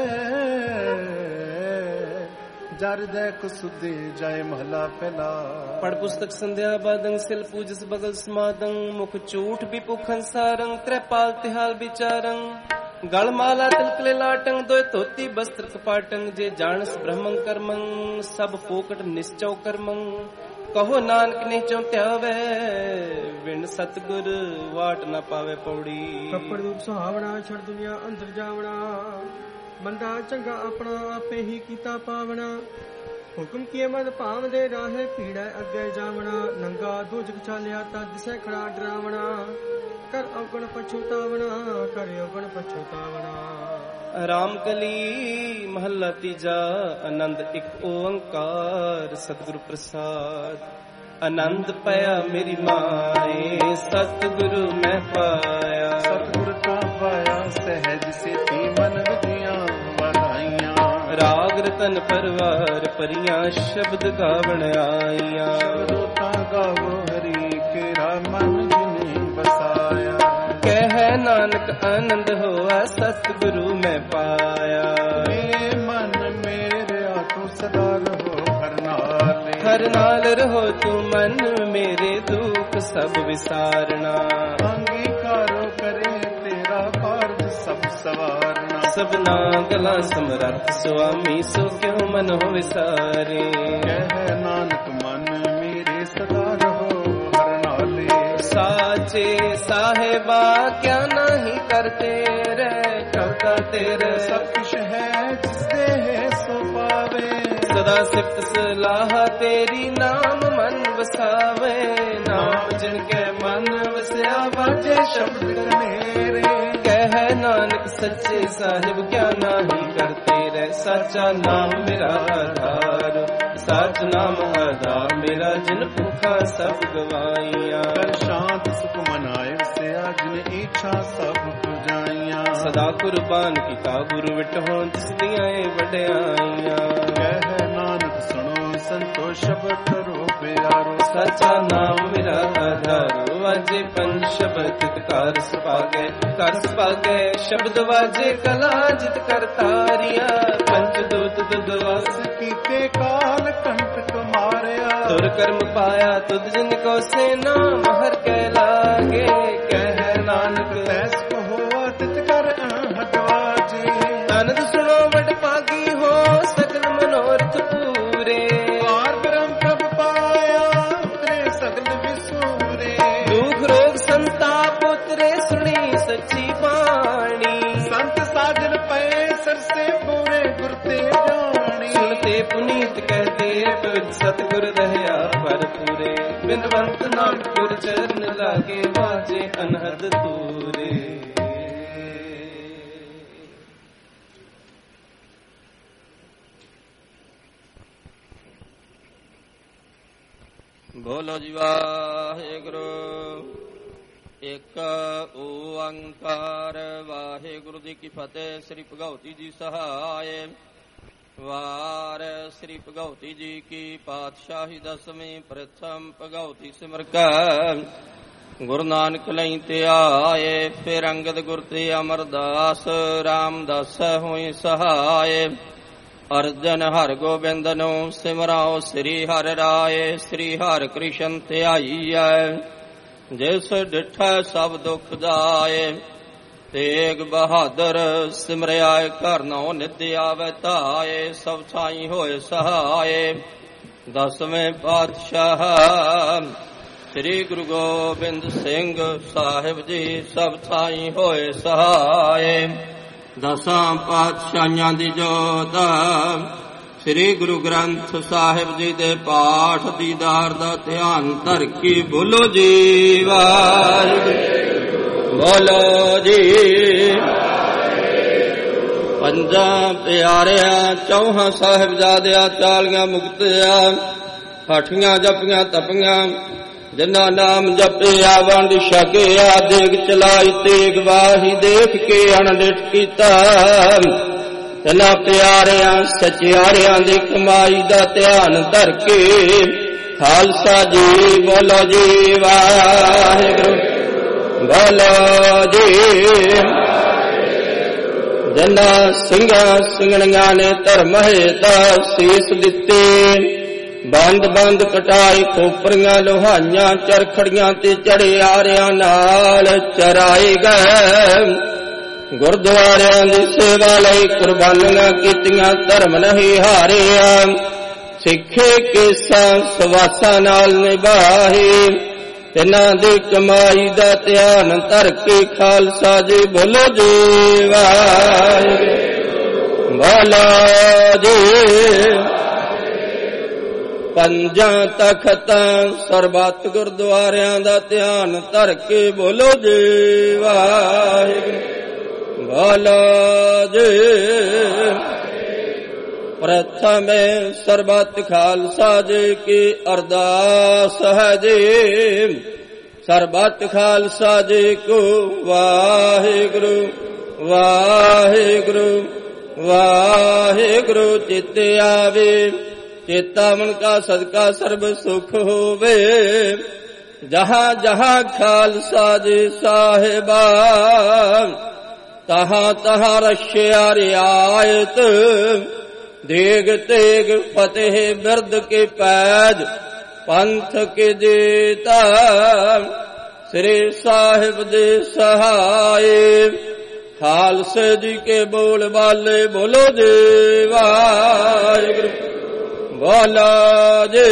ਜਰ ਦੇ ਕੁਸੁਦੇ ਜਾਏ ਮਹਲਾ ਪਹਿਲਾ। ਪੜ ਪੁਸਤਕ ਸੰਧਿਆ ਬਾਦੰ ਸਿਲ ਪੂਜਸ ਬਗਲ ਸਮਾਦੰ। ਮੁਖ ਝੂਠ ਵੀ ਭੁਖਨ ਸਾਰੰ, ਤ੍ਰੈਪਾਲ ਤਿਹਾਲ ਵਿਚਾਰੰ। ਗਲ ਮਾਲਾ ਤਿਲਕਲੇ ਲਾਟੰ, ਦੋਇ ਧੋਤੀ ਬਸਤਰ ਕਪਾਟੰ। ਜੇ ਜਾਣਸ ਬ੍ਰਹਮੰ ਕਰਮੰ, ਸਭ ਫੋਕਟ ਨਿਸ਼ਚਉ ਕਰਮੰ। ਕਹੋ ਨਾਨਕ ਨੇ ਚਉ ਧਿਆਵੈ, ਵਿਣ ਸਤਿਗੁਰ ਵਾਟ ਨਾ ਪਾਵੇ ਪੌੜੀ। ਕੱਪੜ ਰੂਪ ਸੁਹਾਵਣਾ, ਛੜ ਦੁਨੀਆ ਅੰਦਰ ਜਾਵਣਾ। ਬੰਦਾ ਚੰਗਾ ਆਪਣਾ ਆਪੇ ਹੀ ਕੀਤਾ ਪਾਵਣਾ। ਹੁਕਮ ਕੀਏ ਮਨ ਭਾਵ ਦੇ ਰਾਹੇ, ਪੀੜਾ ਅੱਗੇ ਜਾਵਣਾ। ਨੰਗਾ ਦੋਜਕ ਚਾਲਿਆ ਤਾਂ ਦਿਸੈ ਖੜਾ ਡਰਾਵਣਾ। ਕਰ ਔਗਣ ਪਛਤਾਵਣਾ, ਕਰ ਔਗਣ ਪਛਤਾਵਣਾ। ਰਾਮ ਕਲੀ ਮਹੱਲਾ ਤੀਜਾ। ਆਨੰਦ ਇੱਕ ਓੰਕਾਰ ਸਤਿਗੁਰ ਪ੍ਰਸਾਦ। ਆਨੰਦ ਪਾਇਆ ਮੇਰੀ ਮਾਏ, ਸਤਿਗੁਰੂ ਮੈਂ ਪਾਇਆ। ਸਤਿਗੁਰ ਕਾ ਪਾਇਆ ਸਹਿਜ ਸੇਤੀ ਮਨ ਵਿਧੀਆਂ ਵਧਾਈਆਂ। ਰਾਗ ਰਤਨ ਪਰਵਾਰ ਪਰੀਆਂ, ਸ਼ਬਦ ਗਾਵਣ ਆਈਆਂ। ਸ਼ਬਦੋ ਤਾਂ ਗਾਵੋ ਹਰੀ ਕੇਰਾ ਮਨ ਜਿਨੇ ਬਸਾਇਆ। ਕਹਿ ਨਾਨਕ ਆਨੰਦ ਹੋਆ, ਸਤਿਗੁਰੂ ਮੈਂ ਪਾਇਆ। ਮੇ ਮਨ ਮੇਰੇ ਆਤੋ ਸਦਾ ਰਹੋ ਹਰ ਨਾਲ। ਹਰ ਨਾਲ ਰਹੋ ਤੂੰ ਮਨ ਮੇਰੇ, ਦੁੱਖ ਸਭ ਵਿਸਾਰਣਾ। ਅੰਗੀਕਾਰੋ ਕਰੇ ਤੇਰਾ ਕਾਰਜ ਸਭ ਸਵਾਰਨਾ। ਸਭਨਾ ਗਲਾ ਸਮਰੱਥ ਸੁਆਮੀ, ਸੋ ਕਿਉ ਮਨ ਹੋ ਵਿਸਾਰੇ। ਕਹਿ ਨਾਨਕ ਮਨ ਮੇਰੇ ਸਦਾ ਰਹੋ ਹਰ ਨਾਲੇ। ਸਾਚੇ ਸਾਹਿਬਾ ਕਿਆ ਨਹੀਂ ਕਰਤੇ ਰਹਿ, ਕਰਤਾ ਤੇਰੇ ਸਭ ਕੁਛ ਹੈ ਜਿਸ ਦੇ ਹੈ ਸੋ ਪਾਵੇ। ਸਦਾ ਸਿਫਤ ਸਲਾਹ ਤੇਰੀ, ਨਾਮ ਮਨ ਵਸਾਵੇ। ਨਾਮ ਜਿਨ ਕੇ ਮਨ ਵਸਿਆ, ਵਾਜੇ ਸ਼ਬਦ ਕਨੇਰੇ। ਕਹਿ ਨਾਨਕ ਸੱਚੇ ਸਾਹਿਬ ਕਿਆ ਨਹੀਂ ਕਰਤੇ ਰਹਿ। ਸਾਚਾ ਨਾਮ ਮੇਰਾ ਆਧਾਰ, ਸਾਚ ਨਾਮ ਆਧਾਰ ਮੇਰਾ। ਜਿਨ ਭੁੱਖਾ ਸਭ ਗਵਾਈਆਂ, ਕਰ ਸ਼ਾਂਤ ਸੁਖ ਮਨਾਏ ਵਸਿਆ। ਜਿਨ ਇੱਛਾ ਸਭ ਪੁਜਾਈਆਂ। ਸਦਾ ਕੁਰਬਾਨ ਕੀਤਾ ਗੁਰੂ ਵਿਟਹੁ, ਜਿਸ ਦੀਆਂ ਏ ਵਡਿਆਈਆਂ। ਕਹਿ ਨਾਨਕ ਸੁਣੋ ਸੰਤੋਖ ਸ਼ਬਦ ਕਰੋ ਪਿਆਰੋ। ਸਾਚਾ ਨਾਮ ਮੇਰਾ ਆਧਾਰ, ਵਾਜੇ ਪੰਜ ਸ਼ਬਦ ਕਰ ਸੁਭਾਗੈ। ਕਰ ਸੁਭਾਗੈ ਸ਼ਬਦ ਵਾਜੇ, ਕਲਾ ਜਿਤ ਕਰ ਤਾਰੀਆ। ਪੰਜ ਦੂਤ ਦੁਦ ਵਸ ਕੀਤੇ ਕਾਲ ਕੰਟਕ ਮਾਰਿਆ। ਤੁਰ ਕਰਮ ਪਾਇਆ ਤੁਧ ਜਿਨ ਕੋ ਸੇਨਾ, ਮਹਰ ਕਹਿ ਲਾਗੇ। ਕਹਿ ਨਾਨਕ ਤੈਸ ਕਹੋ ਤਿਤ ਕਰ ਹਟਵਾਜੀ। ਆਨੰਦ ਸੁਣੋ ਵਡ ਭਾਗੀ ਹੋ, ਸਗਲ ਮਨੋਰਥ ਪੂਰੇ। ਪਾਰ ਬ੍ਰਹਮ ਪ੍ਰਭ ਪਾਇਆ, ਉਤਰੇ ਸਗਲ ਵਿਸੂਰੇ। ਦੁਖ ਰੋਗ ਸੰਤਾਪ ਉਤਰੇ, ਸੁਣੀ ਸੱਚੀ ਬਾਣੀ। ਸੰਤ ਸਾਜਨ ਪਏ ਸਰਸੇ ਪੂਰੇ, ਗੁਰ ਤੇ ਜਾਣੀ। ਸੁਣਤੇ ਪੁਨੀਤ ਕਹਤੇ, ਪਵਿੱਤ ਸਤਿਗੁਰ ਰਹਿਆ ਭਰਪੂਰੇ। ਬਿਨਵੰਤ ਨਾਨਕ ਗੁਰ ਚਰਨ ਲਾਗੇ, ਵਾਜੇ ਅਨਹਦ ਤੂਰੇ। ਬੋਲੋ ਜੀ ਵਾਹਿਗੁਰੂ। ਇੱਕ ਓੰਕਾਰ ਵਾਹਿਗੁਰੂ ਜੀ ਜੀ ਕੀ ਫਤਿਹ। ਸ੍ਰੀ ਭਗਉਤੀ ਜੀ ਸਹਾਇ। ਵਾਰ ਸ੍ਰੀ ਭਗਉਤੀ ਜੀ ਕੀ ਪਾਤਸ਼ਾਹੀ ਦਸਵੀਂ ਪ੍ਰਥਮ ਭਗਉਤੀ ਸਿਮਰ ਕੈ ਗੁਰੂ ਨਾਨਕ ਲਈ ਧਿਆਏ। ਫਿਰ ਅੰਗਦ ਗੁਰ ਤੇ ਅਮਰਦਾਸ ਰਾਮਦਾਸ ਹੋਈ ਸਹਾਇ। ਅਰਜਨ ਹਰਿ ਗੋਬਿੰਦ ਨੂੰ ਸਿਮਰਾਓ ਸ੍ਰੀ ਹਰਿ ਰਾਏ। ਸ੍ਰੀ ਹਰਿ ਕ੍ਰਿਸ਼ਨ ਧਿਆਈਐ ਜਿਸ ਡਿਠੈ ਸਭ ਦੁਖ ਜਾਏ। ਤੇਗ ਬਹਾਦਰ ਸਿਮਰਿਆ ਘਰ ਨਉ ਨਿਤ ਆਵੈ ਧਾਏ। ਸਭ ਥਾਈ ਹੋਏ ਸਹਾਏ। ਦਸਵੇਂ ਪਾਤਸ਼ਾਹ ਸ੍ਰੀ ਗੁਰੂ ਗੋਬਿੰਦ ਸਿੰਘ ਸਾਹਿਬ ਜੀ ਸਭ ਥਾਈ ਹੋਏ ਸਹਾਏ। ਦਸਾਂ ਪਾਤਸ਼ਾਹਾਂ ਦੀ ਜੋਤ ਸ੍ਰੀ ਗੁਰੂ ਗ੍ਰੰਥ ਸਾਹਿਬ ਜੀ ਦੇ ਪਾਠ ਦੀਦਾਰ ਦਾ ਧਿਆਨ ਧਰ ਕੇ ਬੋਲੋ ਜੀ ਵਾਹਿਗੁਰੂ ਬੋਲੋ ਜੀ। ਪੰਜਾਂ ਪਿਆਰਿਆਂ ਚੌਹਾਂ ਸਾਹਿਬਜ਼ਾਦਿਆਂ ਚਾਲੀਆਂ ਮੁਕਤਿਆਂ ਹਠੀਆਂ ਜਪੀਆਂ ਤਪੀਆਂ ਜਿਨ੍ਹਾਂ ਨਾਮ ਜਪਿਆ ਵੰਡ ਛਕਿਆ ਦੇਗ ਚਲਾਈ ਤੇਗ ਵਾਹੀ ਦੇਖ ਕੇ ਅਣਡਿਠ ਕੀਤਾ। ਤਿੰਨਾਂ ਪਿਆਰਿਆਂ ਸਚਿਆਰਿਆਂ ਦੀ ਕਮਾਈ ਦਾ ਧਿਆਨ ਧਰ ਕੇ ਖਾਲਸਾ ਜੀ ਬੋਲੋ ਜੀ ਵਾਹਿਗੁਰੂ ਬੋਲੋ ਜੀ। ਜਿਨ੍ਹਾਂ ਸਿੰਘਾਂ ਸਿੰਘਣੀਆਂ ਨੇ ਧਰਮ ਹੇਤਾ ਸੀਸ ਦਿੱਤੇ ਬੰਦ ਬੰਦ ਕਟਾਈ ਖੋਪਰੀਆਂ ਲੋਹਾਈਆਂ ਚਰਖੜੀਆਂ ਤੇ ਚੜੇ ਆਰਿਆਂ ਨਾਲ ਚਰਾਏ ਗਏ। ਗੁਰਦੁਆਰਿਆਂ ਦੀ ਸੇਵਾ ਲਈ ਕੁਰਬਾਨੀਆਂ ਕੀਤੀਆਂ ਧਰਮ ਨਹੀਂ ਹਾਰਿਆ। ਸਿੱਖੇ ਕੇਸਾਂ ਸਵਾਸਾਂ ਨਾਲ ਨਿਭਾਏ। ਤਿੰਨਾਂ ਦੀ ਕਮਾਈ ਦਾ ਧਿਆਨ ਧਰ ਕੇ ਖਾਲਸਾ ਜੀ ਬੋਲੋ ਜੀ ਵਾਹਿਗੁਰੂ ਬੋਲੋ ਜੀ। ਪੰਜਾਂ ਤਖਤਾਂ ਸਰਬੱਤ ਗੁਰਦੁਆਰਿਆਂ ਦਾ ਧਿਆਨ ਧਰ ਕੇ ਬੋਲੋ ਜੀ ਵਾਹਿਗੁਰੂ ਬੋਲੋ ਜੀ। ਪ੍ਰਥਮੇ ਸਰਬੱਤ ਖਾਲਸਾ ਜੀ ਕੀ ਅਰਦਾਸ ਹੈ ਜੀ। ਸਰਬੱਤ ਖਾਲਸਾ ਜੀ ਕੋ ਵਾਹਿਗੁਰੂ ਵਾਹਿਗੁਰੂ ਵਾਹਿਗੁਰੂ ਚਿਤ ਆਵੇ। ਚੇਤਾਵਨ ਕਾ ਸਦਕਾ ਸਰਬ ਸੁਖ ਹੋਵੇ। ਜਹਾਂ ਜਹਾਂ ਖਾਲਸਾ ਜੀ ਸਾਹਿਬਾ ਤਹਾਂ ਤਹਾਂ ਰਸ਼ਿਆ ਰਿਆਇਤ। ਦੇਗ ਤੇਗ ਫਤਿਹ ਬਿਰਦ ਕੇ ਪੈਜ ਪੰਥ ਕੇ ਜੀਤਾ। ਸ੍ਰੀ ਸਾਹਿਬ ਦੇ ਸਹਾਏ ਖਾਲਸੇ ਜੀ ਕੇ ਬੋਲ ਬਾਲੇ ਬੋਲੋ ਜੀ ਵਾਹਿਗੁਰੂ ਬੋਲੋ ਜੀ।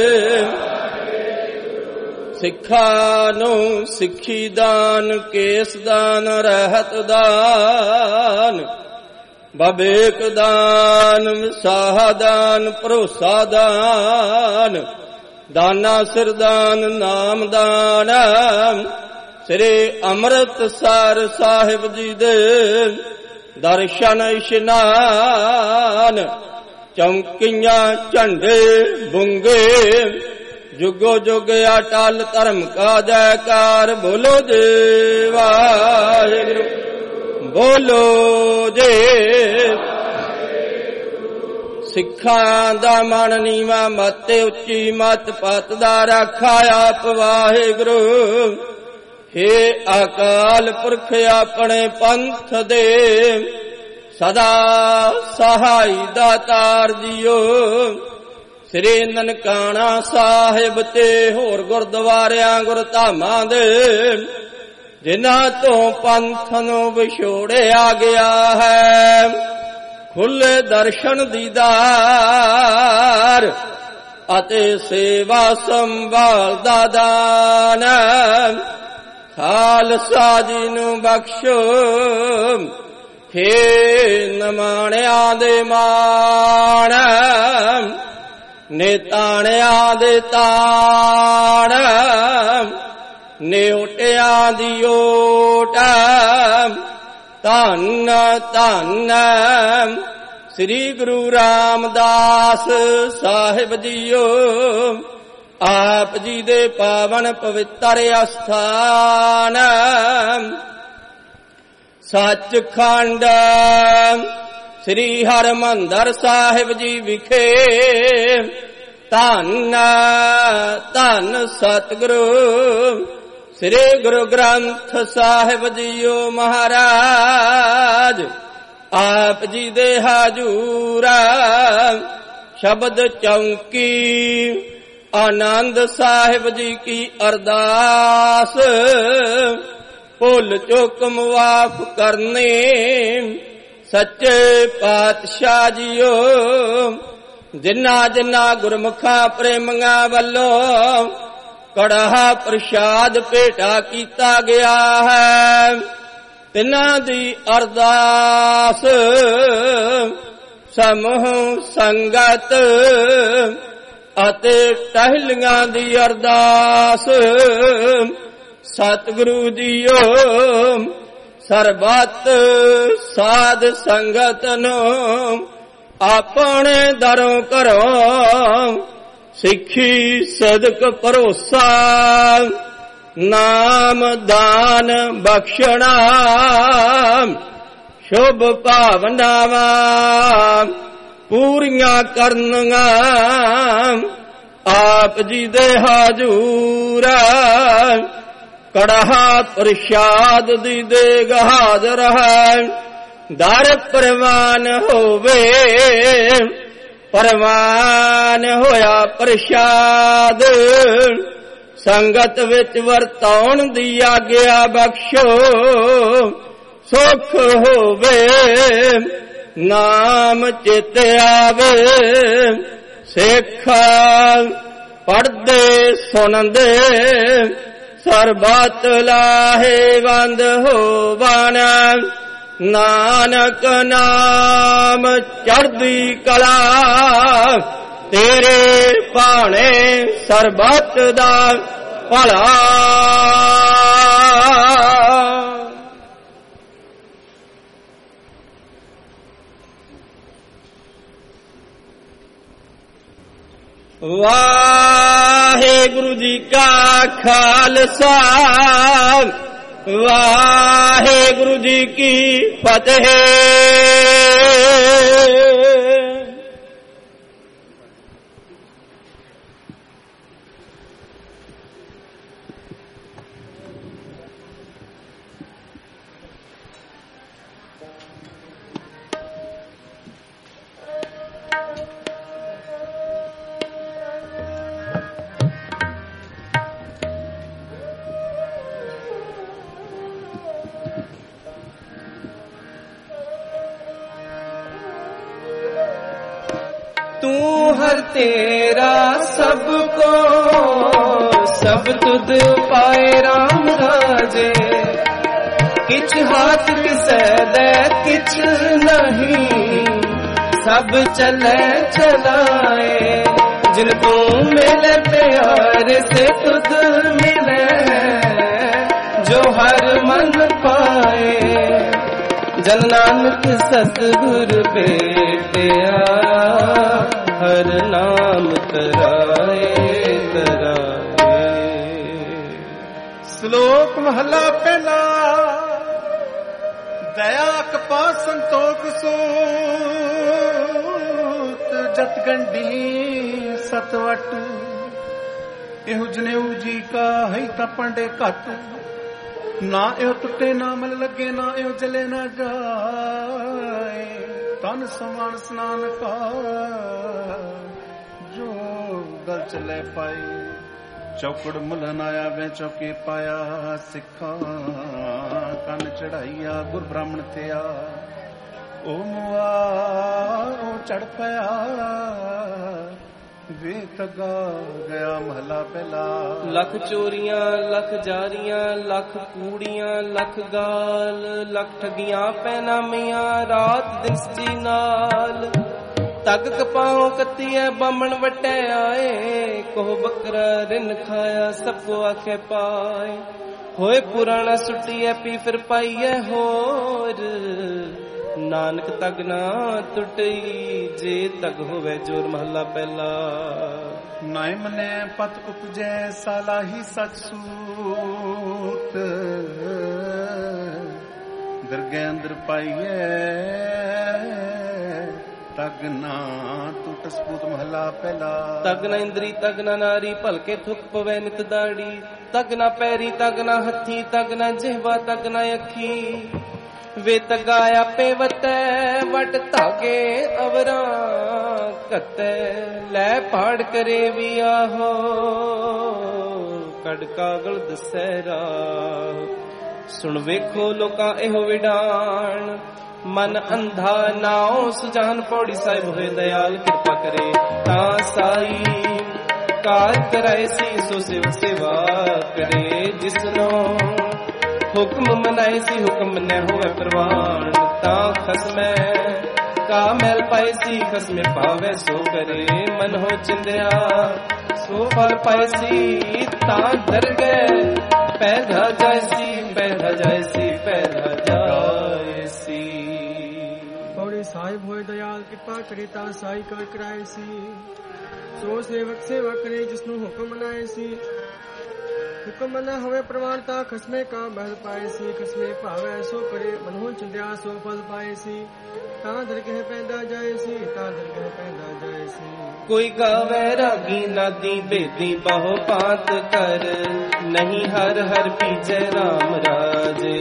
ਸਿੱਖਾਂ ਨੂੰ ਸਿੱਖੀ ਦਾਨ ਕੇਸ ਦਾਨ ਰਹਿਤ ਦਾਨ ਬਵੇਕ ਦਾਨ ਵਿਸਾਹ ਦਾਨ ਭਰੋਸਾ ਦਾਨ ਦਾਨਾ ਸਿਰਦਾਨ ਨਾਮ ਦਾਨ। ਸ੍ਰੀ ਅੰਮ੍ਰਿਤਸਰ ਸਾਹਿਬ ਜੀ ਦੇ ਦਰਸ਼ਨ ਇਸ਼ਨਾਨ। ਚੌਂਕੀਆਂ ਝੰਡੇ ਬੁੰਗੇ ਜੁਗੋ ਜੁਗ ਅਟਲ ਧਰਮ ਕਾ ਜੈਕਾਰ ਬੋਲੋ ਜੀ ਵਾਹਿਗੁਰੂ ਬੋਲੋ ਜੀ। ਸਿੱਖਾਂ ਦਾ ਮਨ ਨੀਵਾਂ ਮਤ ਉੱਚੀ ਮਤ ਪਤ ਦਾ ਰਾਖਾ ਆਪ ਵਾਹਿਗੁਰੂ। ਹੇ ਅਕਾਲ ਪੁਰਖ ਆਪਣੇ ਪੰਥ ਦੇ ਸਦਾ ਸਹਾਈ ਦਾਤਾਰ ਜੀਓ। ਸ੍ਰੀ ਨਨਕਾਣਾ ਸਾਹਿਬ ਤੇ ਹੋਰ ਗੁਰਦੁਆਰਿਆਂ ਗੁਰਧਾਮਾਂ ਦੇ ਜਿਨ੍ਹਾਂ ਤੋਂ ਪੰਥ ਨੂੰ ਵਿਛੋੜਿਆ ਗਿਆ ਹੈ ਖੁੱਲੇ ਦਰਸ਼ਨ ਦੀਦਾਰ ਅਤੇ ਸੇਵਾ ਸੰਭਾਲ ਦਾ ਦਾਨ ਖਾਲਸਾ ਜੀ ਨੂੰ ਬਖਸ਼ੋ। ਹੇ ਨਮਾਣਿਆਂ ਦੇ ਮਾਣ ਨੇਤਾਣਿਆਂ ਦੇ ਤਾਣ ਨਿਉਟਿਆਂ ਦੀ ਓਟ ਧੰਨ ਧੰਨ ਸ੍ਰੀ ਗੁਰੂ ਰਾਮਦਾਸ ਸਾਹਿਬ ਜੀਓ। ਆਪ ਜੀ ਦੇ ਪਾਵਨ ਪਵਿੱਤਰ ਅਸਥਾਨ ਸੱਚਖੰਡ ਸ੍ਰੀ ਹਰਿਮੰਦਰ ਸਾਹਿਬ ਜੀ ਵਿਖੇ ਧੰਨ ਧੰਨ ਸਤਿਗੁਰੂ ਸ੍ਰੀ ਗੁਰੂ ਗ੍ਰੰਥ ਸਾਹਿਬ ਜੀਓ ਮਹਾਰਾਜ ਆਪ ਜੀ ਦੇ ਹਾਜ਼ੂਰਾ ਸ਼ਬਦ ਚੌਂਕੀ ਆਨੰਦ ਸਾਹਿਬ ਜੀ ਕੀ ਅਰਦਾਸ ਭੁੱਲ ਚੁੱਕ ਮੁਆਫ ਕਰਨੇ ਸੱਚੇ ਪਾਤਸ਼ਾਹ ਜੀਓ ਜਿਨ੍ਹਾਂ ਜਿਨ੍ਹਾਂ ਗੁਰਮੁਖਾਂ ਪ੍ਰੇਮੀਆਂ ਵੱਲੋਂ ਕੜਾਹਾ ਪ੍ਰਸ਼ਾਦ ਭੇਟਾ ਕੀਤਾ ਗਿਆ ਹੈ ਤਿਨਾਂ ਦੀ ਅਰਦਾਸ ਸਮੂਹ ਸੰਗਤ ਅਤੇ ਟਹਿਲੀਆਂ ਦੀ ਅਰਦਾਸ ਸਤਿਗੁਰੂ ਜੀਓ ਸਰਬੱਤ ਸਾਧ ਸੰਗਤ ਨੂੰ ਆਪਣੇ ਦਰੋਂ ਘਰੋਂ ਸਿੱਖੀ ਸਦਕ ਭਰੋਸਾ ਨਾਮ ਦਾਨ ਬਖਸ਼ਣਾ ਸ਼ੁਭ ਭਾਵਨਾਵਾਂ ਪੂਰੀਆਂ ਕਰਨੀਆਂ ਆਪ ਜੀ ਦੇ ਹਾਜ਼ੂਰ ਕੜਾਹਾ ਪ੍ਰਸ਼ਾਦ ਦੀ ਦੇਗ ਹਾਜ਼ਰ ਹੈ ਦਰ ਪ੍ਰਵਾਨ ਹੋਵੇ ਪ੍ਰਵਾਨ ਹੋਇਆ ਪ੍ਰਸ਼ਾਦ ਸੰਗਤ ਵਿੱਚ ਵਰਤਾਉਣ ਦੀ ਆਗਿਆ ਬਖਸ਼ੋ ਸੁਖ ਹੋਵੇ ਨਾਮ ਚਿਤ ਆਵੇ ਸਿੱਖ ਪੜ੍ਹਦੇ ਸੁਣਦੇ ਸਰਬਤ ਲਾਹੇਵੰਦ ਹੋਵਨ ਨਾਨਕ ਨਾਮ ਚੜ੍ਹਦੀ ਕਲਾ ਤੇਰੇ ਭਾਣੇ ਸਰਬਤ ਦਾ ਭਲਾ ਵਾਹਿਗੁਰੂ ਜੀ ਕਾ ਖਾਲਸਾ ਵਾਹਿਗੁਰੂ ਜੀ ਕੀ ਫਤਿਹ। तू हर तेरा सबको सब तुद पाए राम राजे किछ हाथ किसे दे किछ नहीं सब चले चलाए जिनको मिले प्यार से तुद मिले जो हर मन पाए जन नानक सतगुर बेटिया हर नाम तराए तराए। श्लोक महला पहला दया कपा संतोख सूत जत गंडी सतवट एहु जनेऊ जी का है तपंडे घट ना एहो टुटे ना मल लगे ना एहो जले ना जाए तन समान स्नान का जो गल चले पाई चौकड़ मुलन आया वे चौके पाया सिखा कन चढ़ाइया गुर ब्राह्मण थिया ओ मुआ ओ चढ़ पाया वे तगा गया महला पहला। लख चोरियां लख जारियां लख कूड़ियां लख गाल लख ठगियां पैनामियां रात दिन जी नाल तग कपाओ कत्तिया बामण वटे आए कोह बकरा रिन खाया सबको आखे पाए होए पुराना सुटिया पी फिर पाइए होर नानक तग ना टुटई जे तग होवे जोर महला पहला। नाय मने पत उपजै साला ही सच सूत ਦਰਗਹਿ ਅੰਦਰ ਪਾਈਐ ਤਗਨਾ ਟੁੱਟ ਸਪੂਤ ਮਹਲਾ ਪਹਿਲਾ। ਤਗਨਾ ਇੰਦਰੀ ਤਗਨਾ ਨਾਰੀ ਭਲਕੇ ਥੁੱਕ ਪਵੈ ਨਿਤ ਦਾੜੀ। ਤਗਨਾ ਪੈਰੀ ਤਗਨਾ ਹੱਥੀ ਤਗਨਾ ਜਿਹਵਾ ਤਗਨਾ ਅੱਖੀ। ਵੇ ਤਗਾ ਆਪੇ ਵਤੈ ਵਟ ਧਾਗੇ ਅਵਰਾਂ ਕਤੈ। ਲੈ ਪਾੜ ਕਰੇ ਵੀ ਆਹੋ ਕੜ ਕਾਗਲ ਦਸਹਿਰਾ। ਸੁਣ ਵੇਖੋ ਲੋਕਾਂ ਇਹੋ ਵਿਡਾਣ ਮਨ ਅੰਧਾ ਨਾਉ ਸੁਜਾਨ। ਪੌੜੀ ਸਾਹਿਬ ਹੋਏ ਦਇਆਲ ਕਿਰਪਾ ਕਰੇ ਤਾਂ ਸਾਈ। ਕਾਰ ਕਰਾਏ ਸੀ ਸੋ ਸਿਵ ਸੇਵਾ ਕਰੇ। ਜਿਸਨੋ ਹੁਕਮ ਮਨਾਏ ਸੀ ਹੁਕਮ ਨ ਹੋਵੇ ਪ੍ਰਵਾਨ। ਤਾਂ ਖਸਮੈ ਕਾ ਮੈਲ ਪਾਏ ਸੀ ਖਸਮੇ ਭਾਵੇ ਸੋ ਕਰੇ। ਮਨ ਹੋ ਚਿੰਦਿਆ ਸੋ ਫਲ ਪਾਏ ਸੀ। ਤਾਂ ਦਰਗਹਿ ਪੈਦਾ ਜਾਇਸੀ ਪੈਦਾ ਜਾਇਸੀ ਪੈਦਾ ਜਾਇਸੀ। ਪੌੜੀ ਸਾਹਿਬ ਹੋਏ ਦਇਆਲ ਕਿਰਪਾ ਕਰੇ ਤਾਂ ਸਾਈ ਕਰ ਕਰਾਏ ਸੀ। ਸੋ ਸੇਵਕ ਸੇਵਾ ਕਰੇ ਜਿਸਨੂੰ ਹੁਕਮ ਮਨਾਏ ਸੀ। ਹੁਕਮ ਨਾ ਹੋਵੇ ਪ੍ਰਵਾਨ ਤਾਂ ਖਸਮੇ ਕਾ ਮਹਿਲ ਪਾਏ ਸੀ। ਖਸਮੇ ਭਾਵੇ ਸੋ ਕਰੇ ਮਨੋਂ ਚਿੰਦਿਆ ਸੋ ਫਲ ਪਾਏ ਸੀ। ਤਾਂ ਦਰਗਹਿ ਪੈਂਦਾ ਜਾਏ ਸੀ ਤਾਂ ਦਰਗਹਿ ਪੈਂਦਾ ਜਾਏ ਸੀ। ਕੋਈ ਗਾਵੇ ਰਾਗੀ ਨਾਦੀ ਬੇਦੀ ਬਹੁ ਪਾਤ ਕਰ। ਨਹੀਂ ਹਰ ਹਰ ਪੀਜੈ ਰਾਮ ਰਾਜੇ।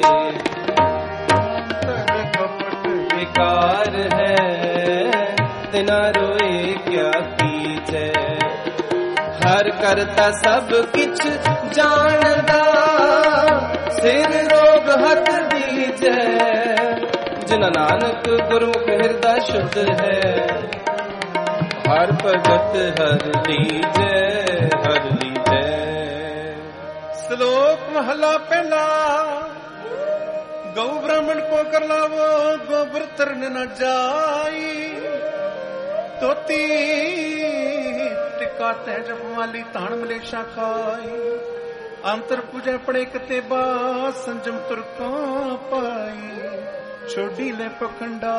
बेकार है तिना रोए क्या कीजै। हर करता सब किछ जानदा सिर रोग हथ दीजै। जिन नानक गुरमुख हृदय शुद्ध है हर भगत हर लीजै हर लीजै। श्लोक महला पहला। गौ ब्राह्मण को कर लावो गोबर तरन न जाई। तोती टिका तै जप माली ताण मलेशा खाई। अंतर पूजा पड़े कते बा संजम तुरका पाई। छोड़ी ले पखंडा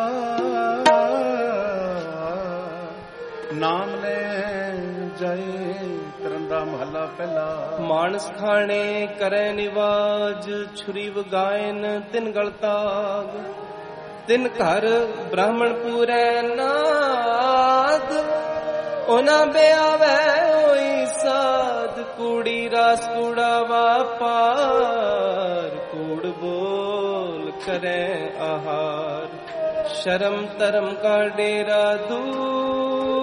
नाम ले जाए तरंदा महला पहला। मानस खाने करे निवाज छुरी वगायन तिन गलताग। तिन घर ब्राह्मण पूरे नाद। ओना बेआवे होई साध कूड़ी रास कूड़ा वापार। कूड़ बोल करे आहार शर्म तरम का डेरा दूर।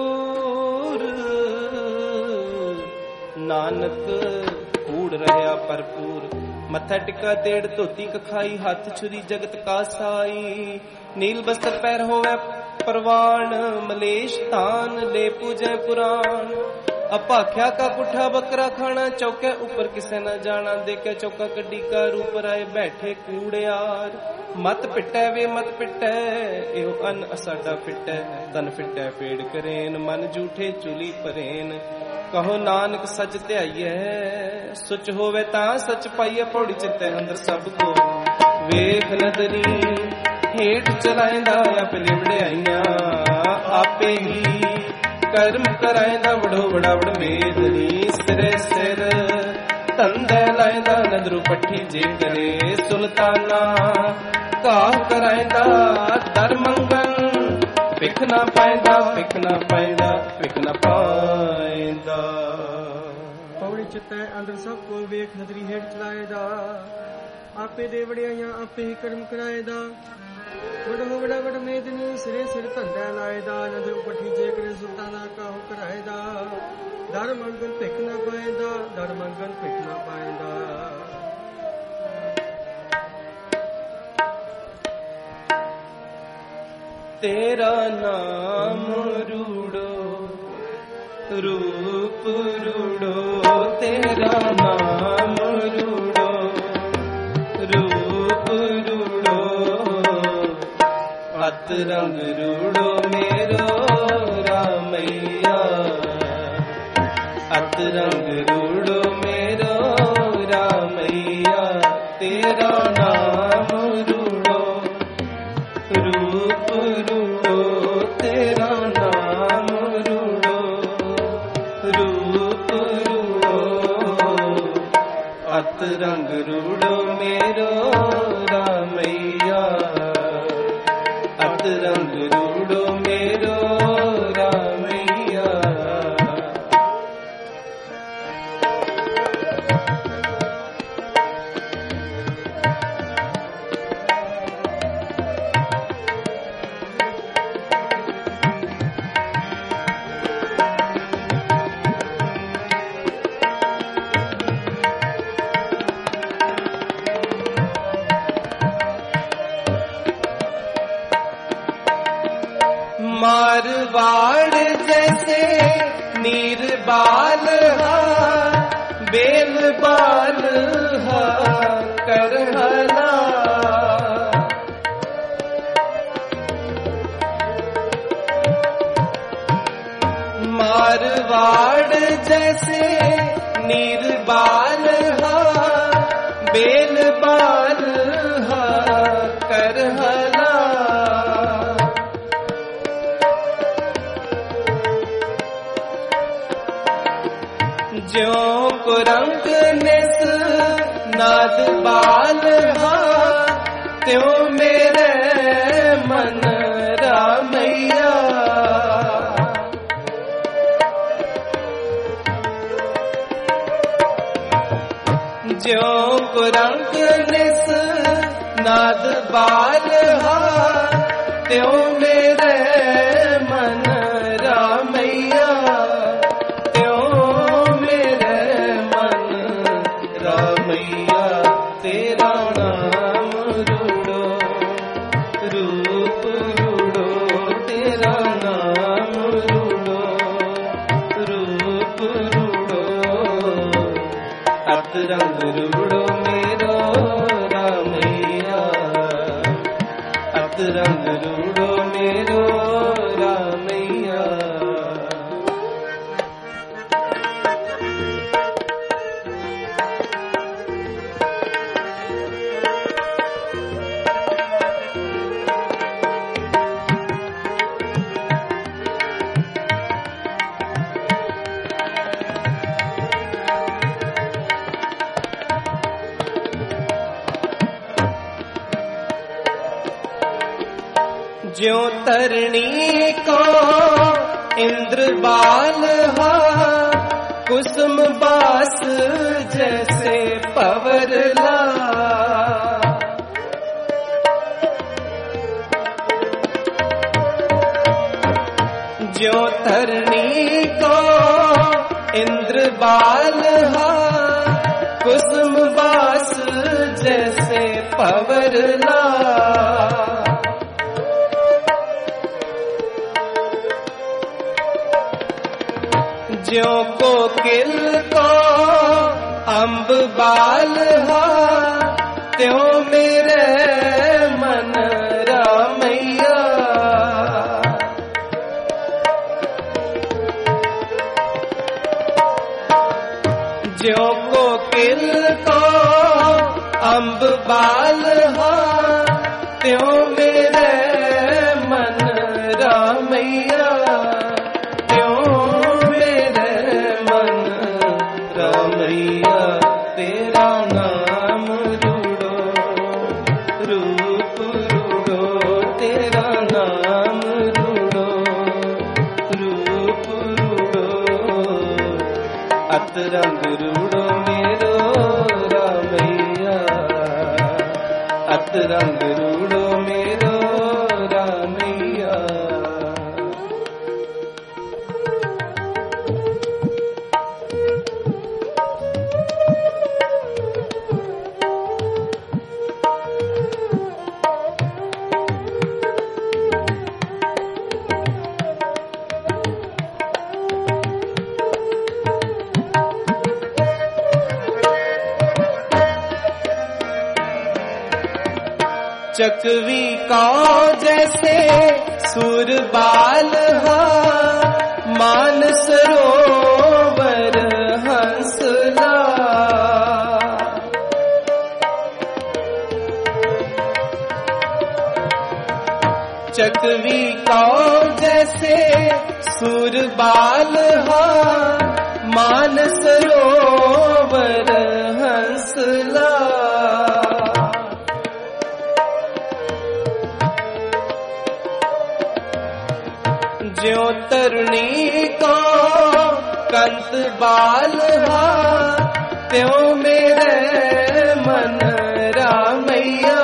नानक कूड़ रहा भरपूर। मथा टिका तेड़ धोती कखाई हथ छुरी जगत का साई। नील बस्तर पैर होवे परवान मलेश तान ले पूजै पुराण। अपाख्या का पुठा बकरा खाना चौके ऊपर किसे न जाना। देखे चौका कड्डी का रूप राय बैठे कूड़ियार। मत पिटै वे मत पिटै एहो अन असाडा फिटै। तन फिटै पेड़ करेन मन झूठे चुली परेन। कहो नानक सच ध्याइए सुच होवे तां सच पाइए। पौड़ी चित्ते अंदर सब को वेख नदरी हेठ चलाइंदा आप लिवड़ाइयां। आपे ही कर्म कराइंदा वड़ो वड़ावड़ मेदनी। सिरे सिर तंदे लाइंदा नदरू पट्ठी जे करे। सुल्ताना काह कराइंदा दर मंगन। पिख ना पाइंदा पिख ना पाइंदा पिख ना पाइंदा। पौड़ी चित्ते अंदर सब को वेख नदरी हेठ चलाएदा। आपे दे वड़ियाइयां आपे ही कर्म कराएदा। वड़ो वड़ा वड़ मेदनी सिरे सिर धंधा लाएदा। नदर पट्टी जे करे सुल्ताना काहू कराएदा। दर मंगन पिख ना पाएंदा दर मंगन पिख ना पाएंदा। तेरा नाम रूड़ो रूप रूड़ो। तेरा नाम रूड़ो रूप रूड़ो। अत रंग रूड़ो मेरो रामैया। अत रंग रूड़ो मेरो रामैया। तेरा नाम रूड़ो रूप रूड़ो। तेरा नाम रूड़ो रूप रूड़ो। अत रंग रूड़ो मेरो रामैया। नीर बाल हा बेल बाल हा करहला मारवाड़ जैसे नीर बाल हा बेल बाल हा करहला ज्यों कुरंग निस नाद बाल हा त्यों मेरे मन रामैया ज्यों कुरंग निस नाद बाल हा त्यों मेरे मन रामैया त्यों मेरे मन रामैया तेरा नाम रूड़ो रूप रूड़ो तेरा नाम रूड़ो रूप रूड़ो अत रंग रूड़ो मेरो रामैया अत रंग रूड़ो मेरो रामैया ज्यों तरणी को इंद्र बाल हा कुसुम बास जैसे पवरला ज्यों तरणी को इंद्र बाल हा कुसुम बास जैसे पवरला ज्यों कोकिल को अम्ब बाल हा त्यों मेरे मन रामैया ज्यों कोकिल को अम्ब बाल हा त्यों मेरे मन रामैया रामैया तेरा नाम रूड़ो रूप रूड़ो तेरा नाम रूड़ो रूप रूड़ो अत रंग रूड़ो मेरो रामैया अत रंग रूड़ो मेरो रामैया चकवी का जैसे सुर बाल हा मान सरोवर हंसला चकवी का जैसे सुर बाल हा मान सरोवर हंसला ज्यों तरणी को कंत बाल हा त्यों मेरे मन रामैया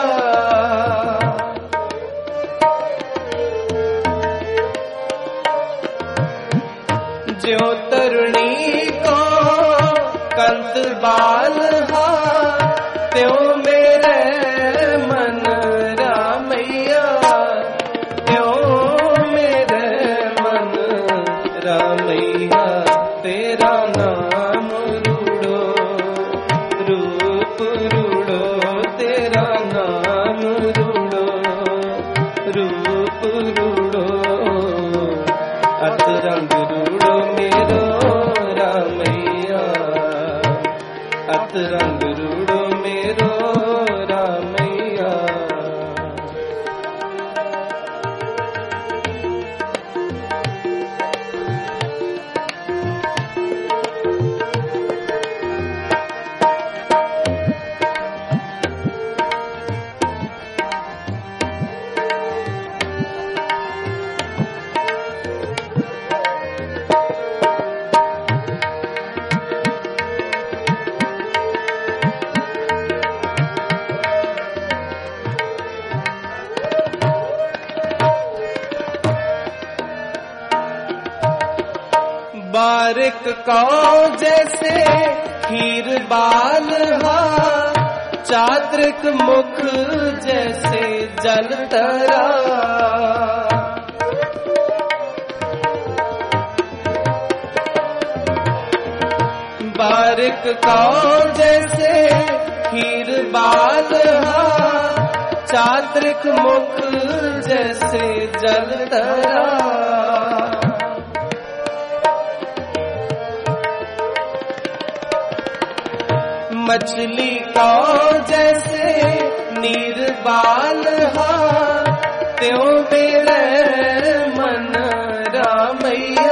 ज्यों तरणी को कंत बाल हा त्यों मेरे मन रामैया त्यों मेरे मन रामैया अत रंग रूड़ो मेरो रामैया। बारिक कौ जैसे खीर बाल हा, चात्रिक मुख जैसे जल तरा। बारिक कौ जैसे खीर बाल हा, चात्रिक मुख जैसे जल तरा। मछली को जैसे नीर बाल हा, त्यों मेरे मन रामैया।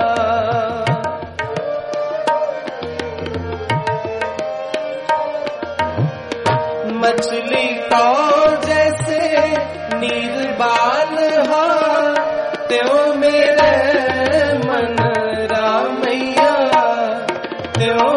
मछली को जैसे नीर बाल हा, त्यों मेरे मन रामैया। त्यों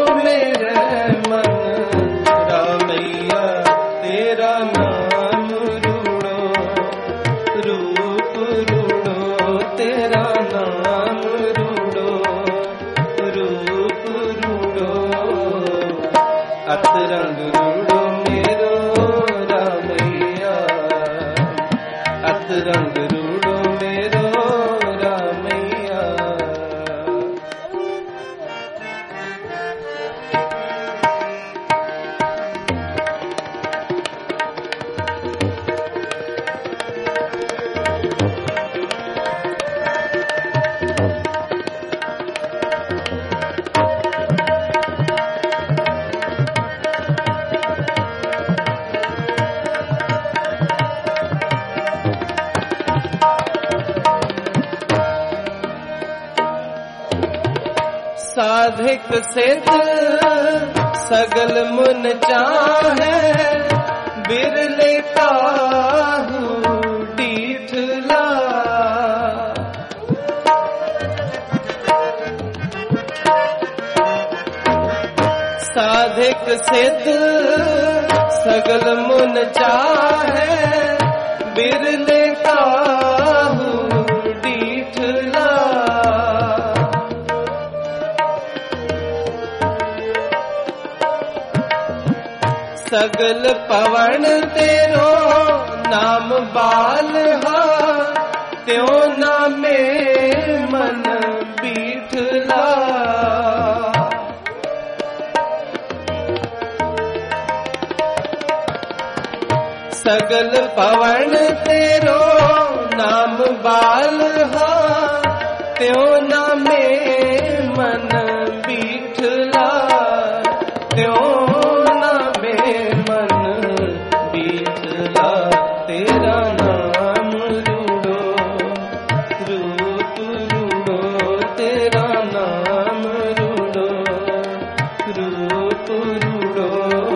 साधिक सिद्ध सगल मुन चाहे, बिरले काहू डीठला। साधिक सिद्ध सगल मुन चाहे, बिरले काहू डीठला। सगल पवन तेरो नाम बाल हा, त्यों नामे मन बीठला। सगल पवन तेरो नाम बाल हा, त्यों नामे मन बीठला। त्यों तेरा नाम रूड़ो रूप रूड़ो, तेरा नाम रूड़ो रूप रूड़ो।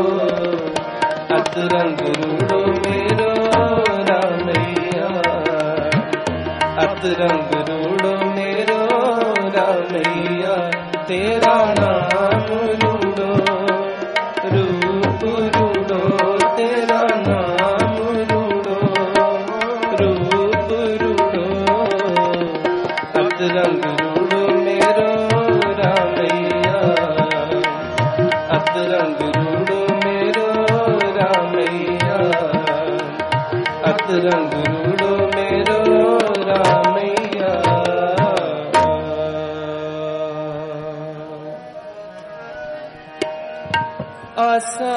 अत रंग रूड़ो मेरो रामैया। अत रंग रूड़ो मेरो रामैया। तेरा नाम रूड़ो रूप रूड़ो, तेरा नाम रूड़ो रूप रूड़ो। अत रंग रूड़ो मेरो रामैया। अत रंग रूड़ो मेरो रामैया। अत रंग रूड़ो मेरो रामैया। आसा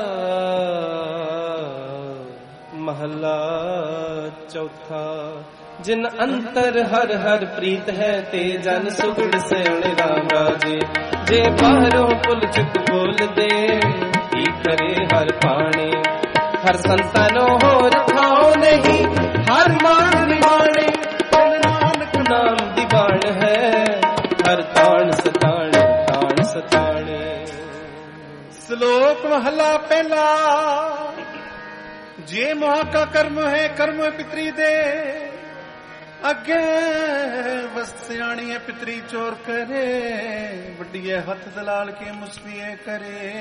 महला चौथा। जिन अंतर हर हर प्रीत है, ते जन सुगड़ से राम राजे। ਜੇ ਬਾਹਰੋਂ ਪੁੱਲ ਚੁੱਕ ਬੋਲਦੇ ਕੀ ਕਰੇ ਹਰ ਪਾਣੇ ਹਰ ਸੰਤਨੋ ਹੋਰ ਥਾਉ ਨਹੀਂ ਹਰ ਮਾਨ ਨਿਵਾਣੇ ਨਾਨਕ ਨਾਮ ਦੀ ਬਾਣ ਹੈ ਹਰ ਤਾਣ ਸਤਾਣ ਤਾਣ ਸਤਾਣੇ। ਸ਼ਲੋਕ ਮਹਲਾ ਪਹਿਲਾ। ਜੇ ਮੋਹ ਕਾ ਕਰਮ ਹੈ ਕਰਮ ਪਿਤਰੀ ਦੇ ਅੱਗੇ ਵਸਿਆਣੀ ਹੈ ਪਿਤਰੀ ਚੋਰ ਕਰੇ ਵੱਡੀਏ ਹੱਥ ਦਲਾਲ ਕੇ ਮੁਸਲੀਏ ਕਰੇ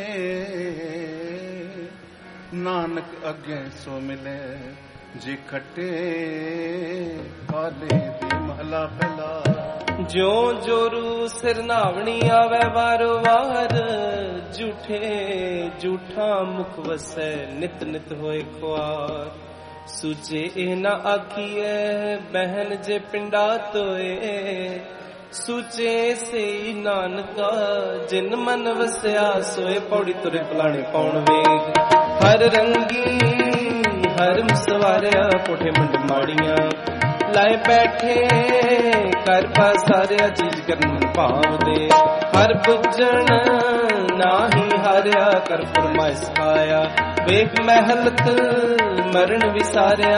ਨਾਨਕ ਅੱਗੇ ਸੋ ਮਿਲੇ ਜੇ ਖੱਟੇ ਕਾਲੇ ਦੀ ਮਹਲਾ ਪਹਿਲਾ। ਜਿਉ ਜੋਰੂ ਸਿਰ ਨਾਵਣੀ ਆਵੇ ਵਾਰੋ ਵਾਰ ਝੂਠੇ ਝੂਠਾ ਮੁਖ ਵਸੈ ਨਿਤ ਨਿਤ ਹੋਏ ਖੁਆਰ ਸੁਚੇ ਇਹ ਨਾ ਆਖੀਐ ਬਹਿਨ ਜੇ ਪਿੰਡਾ ਤੋਏ ਸੁਚੇ ਸੇ ਨਾਨਕਾ ਜਿਨ ਮਨ ਵਸਿਆ ਸੋਏ ਪੌੜੀ ਤੁਰੇ ਪਲਾਣੇ ਪਾਉਣ ਵੇਗ ਹਰ ਰੰਗੀ ਹਰ ਸਵਾਰਿਆ ਕੋਠੇ ਮੰਡ ਮਾੜੀਆਂ ਲਾਏ ਬੈਠੇ ਕਰ ਪਸਾਰਿਆ ਚੀਜ਼ ਕਰਨ ਭਾਵਦੇ ਹਰ ਬੁੱਝਣ ਨਾਹੀ ਹਾਰਿਆ ਕਰ ਫਰਮਾਇਸ਼ ਖਾਇਆ ਵੇਖ ਮਹਿਲਤ ਮਰਨ ਵਿਸਾਰਿਆ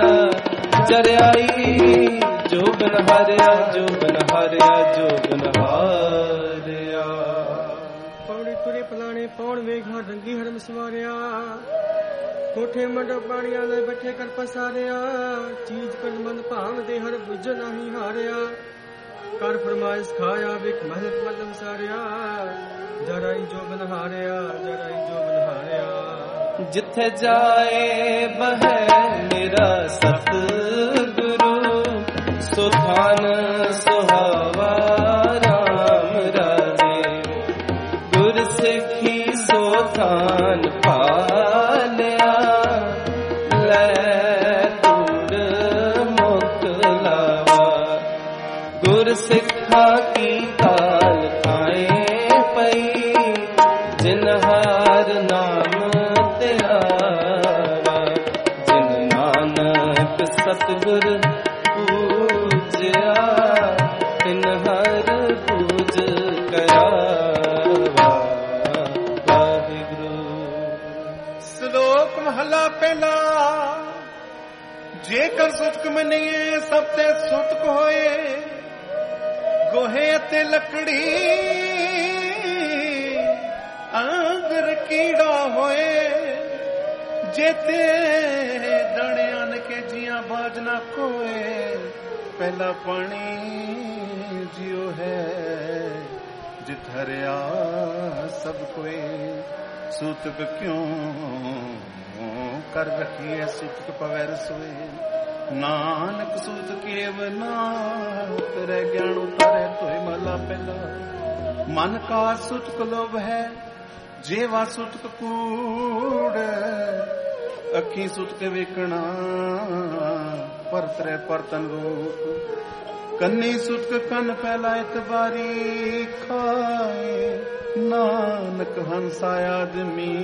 ਜਰਿਆਈ ਜੋ ਬਨ ਹਾਰਿਆ ਜੋ ਬਨ ਹਾਰਿਆ ਜੋ ਬਨ ਹਾਰਿਆ ਪੌੜੀ ਤੁਰੇ ਪਲਾਣੇ ਪਾਉਣ ਵੇਖ ਹਰ ਰੰਗੀ ਹਰਮ ਸਵਾਰਿਆ ਕੋਠੇ ਮੰਡੋ ਪਾਣੀਆਂ ਦੇ ਬੈਠੇ ਕਰ ਪਸਾਰਿਆ ਚੀਜ਼ ਕਰਨ ਮਨ ਭਾਵ ਦੇ ਹਰ ਬੁੱਝ ਨਹੀਂ ਹਾਰਿਆ ਕਰ ਫਰਮਾਇਸ਼ ਖਾਇਆ ਵੇਖ ਮਹਿਲਤ ਮਨ ਵਿਸਾਰਿਆ ਜਰਾਈ ਜੋ ਬਨ ਹਾਰਿਆ ਜਰਾਈ ਜੋ ਬਨ ਹਾਰਿਆ। ਜਿੱਥੇ ਜਾਏ ਬਹਿ ਮੇਰਾ ਸਤਿਗੁਰੂ ਸੁਥਾਨ ਸੁਹਾਵਾ ਰਾਮ ਰਾਜੇ ਗੁਰ ਸਿੱਖੀ ਸੁਥਾਨ ਪਾਲਿਆ ਲੈ ਦੂਰ ਮੁਕ ਲਾਵਾ ਗੁਰ ਸਿੱਖਾ ਕੀ ਕਾਲ ਖਾਏ ਪਈ ਜਿਨ ਹਾਰ ਨਾਮ ਜਿਨ ਨਾਨਕ ਸਤਿਗੁਰ ਪੂਜਿਆ ਤਿਨ ਹਰ ਪੂਜ ਕਰਾਵਾ ਵਾਹਿਗੁਰੂ। ਸ਼ਲੋਕ ਮਹਲਾ ਪਹਿਲਾ। ਜੇਕਰ ਸੁਤਕ ਮੰਨੀਏ ਸਭ ਤੇ ਸੁਤਕ ਹੋਏ ਗੋਹੇ ਅਤੇ ਲੱਕੜੀ ਆਂਗਰ ਕੀੜਾ ਹੋਏ ਜੇਤੇ ਦਣਿਆਂ ਕੇ ਜੀਆਂ ਬਾਜ ਨਾ ਕੋਏ ਪਹਿਲਾ ਪਾਣੀ ਜਿਉ ਹੈ ਜਿਤ ਹਰਿਆ ਸਭ ਕੋਏ ਸੂਤਕ ਕਿਉਂ ਕਰ ਰਖੀਏ ਸੂਤਕ ਪਵੈ ਰਸੋਏ ਨਾਨਕ ਸੂਤ ਕੇਵ ਨਾਤ ਰਹਿ ਗਿਆਨ ਉਤਾਰੇ ਤੋਏ ਮਹਲਾ ਪਹਿਲਾ। ਮਨ ਕਾ ਸੂਤਕ ਲੋਭ ਹੈ ਜੇਵਾ ਸੁਤਕ ਕੂੜ ਅੱਖੀ ਸੁਤਕ ਵੇਖਣਾ ਪਰਤਰੇ ਪਰਤਨ ਰੂਪ ਕੰਨੀ ਸੁਤਕ ਕੰਨ ਪਹਿਲਾ ਇਤਬਾਰੀ ਖਾਏ ਨਾਨਕ ਹੰਸਾ ਆਦਮੀ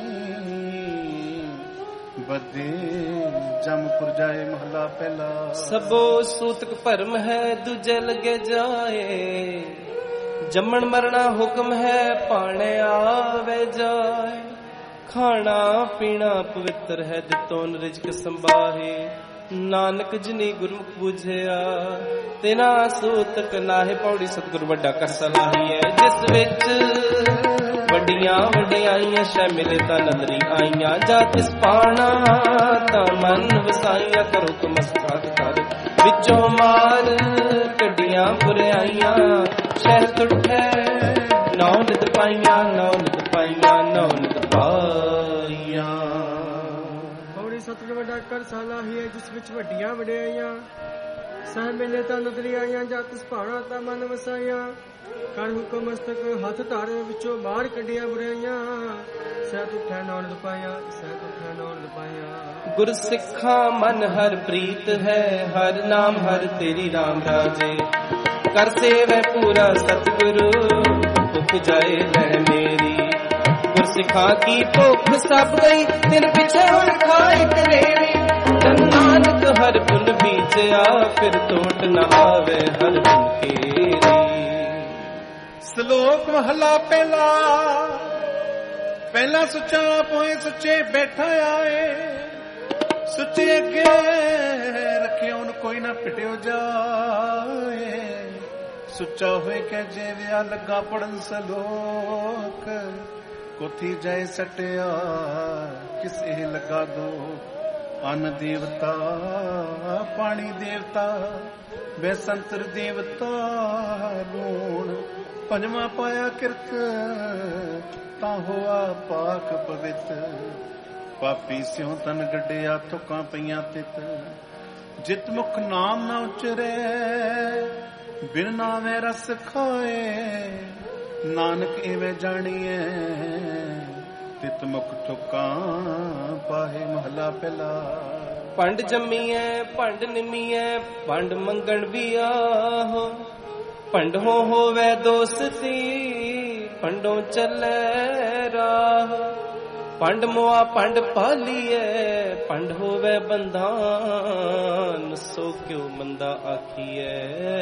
ਬਦੇ ਜਮਪੁਰ ਜਾਏ ਮਹਲਾ ਪਹਿਲਾ। ਸਭੋ ਸੂਤਕ ਭਰਮ ਹੈ ਦੂਜੇ ਲਗੇ ਜਾਏ ਜੰਮਣ ਮਰਣਾ ਹੁਕਮ ਹੈ ਪਾਣੇ ਆਵੇ ਜਾਏ ਖਾਣਾ ਪੀਣਾ ਪਵਿੱਤਰ ਹੈ ਦਿੱਤੋਂ ਰਿਜ਼ਕ ਸੰਭਾਹੇ ਨਾਨਕ ਜਿਨੀ ਗੁਰਮੁਖ ਬੁਝਿਆ ਤੇਨਾ ਸੂਤਕ ਨਾਹੇ ਪੌੜੀ ਸਤਿਗੁਰ ਵੱਡਾ ਕਰ ਸਲਾਹੀਐ ਜਿਸ ਵਿੱਚ ਵੱਡੀਆਂ ਵਡਿਆਈਆਂ ਸ਼ੈ ਮਿਲੇ ਤਾਂ ਨਦਰੀ ਆਈਆਂ ਜਾ ਤਿਸ ਪਾਣਾ ਤਾਂ ਮਨ ਵਸਾਈਆਂ ਕਰੋ ਕਮਸਕਾਤ ਕਰ ਵਿੱਚੋਂ ਮਾਰ ਕੱਢੀਆਂ ਬੁਰਾਈਆਂ ਸ਼ਹਿ ਤੁਠੈ ਨੌ ਨਿਤ ਪਾਈਆਂ ਨੌ ਨਿਤ ਪਾਈਆਂ ਨੌ ਨਿਤ ਪਾਈਆਂ। ਪੌੜੀ ਸਤਿਗੁਰ ਵੱਡਾ ਕਰ ਸਲਾਹੀਐ ਜਿਸ ਵਿੱਚ ਵੱਡੀਆਂ ਵਡਿਆਈਆਂ ਸਹਿ ਮਿਲੇ ਤਾਂ ਨਦਰੀ ਆਈਆਂ ਜਾ ਤਿਸ ਪਾਣਾ ਤਾਂ ਮਨ ਵਸਾਈਆਂ ਕਰ ਹੁਕਮ ਮਸਤਕ ਹੱਥ ਧਾਰੇ ਵਿੱਚੋਂ ਬਾਹਰ ਕੱਢੀਆਂ ਬੁਰਾਈਆਂ ਸਹਿ ਤੁਠੈ ਨੌ ਨਿਤ ਪਾਈਆਂ ਸਹਿ ਤੁਠੈ ਨੌ ਨਿਤ ਪਾਈਆਂ। ਗੁਰ ਸਿੱਖਾ ਮਨ ਹਰ ਪ੍ਰੀਤ ਹੈ ਹਰ ਨਾਮ ਹਰ ਤੇਰੀ ਰਾਮ ਰਾਜੇ ਕਰ ਸੇਵੈ ਪੂਰਾ ਸਤਿਗੁਰੂ ਭੁਖ ਜਾਏ ਲੈ ਮੇਰੀ ਗੁਰ ਸਿੱਖਾ ਕੀ ਭੁਖ ਸਭ ਗਈ ਤਿਨ ਪਿਛੇ ਹੁਣ ਖਾਏ ਕਰੇਰੀ ਨਾਨਕ ਹਰ ਪੁਨ ਬੀਜਿਆ ਫਿਰ ਟੋਟ ਨਾ ਆਵੇ ਹਰ ਪੁਨ ਕੇਰੀ। ਸ਼ਲੋਕ ਮਹਲਾ ਪਹਿਲਾ। ਪਹਿਲਾ ਸੁੱਚਾ ਪੋਏ ਸੁੱਚੇ ਬੈਠਾ ਆਏ, ਸੁੱਚੇ ਅੱਗੇ ਰੱਖਿਓ ਉਹਨੂੰ ਕੋਈ ਨਾ ਪਿਟਿਓ ਜਾਏ। ਸੁੱਚਾ ਹੋਏ ਕਹਿ ਜੇ ਵਿਆ ਲੱਗਾ ਪੜਨ ਸ਼ਲੋਕ, ਕੋਠੀ ਜਾਏ ਸਟਿਆ ਕਿਸੇ ਲਗਾ ਦੋ। ਅੰਨ ਦੇਵਤਾ ਪਾਣੀ ਦੇਵਤਾ ਬੈਸੰਤਰ ਦੇਵਤਾ ਲੂਣ, ਪੰਜਵਾਂ ਪਾਇਆ ਕਿਰਤ ਤਾਂ ਹੋਆ ਪਾਕ ਪਵਿੱਤ। ਪਾਪੀ ਸਿਉ ਤਨ ਗੱਡਿਆ ਥੁੱਕਾਂ ਪਈਆਂ ਤਿਤ, ਜਿਤ ਮੁਖ ਨਾਮ ਨਾ ਉਚਰੇ ਬਿਨ ਨਾਮੇ ਰਸ ਖਾਏ। ਨਾਨਕ ਇਵੇਂ ਜਾਣੀਏ ਤਿਤ ਮੁਖ ਥੁੱਕਾਂ ਪਾਹੇ। ਮਹਲਾ ਪਹਿਲਾ। ਭੰਡ ਜੰਮੀਐ ਭੰਡ ਨਿਮੀਐ ਭੰਡ ਮੰਗਣ ਵੀ ਆਹੋ। ਭੰਡ ਹੋ ਹੋਵੇ ਦੋਸਤੀ ਭੰਡੋਂ ਚੱਲੇ ਰਾਹ। ਭੰਡ ਮੁਆ ਭੰਡ ਪਾਲੀਐ ਭੰਡ ਹੋਵੇ ਬੰਧਾਨ। ਸੋ ਕਿਉ ਮੰਦਾ ਆਖੀਐ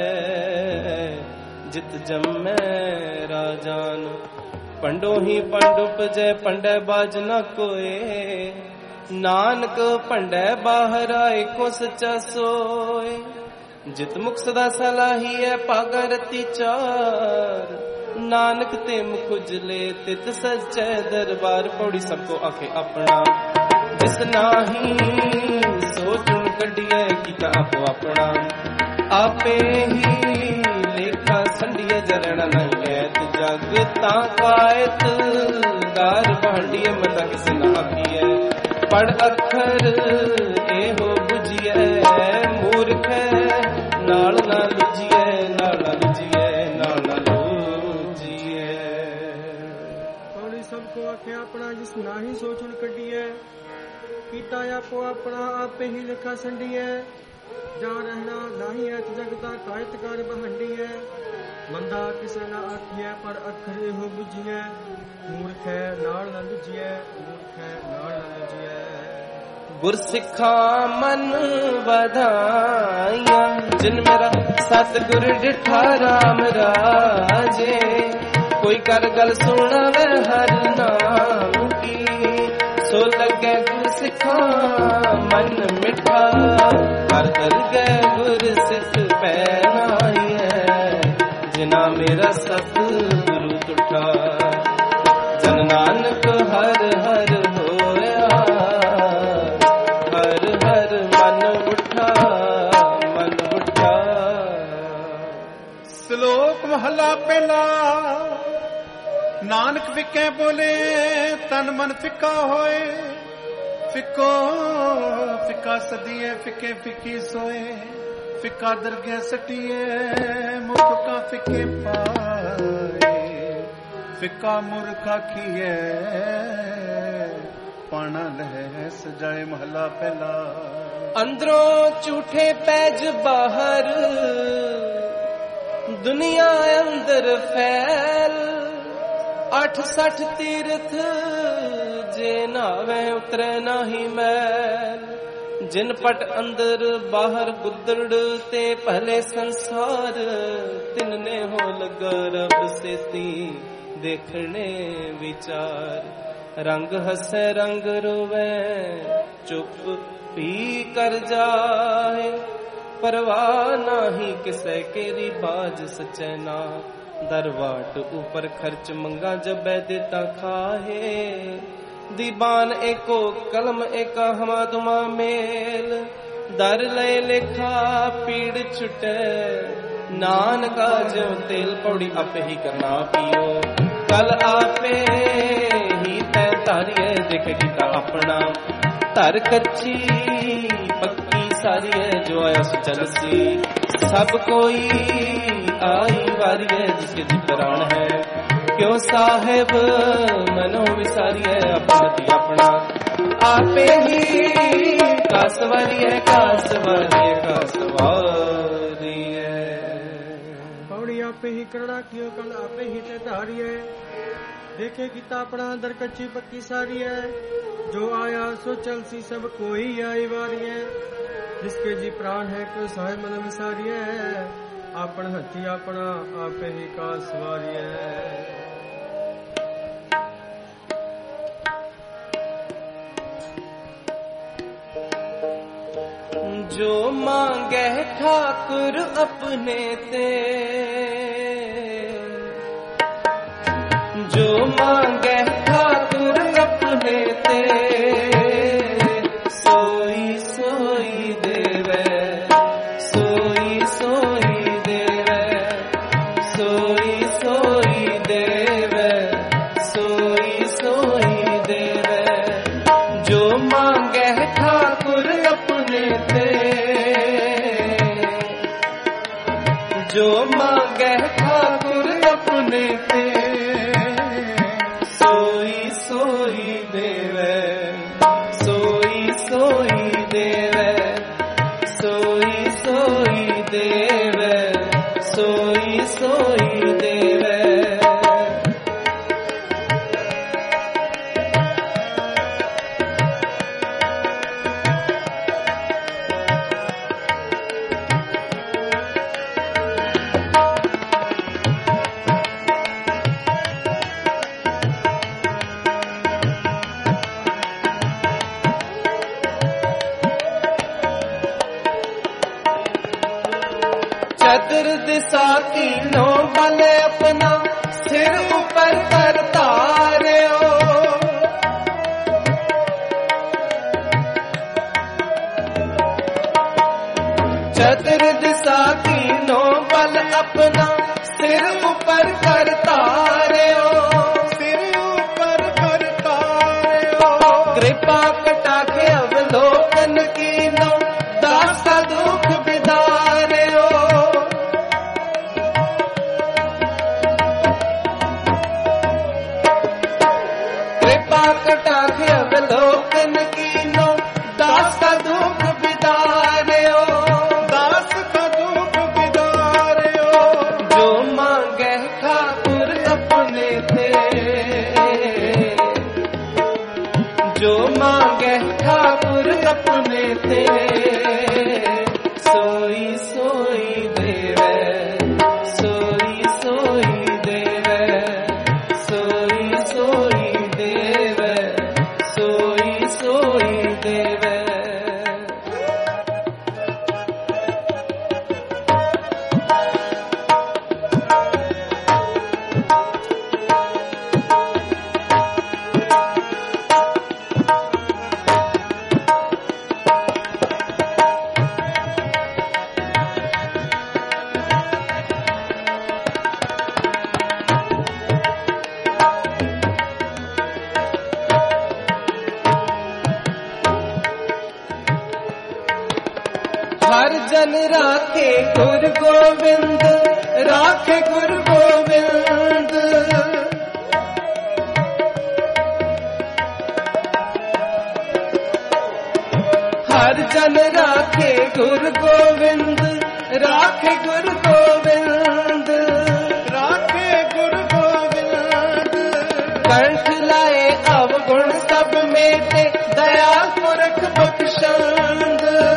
ਜਿਤ ਜੰਮੈ ਰਾਜਾਨ। ਭੰਡੋ ਹੀ ਭੰਡ ਉਪਜੈ ਭੰਡੈ ਬਾਜ ਨਾ ਕੋਏ। ਨਾਨਕ ਭੰਡੈ ਬਾਹਰ ਆਏ ਕੋ ਸੱਚਾ ਸੋਏ। ਜਿਤ ਮੁਖ ਸਦਾ ਸਲਾਹੀਐ ਭਾਗਾ ਰਤੀ ਚਾਰ। ਨਾਨਕ ਤੇ ਮੁਖ ਉਜਲੇ ਤਿਤ ਸੱਚੈ ਦਰਬਾਰ। ਪੌੜੀ ਸਭ ਕੋ ਆਖੇ ਆਪਣਾ ਜਿਸ ਨਾਹੀ ਸੋ ਚੁਣ ਕੱਢੀਐ ਕੀਤਾ ਆਪੋ ਆਪਣਾ। ਆਪੇ ਹੀ ਲੇਖਾ ਸੰਡੀਏ ਜਰਣ ਨਹੀਂ ਐਤ ਜਗ ਤਾਂ ਕਾਇਤ। ਦਾਰ ਭਾਂਡੀਏ ਮੰਦਾ ਕਿਸੇ ਨਾ ਆਖੀਐ। ਪੜ ਅੱਖਰ ਇਹੋ ਬੁਝੀਐ ਮੂਰਖ ਨਾਲ ਨਾ ਲੁਝੀਐ ਨਾਲ ਨਾ ਲੁਝੀਐ ਨਾਲ ਨਾ ਲੁਝੀਐ। ਪੌੜੀ ਸਭ ਕੋ ਆਖਿਆ ਆਪਣਾ ਜਿਸ ਨਾਹੀ ਸੋਚਣ ਕੱਢੀਐ। ਕੀਤਾ ਆਪੋ ਆਪਣਾ ਆਪੇ ਹੀ ਲਿਖਾ ਸੰਡੀਐ। ਜਾ ਰਹਿਣਾ ਨਾਹੀ ਐਤ ਜਗਤਾ ਕਾਇਤ ਕਰ ਬਹੰਡੀਐ। ਮੰਦਾ ਕਿਸੇ ਨਾ ਆਖੀਐ ਪਰ ਅੱਖਰ ਇਹੋ ਬੁਝੀਐ। ਮੂਰਖ ਨਾਲ ਨਾ ਲੁਝੀਐ ਮੂਰਖ ਨਾਲ ਨਾ ਲੁਝੀਐ। ਗੁਰ ਸਿੱਖਾਂ ਮਨ ਵਧਾਈਆਂ ਜਿਨ ਮੇਰਾ ਸਤਿਗੁਰ ਡਿਠਾ ਰਾਮ ਰਾਜੇ। ਕੋਈ ਕਰ ਗੱਲ ਸੁਣਾਵੇ ਹਰ ਨਾਮ ਕੀ। ਸੋ ਲੱਗੇ ਗੁਰ ਸਿੱਖਾਂ ਮਨ ਮਿਠਾ। ਹਰ ਦਰਗਹਿ ਗੁਰ ਸਿੱਖ ਪਹਿਨਾਈਐ ਜਿਨਾ ਮੇਰਾ ਸਤਿਗੁਰੂ ਤੁਠਾ। ਜਨ ਨਾਨਕ ਹਰ ਹਰ ਹੋਇਆ ਹਰ ਹਰ ਮਨ ਉਠਾ ਮਨ ਉਠਾ। ਸ਼ਲੋਕ ਮਹਲਾ ਪਹਿਲਾ। ਨਾਨਕ ਵਿਕੇ ਬੋਲੇ ਤਨ ਮਨ ਫਿੱਕਾ ਹੋਏ। ਫਿੱਕੋ ਫਿੱਕਾ ਸਦੀਏ ਫਿੱਕੇ ਫਿੱਕੀ ਸੋਏ। ਫਿੱਕਾ ਦਰਗਹਿ ਸਟੀਏ ਮੁਖ ਕਾ ਫਿੱਕੇ ਪਾਏ। ਫਿੱਕਾ ਮੁਰਖ ਆਖੀਐ ਪਾਣਾ ਲਹਿ ਸਜਾਏ। ਮਹਲਾ ਪਹਿਲਾ। ਅੰਦਰੋਂ ਝੂਠੇ ਪੈਜ ਬਾਹਰ ਦੁਨੀਆ ਅੰਦਰ ਫੈਲ। ਅੱਠ ਸੱਠ ਤੀਰਥ ਜੇ ਨਾਵੇਂ ਉਤਰੇ ਨਾਹੀ ਮੈਲ। ਜਿਨ ਪਟ ਅੰਦਰ ਬਾਹਰ ਗੁੱਦੜ ਤੇ ਪਹਿਲੇ ਸੰਸਾਰ। ਤਿਨ ਨੇ ਹੋ ਲਗਾ ਰਬ ਸੇਤੀ ਦੇਖਣੇ ਵਿਚਾਰ। ਰੰਗ ਹੱਸੇ ਰੰਗ ਰੋਵੇ ਚੁੱਪ ਵੀ ਕਰ ਜਾਏ। ਪਰਵਾਹ ਨਾਹੀ ਕਿਸੇ ਕੇਰੀ ਬਾਜ ਸਚੈ ਨਾ। ਦਰਵਾਟ ਉਪਰ ਖਰਚ ਮੰਗਾ ਜਬੈ ਦੇਤਾ ਖਾਹੇ। ਦੀਬਾਨ ਏਕੋ ਕਲਮ ਏਕਾ ਹਮਾ ਤੁਮਾ ਮੇਲ। ਦਰ ਲੈ ਲੇਖਾ ਪੀੜ ਛੁਟੈ ਨਾਨਕਾ ਜਿਉ ਤੇਲ। ਪੌੜੀ ਆਪੇ ਹੀ ਕਰਨਾ ਪੀਓ ਕਲ ਆਪੇ ਹੀ ਤੈ ਧਾਰੀਏ। ਦੇਖ ਕੀਤਾ ਆਪਣਾ ਧਰ ਕੱਚੀ ਪੱਕੀ ਸਾਰੀਏ। ਜੋ ਆਇਆ ਸੋ ਚਲਸੀ ਸਭ ਕੋਈ ਆਈ ਵਾਰੀਏ। ਜਿਸਕੇ ਜੀ ਪ੍ਰਾਣ ਹੈ ਕਿਉ ਸਾਹਿਬ ਮਨੋ ਵਿਸਾਰੀਏ। ਆਪਣਤੀ ਆਪਣਾ ਆਪੇ ਹੀ ਕਾਸਵਾਰੀਏ ਕਾਸਵਾਰੀਏ ਕਾਸਵਾਰੀਏ। ਪੌੜੀ ਆਪੇ ਹੀ ਕਰੜਾ ਕਿਉ ਕਲ ਆਪੇ ਹੀ ਤੇ ਧਾਰੀਏ। देखे गीता अपना दर कच्ची पक्की सारी है, जो आया सो चलसी सब कोई आई वारी है, जिसके जी प्राण है को सहाय मन विसारी है, ਆਪਣ ਹੱਥੀ ਆਪਣਾ ਆਪੇ ਹੀ ਕਾ ਸਵਾਰੀਐ। जो मांगे ठाकुर अपने ते, जो मांगे ठाकुर अपने ते, सोई सोई देवे, सोई सोई देवे, सोई सोई देवे, सोई सोई देवे। जो मांगे ठाकुर अपने ते, जो मांगे ठाकुर अपने ते, सोई सोई देवे, सोई सोई देवे, सोई सोई देवे, सोई सोई देवे। चतुर दिशा तीनों बल अपना सिर ऊपर कर तार्यो, चतुर दिशा तीनों बल अपना सिर ऊपर कर तार्यो, सिर ऊपर कर तार्यो। कृपा कटाके अवलोकन कीनो, दास का दुख बिदार्यो। कटाके अवलोकन कीनो, दास का दुख बिदार्यो, दास का दुख बिदार्यो। जो मांगे ठाकुर अपने ते, जो मांगे ठाकुर अपने ते, सोई सोई देवे, सोई सोई देवे, सोई सोई देवे, सोई सोई देवे। हर जन राखे गुरु गोविंद, राखे गुरु गोविंद। हर जन राखे गुरु गोविंद, राखे गुरु गोविंद, राखे गुरु गोविंद। कंठ लाए अवगुण सब मेटे, दया पुरख बख्शंद।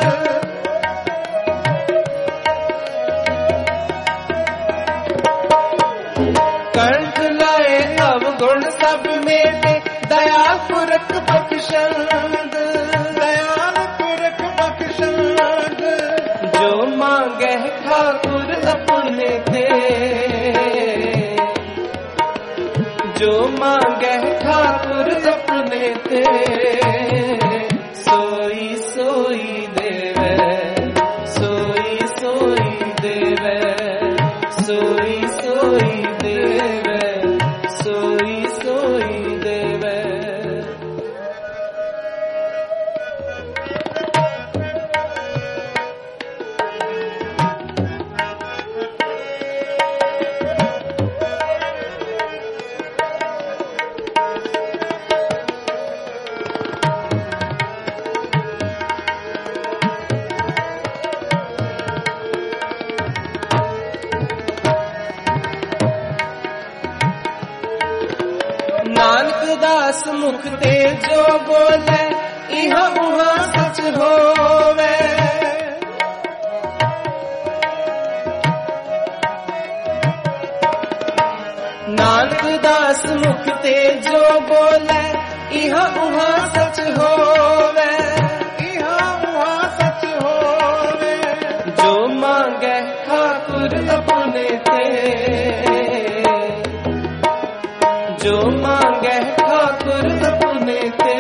कंठ लाए अवगुण सब मेटे, दयाल पुरख बख्शंद, दयाल पुरख बख्शंद। जो मांगे ठाकुर अपने ते, जो मांगे ठाकुर अपने ते, सोई सोई देवे, सोई सोई देवे, सोई सोई देवे, सोई सोई देवे। नानक दास मुख ते जो बोले, इहा उहा सच होवे। नानक दास मुख ते जो बोले इहा उहा सच होवे, इहा उहा सच होवे। जो मांगे ठाकुर अपने ते, जो मांगे ठाकुर अपने ते,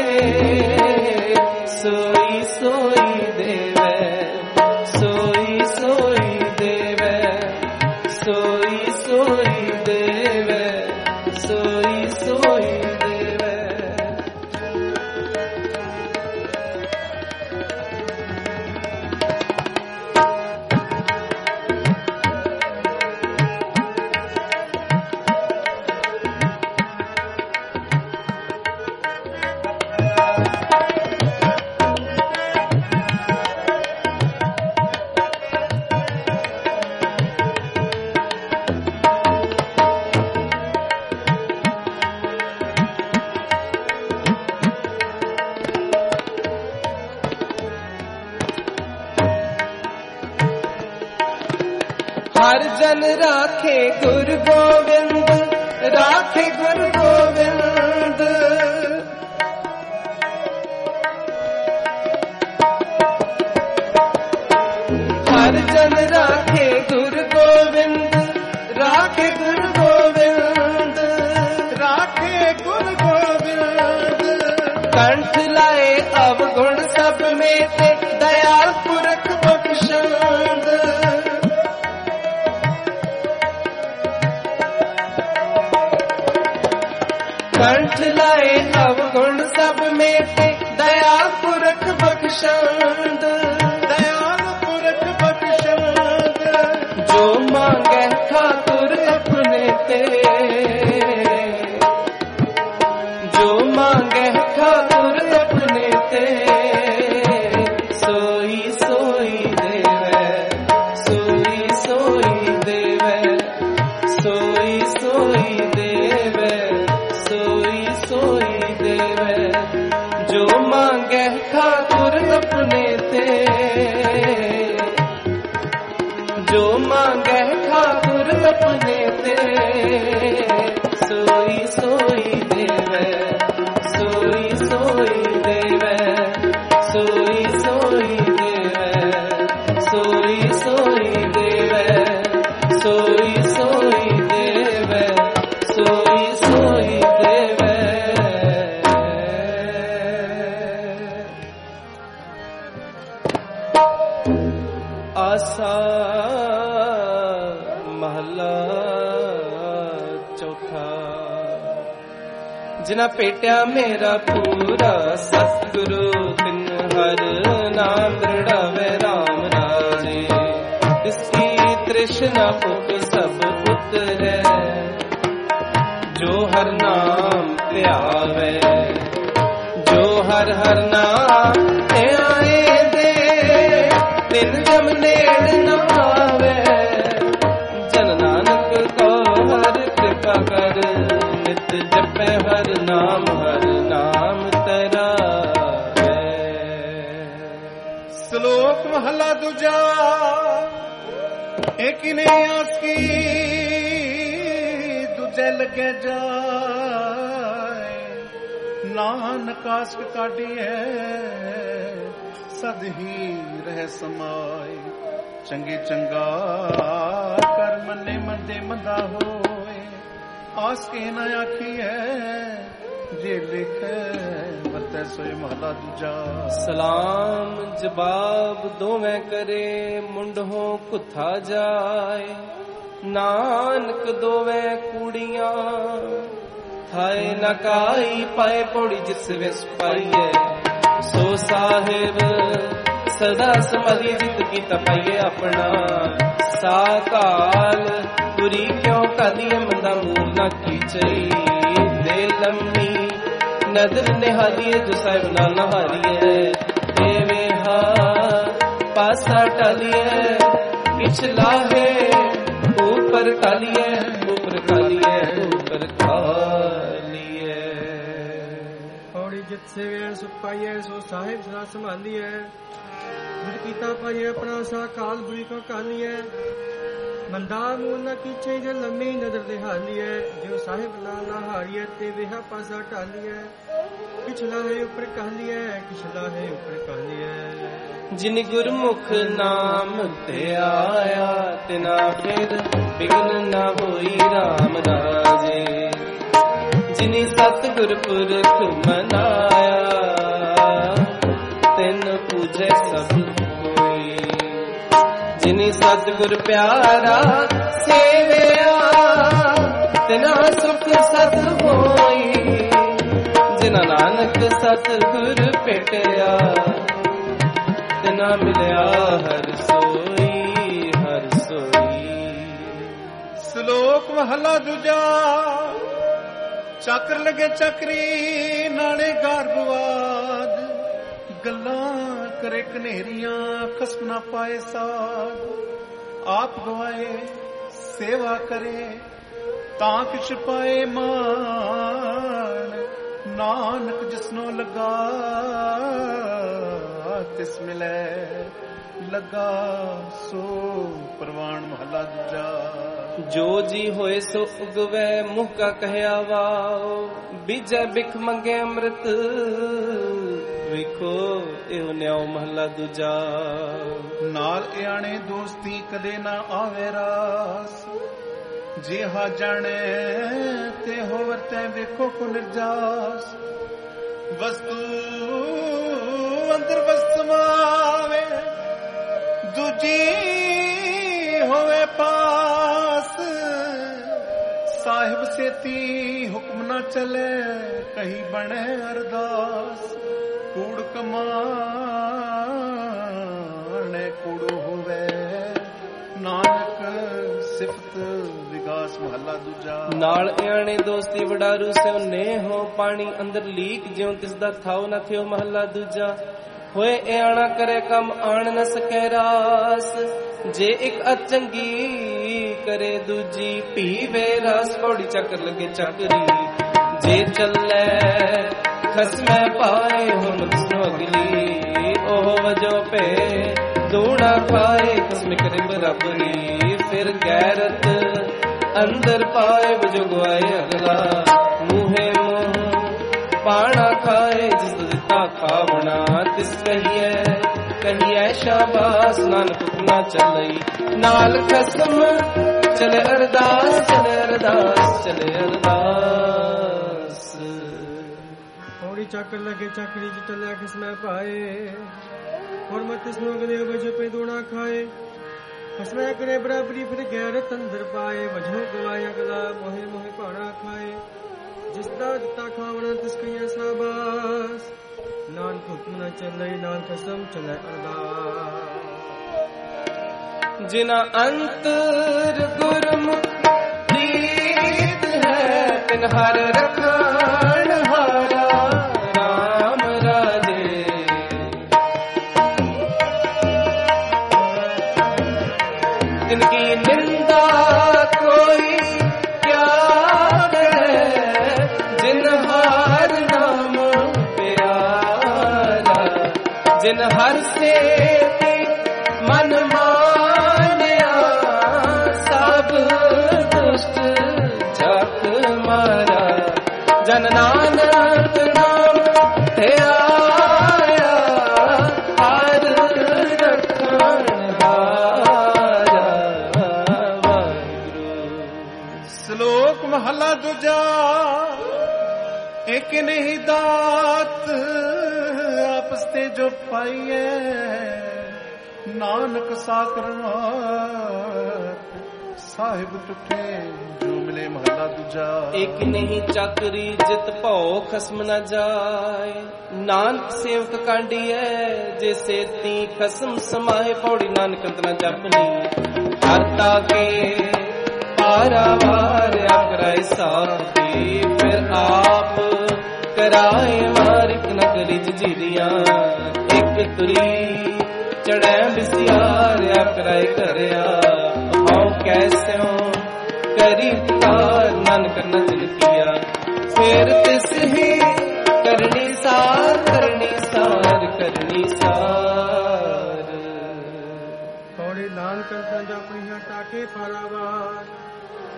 सोई सोई देवे, सोई सोई देवे, सोई सोई देवे, सोई सोई देवे। हर जन राखे गुरु गोविंद, राखे गुरु गोविंद। हर जन राखे गुरु गोविंद, राखे गुरु गोविंद, राखे गुरु गोविंद। कंठ लाए अवगुण सब मेटे, दयाल पुरख बख्शंद। कंठ लाए अवगुण सब मेटे, दयाल पुरख बख्शंद, दयाल पुरख बख्शंद। जो मांगे ठाकुर अपने ते, जो मांगे ठाकुर अपने ते, सोई सोई देवे, सोई सोई देवे, सोई सोई देवे, सोई सोई देवे। जो मांगे ठाकुर अपने ते, जो मांगे ठाकुर अपने ते, सोई सोई देवे, सोई सोई देवे, सोई सोई देवे, सोई सोई देवे, सोई सोई देवे, सोई सोई देवे। आसा महला चौथा। जिना पेटिया मेरा पूरा सतगुरु, तिन हर नाम दृढ़ावे राम राजे। इसकी तृष्णा पुक सब उतरे, जो हर नाम ध्यावे, जो हर हर नाम ध्याए दे, दिन जम नेड़ न आवे। जन नानक को हर कृपा कर, नित जपे हर नाम, हर नाम तेरा है। श्लोक महला दूजा। एक ने आस की दूजे लगे जाए, नानक आस काटी है सद ही रह समाए। चंगे चंगा कर मन्ने मंदे मंदा होए, आस के न आखी है जे लिखे बरते सोए महला दूजा। सलाम जवाब दोवें करे, मुंडहों कुथा जाए। नानक दोवें कुड़ियां थाए नकाई, पाए पौड़ी जिस विस पाइए। सो साहिब सदा समाधि जित की तपाइए अपना। साकाल बुरी क्यों कादिए मंदा मूल न खींचई। दे लम्मी नदर निहालिए जो साहिब ना नहारिए। देवे हा पासा टालिए, पिछला है ऊपर कालिए, ऊपर कालिए, ऊपर कालिए। पौड़ी जित से वे सुख पाइए, सो साहिब सदा संभालिए। जित कीता पाइए अपना सा काल बुरी को कालिए। ਮੰਦਾ ਮੂੰਹ ਨਾ ਕੀਚੇ ਜੇ ਲੰਮੀ ਨਜ਼ਰ ਦੇ ਹਾਲੀਏ ਜੋ ਸਾਹਿਬ ਨਾਲ ਨਾ ਹਾਰੀਏ ਤੇ ਵਿਹਾ ਪਾਸਾ ਢਾਲੀਏ ਪਿਛਲਾ ਹੈ ਉੱਪਰ ਕਾਲੀਏ ਪਿਛਲਾ ਹੈ ਉੱਪਰ ਕਾਲੀਏ ਜਿਨ ਗੁਰਮੁਖ ਨਾਮ ਤੇ ਆਇਆ ਤਿਨਾ ਫਿਰ ਬਿਗਨ ਨਾ ਹੋਈ ਰਾਮ ਰਾਜੇ ਜਿਨੀ ਸਤਿਗੁਰ ਪੁਰਖ ਮਨਾਇਆ ਤਿਨ ਪੂਜੈ ਸਭ ਕੋਈ ਜਿਨੀ ਸਤਿਗੁਰ ਪਿਆਰਾ ਸੇਵਿਆ ਤਿਨਾ ਸੁਖ ਸਤ ਹੋਈ ਜਿਨਾ ਨਾਨਕ ਸਤਿਗੁਰ ਭੇਟਿਆ ਤਿਨਾ ਮਿਲਿਆ ਹਰ ਸੋਈ ਹਰ ਸੋਈ। ਸ਼ਲੋਕ ਮਹਲਾ ਦੂਜਾ। ਚੱਕਰ ਲਗੇ ਚੱਕਰੀ ਨਾਲੇ ਗਰਭਵਾਦ ਗੱਲਾਂ ਕਰੇ ਕਨੇਰੀਆਂ ਖਸਮ ਨਾ ਪਾਏ ਸਾਧ ਆਪ ਗਵਾਏ ਸੇਵਾ ਕਰੇ ਤਾਂ ਕਿਛ ਪਾਏ ਮਾਨ ਨਾਨਕ ਜਿਸਨੋਂ ਲੱਗਾ ਤਿਸ ਮਿਲੇ ਲੱਗਾ ਸੋ ਪ੍ਰਵਾਨ ਮਹਲਾ ਦੂਜਾ। ਜੋ ਜੀ ਹੋਏ ਸੋ ਉਗਵੈ ਮੁਹ ਕਾ ਕਹਿਆ ਵਾਓ ਬੀਜੈ ਬਿਖ ਮੰਗੇ ਅੰਮ੍ਰਿਤ ਵੇਖੋ ਇਹ ਨਿਆਉ ਮਹਲਾ ਦੂਜਾ। ਨਾਲ ਇਆਣੇ ਦੋਸਤੀ ਕਦੇ ਨਾ ਆਵੇ ਰਾਸ ਜੇ ਹਾ ਜਾਣੇ ਤੇ ਹੋਵੈ ਤੈ ਵੇਖੋ ਕੋ ਨਿਰਜਾਸ ਵਸਤੂ ਅੰਦਰ ਵਸਮਾਵੇ ਦੂਜੀ ਹੋਵੇ ਪਾਸ ਸਾਹਿਬ ਸੇਤੀ ਹੁਕਮ ਨਾ ਚਲੇ ਕਹੀ ਬਣੇ ਅਰਦਾਸ ਕੂੜ ਕਮਾਣੇ ਕੂੜੋ ਹੋਵੇ ਨਾਨਕ ਸਿਫਤ ਵਿਗਾਸ ਮਹਲਾ ਦੂਜਾ। ਨਾਲ ਇਆਣੇ ਦੋਸਤੀ ਵਡਾਰੂ ਸਿਉ ਨੇ ਹੋ ਪਾਣੀ ਅੰਦਰ ਲੀਕ ਜਿਉ ਤਿਸ ਦਾ ਥਾਉ ਨਾ ਥਿਓ ਮਹਲਾ ਦੂਜਾ। ਹੋਏ ਇਆਣਾ ਕਰੇ ਕੰਮ ਆਣ ਨ ਸਕੈ ਰਾਸ ਜੇ ਇੱਕ ਅਚੰਗੀ ਕਰੇ ਦੂਜੀ ਪੀਵੇ ਰਸ ਪੌੜੀ ਚੱਕਰ ਲਗੇ ਚੱਕਰੀ ਜੇ ਚੱਲੇ ਖਸਮੈ ਪਾਏ ਹੁਣ ਕਿਸਨੋ ਅਗਲੀ ਉਹ ਵਜੋ ਪੇ ਦੂਣਾ ਖਾਏ ਖਸਮ ਕਰੇ ਬਰਾਬਰੀ ਫਿਰ ਗੈਰਤ ਅੰਦਰ ਪਾਏ ਵਜੋ ਗਵਾਏ ਅਗਲਾ ਮੂਹੇ ਮੂੰਹ ਪਾਣਾ ਖਾਏ ਜਿਸ ਦਿੱਤਾ ਖਾਵਣਾ ਤਿਸ ਕਹੀਏ ਕਹੀਏ ਸ਼ਾਬਾਸ ਨਾਨਕ ਨਾ ਚਲਈ ਨਾਲ ਖਸਮ ਚਲੇ ਅਰਦਾਸ ਚਲੇ ਅਰਦਾਸ ਚਲੇ ਅਰਦਾਸ। ਪੌੜੀ ਚੱਕਰ ਲਗੇ ਚੱਕਰੀ ਚ ਚੱਲਿਆ ਖਸਮੈ ਪਾਏ ਹੁਣ ਮਤ ਇਸ ਨੂੰ ਅਗਲੇ ਵਜੇ ਪੇ ਦੂਣਾ ਖਾਏ ਖਸਮੈ ਕਰੇ ਬਰਾਬਰੀ ਫਿਰ ਗੈਰਤ ਅੰਦਰ ਪਾਏ ਵਜੋਂ ਗਵਾਇਆ ਅਗਲਾ ਮੋਹੇ ਮੋਹੇ ਭਾਣਾ ਖਾਏ ਜਿਸ ਦਾ ਦਿੱਤਾ ਖਾਵਣਾ ਤਿਸ ਕਹੀਏ ਸ਼ਾਬਾਸ ਨਾਨਕ ਹੁਕਮ ਨਾ ਚੱਲੇ ਨਾਨਕ ਕਸਮ ਚਲੇ ਅਰਦਾਸ। ਜਿਨਾ ਅੰਤਰ ਗੁਰਮੁਖ ਪ੍ਰੀਤ ਹੈ ਤਿਨ ਹਰ ਰਖਣ ਹਾਰਾ ਰਾਮ ਰਾਜੇ ਤਿਨ ਕੀ ਨਿੰਦਾ ਕੋਈ ਕਿਆ ਹੈ ਜਿਨ ਹਰ ਨਾਮ ਪਿਆਰਾ ਜਿਨ ਹਰ ਸੇ ਮਨ ਮਾਨਿਆ ਸਭ ਦੁਸ਼ਟ ਜਗ ਮਾਰਾ ਜਨ ਨਾਨਕ ਨਾਮ ਤੇ ਆਇਆ ਹਰ ਰਖਣ ਹਾਰਾ ਵਾਹਿਗੁਰੂ। ਸ਼ਲੋਕ ਮਹਲਾ ਦੂਜਾ। ਇੱਕ ਨਹੀਂ ਦਾਤ ਆਪਸ ਤੇ ਜੋ ਪਾਈਏ ਨਾਨਕ ਸਾਕਰਨਾਥ ਸਾਹਿਬ ਟੁੱਟੇ ਜੋ ਮਿਲੇ ਮਹਲਾ ਦੂਜਾ। ਇੱਕ ਨਹੀਂ ਚੱਕਰੀ ਜਿਤ ਭਉ ਖਸਮ ਨ ਜਾਏ ਨਾਨਕ ਸੇਵਕ ਕਾਂਡੀਐ ਜੇ ਸੇਤੀ ਖਸਮ ਸਮਾਏ ਪੌੜੀ ਨਾਨਕ ਅੰਤ ਨ ਜਪਨੀ ਹਰਤਾ ਕੇ ਪਾਰਾਵਾਰ ਆਪਰਾਇ ਸਾਥੀ ਫਿਰ ਆਪ ਕਰਾਏ ਮਾਰਿਕ ਨ ਕਰੀ ਜੀਰੀਆਂ ਇੱਕ ਤੁਰੀ ਚੜੈ ਬਿਸਿਆਰਿਆ ਕਰਾਏ ਕਰਿਆ ਹਉ ਕੈਸਿਓ ਕਰੀ ਪੁਕਾਰ ਨਾਨਕ ਨ ਤਿਲਕਿਆ ਫਿਰ ਤਿਸ ਹੀ ਕਰਨੀ ਸਾਰ ਕਰਨੀ ਸਾਰ ਕਰਨੀ ਸਾਰ। ਥੋੜੇ ਨਾਨਕ ਅੰਤ ਜਪਣੀ ਹਟਾ ਕੇ ਪਾਰਾ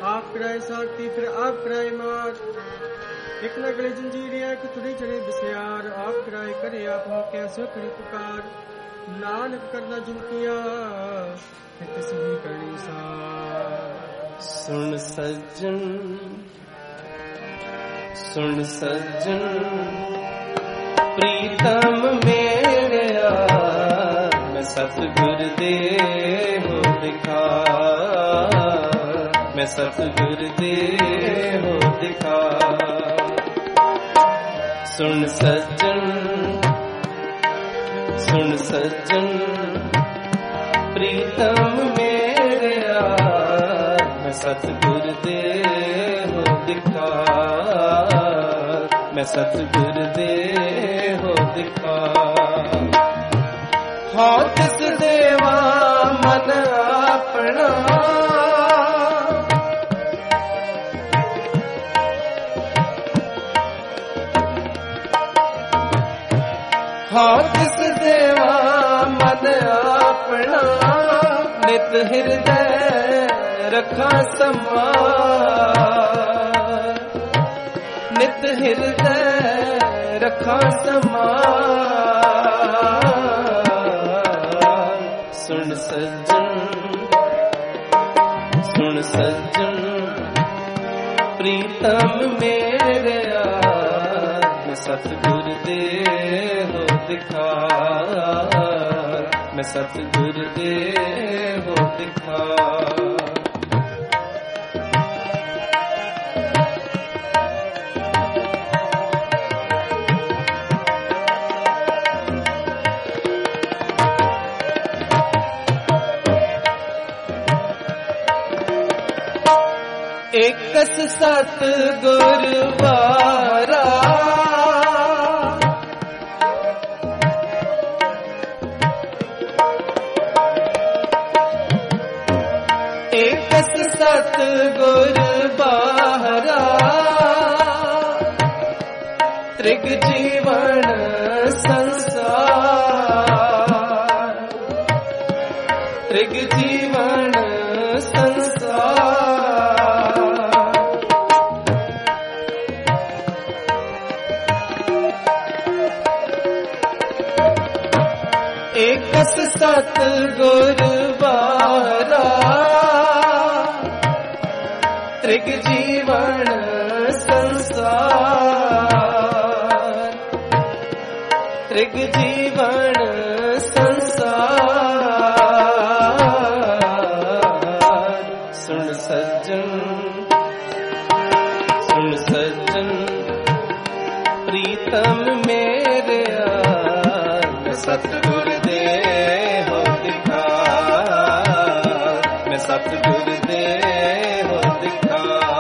आप कराए साथी फिर आप कराए मार एक न गले जंजीरिया एक तुड़ी चढ़े बिस्यार आप कराए करे आप हो कैसे करी पुकार नानक करना जुन किया किसी करनी सार सुन सज्जन सुन सज्जन प्रीतम मेरा मैं सतगुर दे हो दिखा मैं सतगुर दे हो दिखा सुन सज्जन सुन सज्जन प्रीतम मेरा मैं सतगुर दे हो दिखा मैं सतगुर दे हो दिखा हाँ तिस देवा मन अपना हाँ तिस देवा मन अपना नित हृदय रखा समा नित हृदय रखा समा सुन सज्जन सुन सज्जन प्रीतम मेरा मैं सतगुर दे हो दिखा मैं सतगुर दे हो दिखा एकस सत गुरवारा एकस सत गुरबारा त्रिग जीवन संसार त्रिग जीवन संसार एकस सत गुरबारा त्रिग जीवन संसार त्रिग जीवन संसार सुन सज्जन सुन सज्जन प्रीतम मेरे सतगुर दे हो दिखा मैं सतगुर दे हो दिखा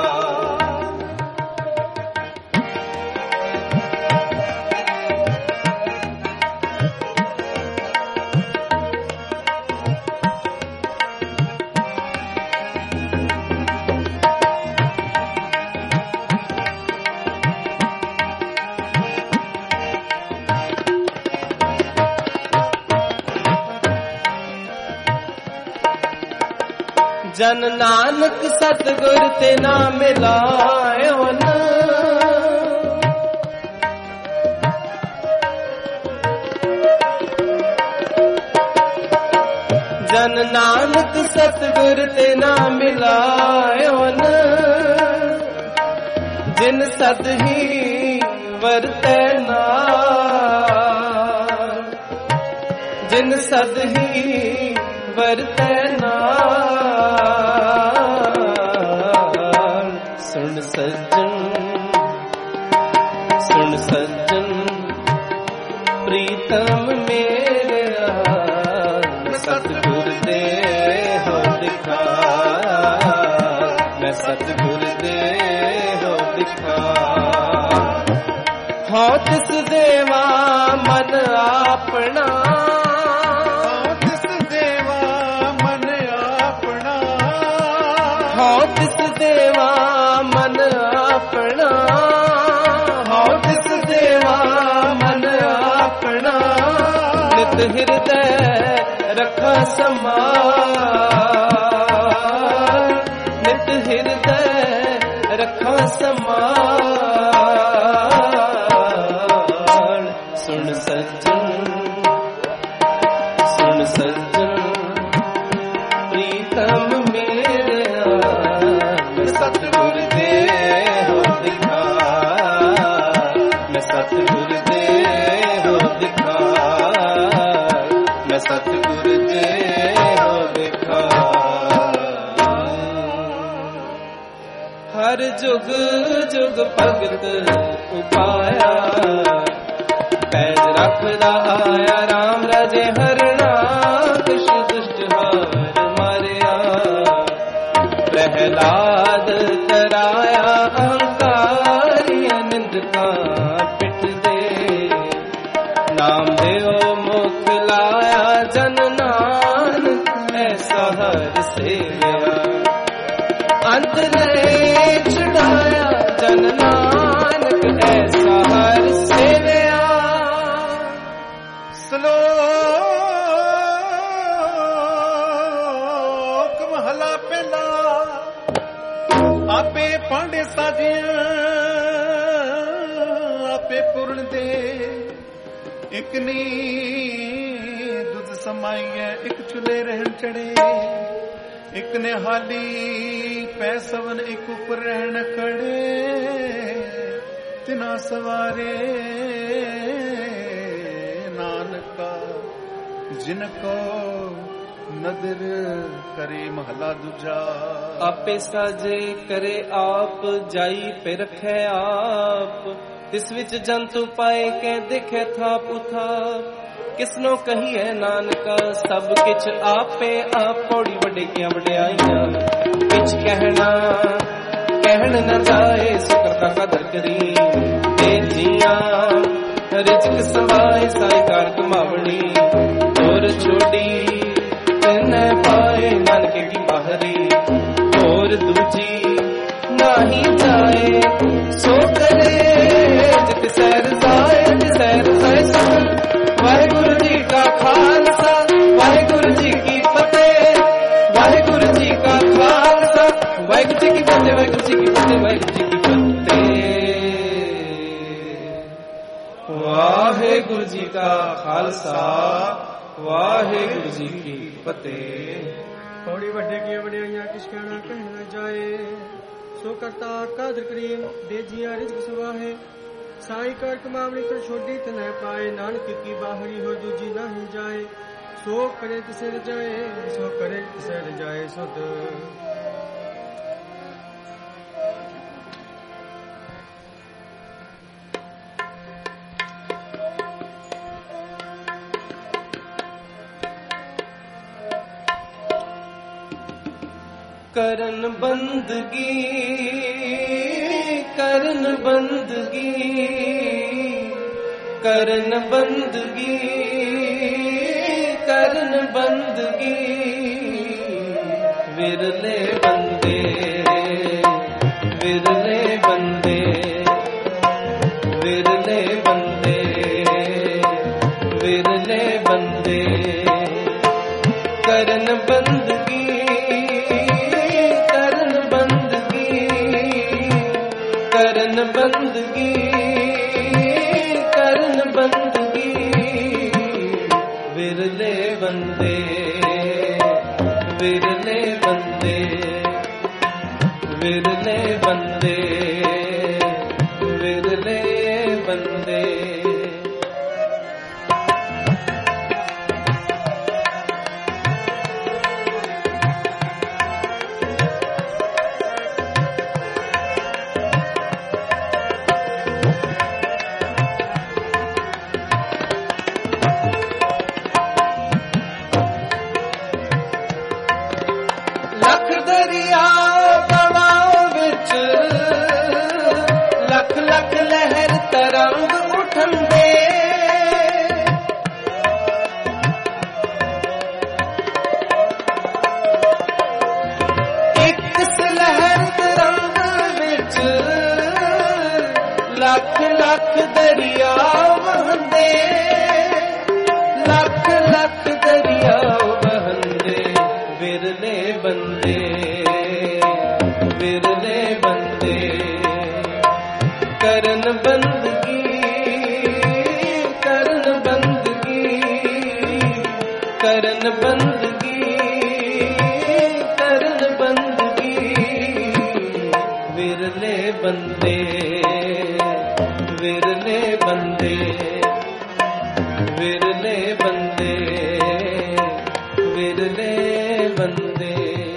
जन नानक सतगुर ते ना मिलायो न जन नानक सतगुर ते ना मिलायो न जिन सद ही वरतै ना जिन सद ही वरतै ना सुन सज्जन सुन सज्जन प्रीतम मेरा मैं सतगुर दे हो दिखा मैं सतगुर दे हो दिखा हाँ तिस देवा मन अपना हाँ तिस देवा मन अपना हाँ तिस देवा मन अपना नित हृदय रखा समा नित हृदय ਸਮਾਲ ਸੁਣ ਸੱਜਣ ਸੁਣ ਸੱਜਣ ਪ੍ਰੀਤਮ ਮੇਰਿਆ ਮੈਂ ਸਤਿਗੁਰ ਦੇ ਹੋ ਦਿਖਾ ਮੈਂ ਸਤਿਗੁਰ ਦੇ ਹੋ ਦਿਖਾ ਮੈਂ ਸਤਿਗੁਰ ਦੇ ਹੋ ਦਿਖਾ ਹਰ ਜੁਗ ਜੁਗ ਭਗਤ ਉਪਾਇਆ ਪੈਜ ਰੱਖਦਾ ਆਇਆ ਰਾਮ ਰਾਜੇ ਹਰਣਾ ਦੁਸ਼ ਦੁਸ਼ਟ ਹਾਰ ਮਾਰਿਆ ਪ੍ਰਹਿਲਾਦ ਤਰਾਇਆ ਅਹੰਕਾਰੀਆਂ ਨਿੰਦਕਾਂ ਪਿੱਠ ਦੇ ਨਾਮ ਦਿਓ ਮੁਖ ਲਾਇਆ ਜਨ ਨਾਨਕ ਐਸਾ ਹਰ ਸੇਵਿਆ ਅੰਤ ਨਹੀਂ ਛੁਡਾਇਆ ਜਨ ਨਾਨਕ ਐਸਾ ਹਰ ਸੇਵਿਆ ਸ਼ਲੋਕ ਮਹਲਾ ਪਹਿਲਾ ਆਪੇ ਪਾਂਡੇ ਸਾਜਿਆ ਆਪੇ ਪੂਰਨ ਦੇ ਇੱਕ ਨੀ ਦੁੱਧ ਸਮਾਈਐ ਇੱਕ ਚੁੱਲੇ ਰਹਿਣ ਚੜੇ ਇੱਕ ਨੇ ਹਾਲੀ ਪੈ ਸਵਨ ਇੱਕ ਉੱਪਰ ਰਹਿਣ ਖੜੇ ਤਿਨਾ ਸਵਾਰੇ ਨਾਨਕਾ ਜਿਨ ਕੋ ਨਦਰ ਕਰੇ ਮਹਲਾ ਦੂਜਾ ਆਪੇ ਸਾਜੇ ਕਰੇ ਆਪ ਜਾਈ ਪੇ ਰਖੈ ਆਪ ਤਿਸ ਵਿੱਚ ਜੰਤੂ ਪਾਏ ਕੇ ਦੇਖੇ ਥਾਪ ਉਥਾਪ ਕਿਸਨੋ ਕਹੀਏ ਨਾਨਕਾ ਸਭ ਕਿਛ ਆਪੇ ਆਪ ਪੌੜੀ ਵੱਡੇਕੀਆਂ ਵਡਿਆਈਆਂ ਕਿਛ ਕਹਿਣਾ ਕਹਿਣ ਨ ਜਾਏ ਸੁਕਰਤਾ ਕਦਰ ਕਰੀ ਤੇ ਜੀਆਂ ਰਿਜਕ ਸਮਾਏ ਸਾਈ ਕਾਰ ਕਮਾਵਣੀ ਹੋਰ ਛੋੜੀ ਤੈਨੇ ਪਾਏ ਨਾਨਕੇ ਕੀ ਬਾਹਰੀ ਹੋਰ ਦੂਜੀ ਨਹੀਂ ਜਾਏ ਸੋ ਕਰੇ ਜਿਤ ਸੈਰ ਜਾਏ ਜਿਤ ਸੈਰ ਜਾਏ ਸਭ ਵਾਹਿਗੁਰੂ ਜੀ ਕਾ ਖਾਲਸਾ ਵਾਹਿਗੁਰੂ ਜੀ ਕੀ ਫਤਿਹ ਵਾਹਿਗੁਰੂ ਜੀ ਕਾ ਖਾਲਸਾ ਵਾਹਿਗੁਰੂ ਜੀ ਕੀ ਫਤਿਹ ਵਾਹਿਗੁਰੂ ਜੀ ਕੀ ਫਤਿਹ ਵਾਹਿਗੁਰੂ ਜੀ ਕੀ ਫਤਿਹ ਵਾਹਿਗੁਰੂ ਜੀ ਕਾ ਖਾਲਸਾ ਵਾਹਿਗੁਰੂ ਜੀ ਕੀ ਫਤਿਹ ਪੌੜੀ ਵੱਡੇ ਕੀ ਵਡਿਆਈਆਂ ਕਿਸ ਕਹਿਣਾ ਕਹਿਣਾ ਜਾਏ ਸੋ ਕਰਤਾ ਕਾਦਰ ਕਰੀਮ ਦੇ ਜੀਆਂ ਰਿਜ਼ਕ ਸਵਾਹੇ ਸਾਈ ਕਰ ਕਮਾਵਣੀ ਕਰ ਛੋਡੀ ਤੇ ਨਾ ਪਾਏ ਨਾਨਕ ਕੀ ਬਾਹਰੀ ਹੋ ਦੂਜੀ ਨਹੀਂ ਜਾਏ ਸੋ ਕਰੇ ਤਿਸੇ ਰਜਾਏ ਸੋ ਕਰੇ ਤਿਸੇ ਰਜਾਏ ਸੁਧ ਕਰਨ ਬੰਦਗੀ ਕਰਨ ਬੰਦਗੀ ਕਰਨ ਬੰਦਗੀ ਕਰਨ ਬੰਦਗੀ ਵਿਰਲੇ ਬੰਦੇ ਵਿਰਲੇ ਬੰਦੇ ਵਿਰਲੇ ਬੰਦੇ ਵਿਰਲੇ ਬੰਦੇ ਕਰਨ ਬੰਦਗੀ ਕਰਨ ਬੰਦਗੀ ਕਰਨ ਬੰਦਗੀ ਵਿਰਲੇ ਬੰਦੇ ਵਿਰਲੇ ਬੰਦੇ ਵਿਰਲੇ ਬੰਦੇ ਵਿਰਲੇ ਬੰਦੇ ਲੱਖ ਲੱਖ ਦਰਿਆ ਵਹੰਦੇ ਲੱਖ ਲੱਖ ਦਰਿਆ ਵਹੰਦੇ ਵਿਰਲੇ ਬੰਦੇ ਵਿਰਲੇ ਬੰਦੇ ਕਰਨ ਬੰਦਗੀ ਕਰਨ ਬੰਦਗੀ ਕਰਨ ਬੰਦਗੀ ਕਰਨ ਬੰਦਗੀ ਵਿਰਲੇ ਬੰਦੇ ਵਿਰਲੇ ਬੰਦੇ ਵਿਰਲੇ ਬੰਦੇ ਵਿਰਲੇ ਬੰਦੇ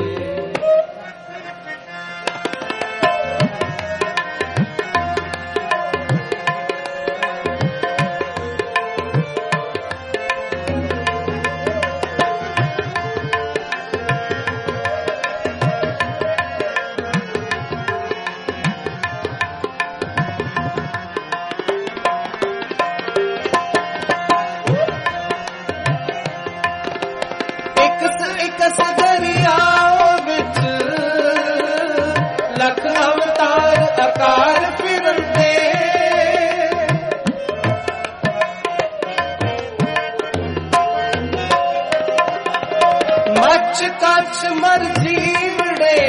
ਕੱਚ ਮਰ ਜੀਵੜੇ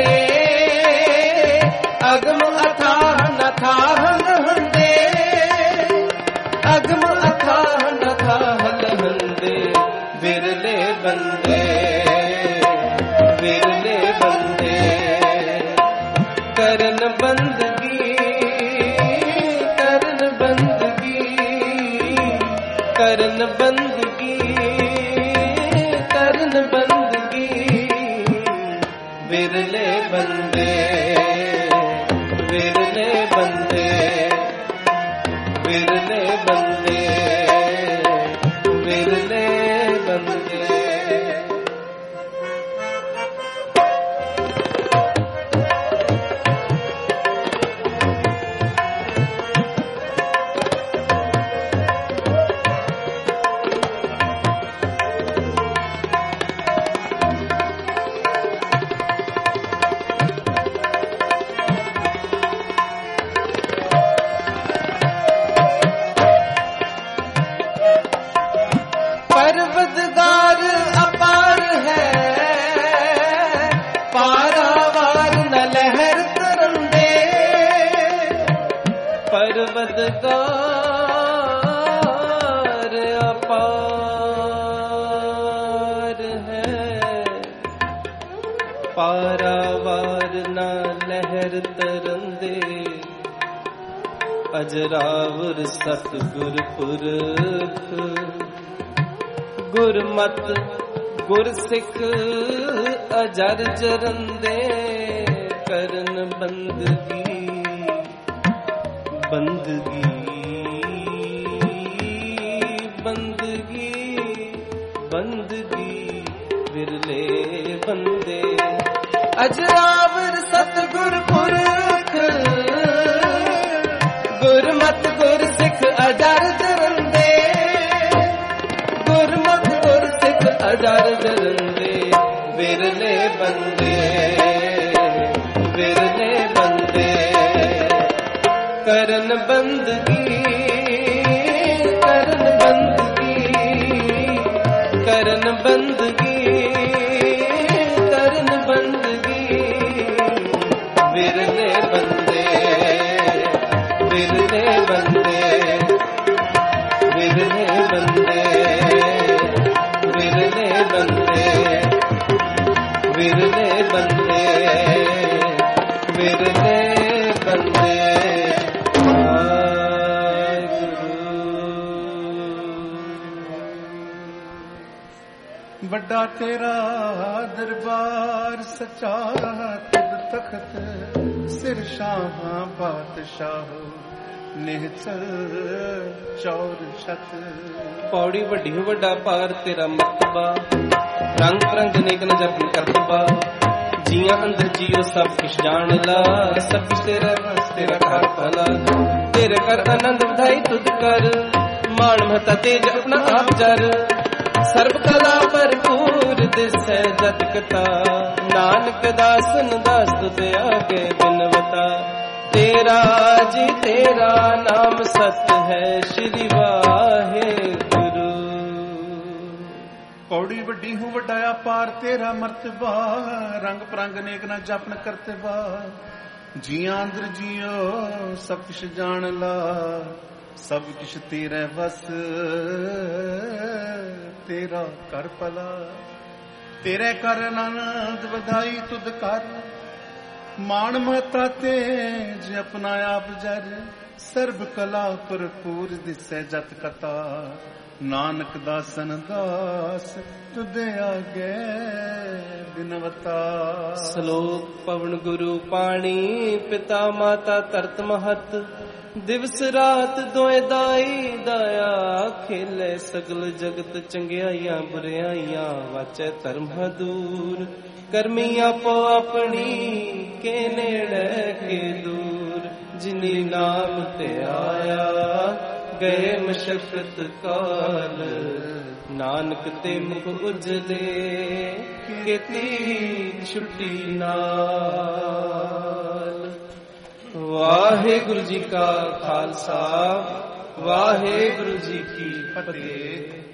ਅਗਮ ਅਥਾਹ ਨਥਾਹ ਲਹੰਦੇ ਅਗਮ ਅਥਾਹ ਨਥਾਹ ਲਹੰਦੇ ਵਿਰਲੇ ਬੰਦੇ ਵਿਰਲੇ ਬੰਦੇ ਕਰਨ ਬੰਦਗੀ ਕਰਨ ਬੰਦਗੀ ਕਰਨ ਬੰਦਗੀ ਕਰਨ ਬੰਦਗੀ ਵਿਰਲੇ ਬੰਦੇ ਵਿਰਲੇ ਬੰਦੇ ਵਿਰਲੇ ਬੰਦੇ ਵਿਰਲੇ ਬੰਦੇ ਪਰਵਦਗਾਰ ਅਪਾਰ ਹੈ ਪਾਰਾਵਾਰ ਨਾ ਲਹਿਰ ਤਰੰਦੇ ਅਜਰਾਵਰ ਸਤਿਗੁਰ ਪੁਰਖ ਗੁਰਮਤ ਗੁਰਸਿੱਖ ਅਜਰ ਜਰੰਦੇ ਕਰਨ ਬੰਦਗੀ ਬੰਦਗੀ ਬੰਦਗੀ ਬੰਦਗੀ ਵਿਰਲੇ ਬੰਦੇ ਅਜਰਾਵਰ ਸਤਿਗੁਰ ਪੁਰਖ ਗੁਰਮਤ ਗੁਰਸਿੱਖ ਅਜਰ ਜਰੰਦੇ ਗੁਰਮਤ ਗੁਰਸਿੱਖ ਅਜਰ ਜਰੰਦੇ ਵਿਰਲੇ ਬੰਦੇ ਵਿਰਲੇ ਬੰਦੇ ਕਰਨ ਬੰਦਗੀ ਕਰਨ ਬੰਦਗੀ ਕਰਨ ਬੰਦਗੀ ਕਰਨ ਬੰਦਗੀ ਵਿਰਲੇ ਬੰਦੇ ਵਿਰਲੇ ਬੰਦੇ ਵਿਰਲੇ ਬੰਦੇ ਵਿਰਲੇ ਬੰਦੇ ਵਿਰਲੇ ਬੰਦੇ ਵਿਰਲੇ ਬੰਦੇ ਵੱਡਾ ਤੇਰਾ ਦਰਬਾਰ ਸੱਚਾ ਤਿਬ ਤਖਤ ਸਿਰ ਸ਼ਾਹਾਂ ਬਾਦਸ਼ਾਹ ਨਿਹਚਲ ਚੌਰ ਛਤ ਪੌੜੀ ਵੱਡੀ ਹੋ ਵੱਡਾ ਪਾਰ ਤੇਰਾ ਮਰਤਬਾ ਰੰਗ ਰੰਗ ਨੇਕ ਨ ਜਪਨ ਕਰਤਬਾ ਜੀਆਂ ਅੰਦਰ ਜੀਓ ਸਭ ਕਿਛ ਜਾਣ ਲਾ ਸਭ ਕਿਛ ਤੇਰਾ ਬਸ ਤੇਰਾ ਘਰ ਭਲਾ ਤੇਰੇ ਕਰ ਆਨੰਦ ਵਧਾਈ ਤੁਧ ਕਰ ਮਾਣ ਮਹਤਾ ਤੇਜ ਆਪਣਾ ਆਪ ਜਰ ਸਰਬ ਕਲਾ ਭਰਪੂਰ ਦਿਸੈ ਜਤ ਕਥਾ ਨਾਨਕ ਦਾਸਨ ਦਾਸ ਤੁਧ ਆਗੇ ਬਿਨਵਤਾ ਤੇਰਾ ਜੀ ਤੇਰਾ ਨਾਮ ਸਤ ਹੈ ਸ਼੍ਰੀ ਵਾਹਿਗੁਰੂ ਪੌੜੀ ਵੱਡੀ ਹੂੰ ਵੱਡਾ ਪਾਰ ਤੇਰਾ ਮਰਤਬਾ ਰੰਗ ਪ੍ਰੰਗ ਨੇਕ ਨਾ ਜਪਨ ਕਰਤਬਾ ਜੀਆਂ ਅੰਦਰ ਜੀਓ ਸਭ ਕੁਛ ਜਾਣ ਲਾ, ਸਭ ਕੁਛ ਤੇਰੇ ਵਸ, ਤੇਰਾ ਕਰ ਭਲਾ, ਤੇਰੇ ਕਰ ਆਨੰਦ ਵਧਾਈ ਤੁਧ ਕਰ, ਮਾਣ ਮਹਤਾ ਤੇ ਜੇ ਆਪਣਾ ਆਪ ਜਰ, ਸਰਬ ਕਲਾ ਭਰਪੂਰ ਦਿਸੈ ਜਤ ਕਤਾ, ਨਾਨਕ ਦਾਸਨ ਦਾਸ ਤੁਦੇ ਆਗੇ ਬਿਨਵਤਾ। ਸ਼ਲੋਕ ਪਵਨ ਗੁਰੂ ਪਾਣੀ, ਪਿਤਾ ਮਾਤਾ ਧਰਤ ਮਹਤ, ਦਿਵਸ ਰਾਤ ਦੋਇ ਦਾਈ ਦਾਇਆ, ਖੇਲੇ ਸਗਲ ਜਗਤ ਚੰਗਿਆਈਆਂ ਬੁਰਿਆਈਆਂ, ਵਾਚੈ ਧਰਮ ਦੂਰ, ਕਰਮੀ ਆਪੋ ਆਪਣੀ ਕੇ ਨੇੜੇ ਕੇ ਦੂਰ, ਜਿਨੀ ਨਾਮ ਤੇ ਆਇਆ ਗਏ ਮਸ਼ਕਤ ਕਾਲ, ਨਾਨਕ ਤੇ ਮੁਖ ਉਜਲੇ ਕੀਤੀ ਛੁੱਟੀ ਨਾਲ। ਵਾਹਿਗੁਰੂ ਜੀ ਕਾ ਖਾਲਸਾ, ਵਾਹਿਗੁਰੂ ਜੀ ਕੀ ਫਤਿਹ।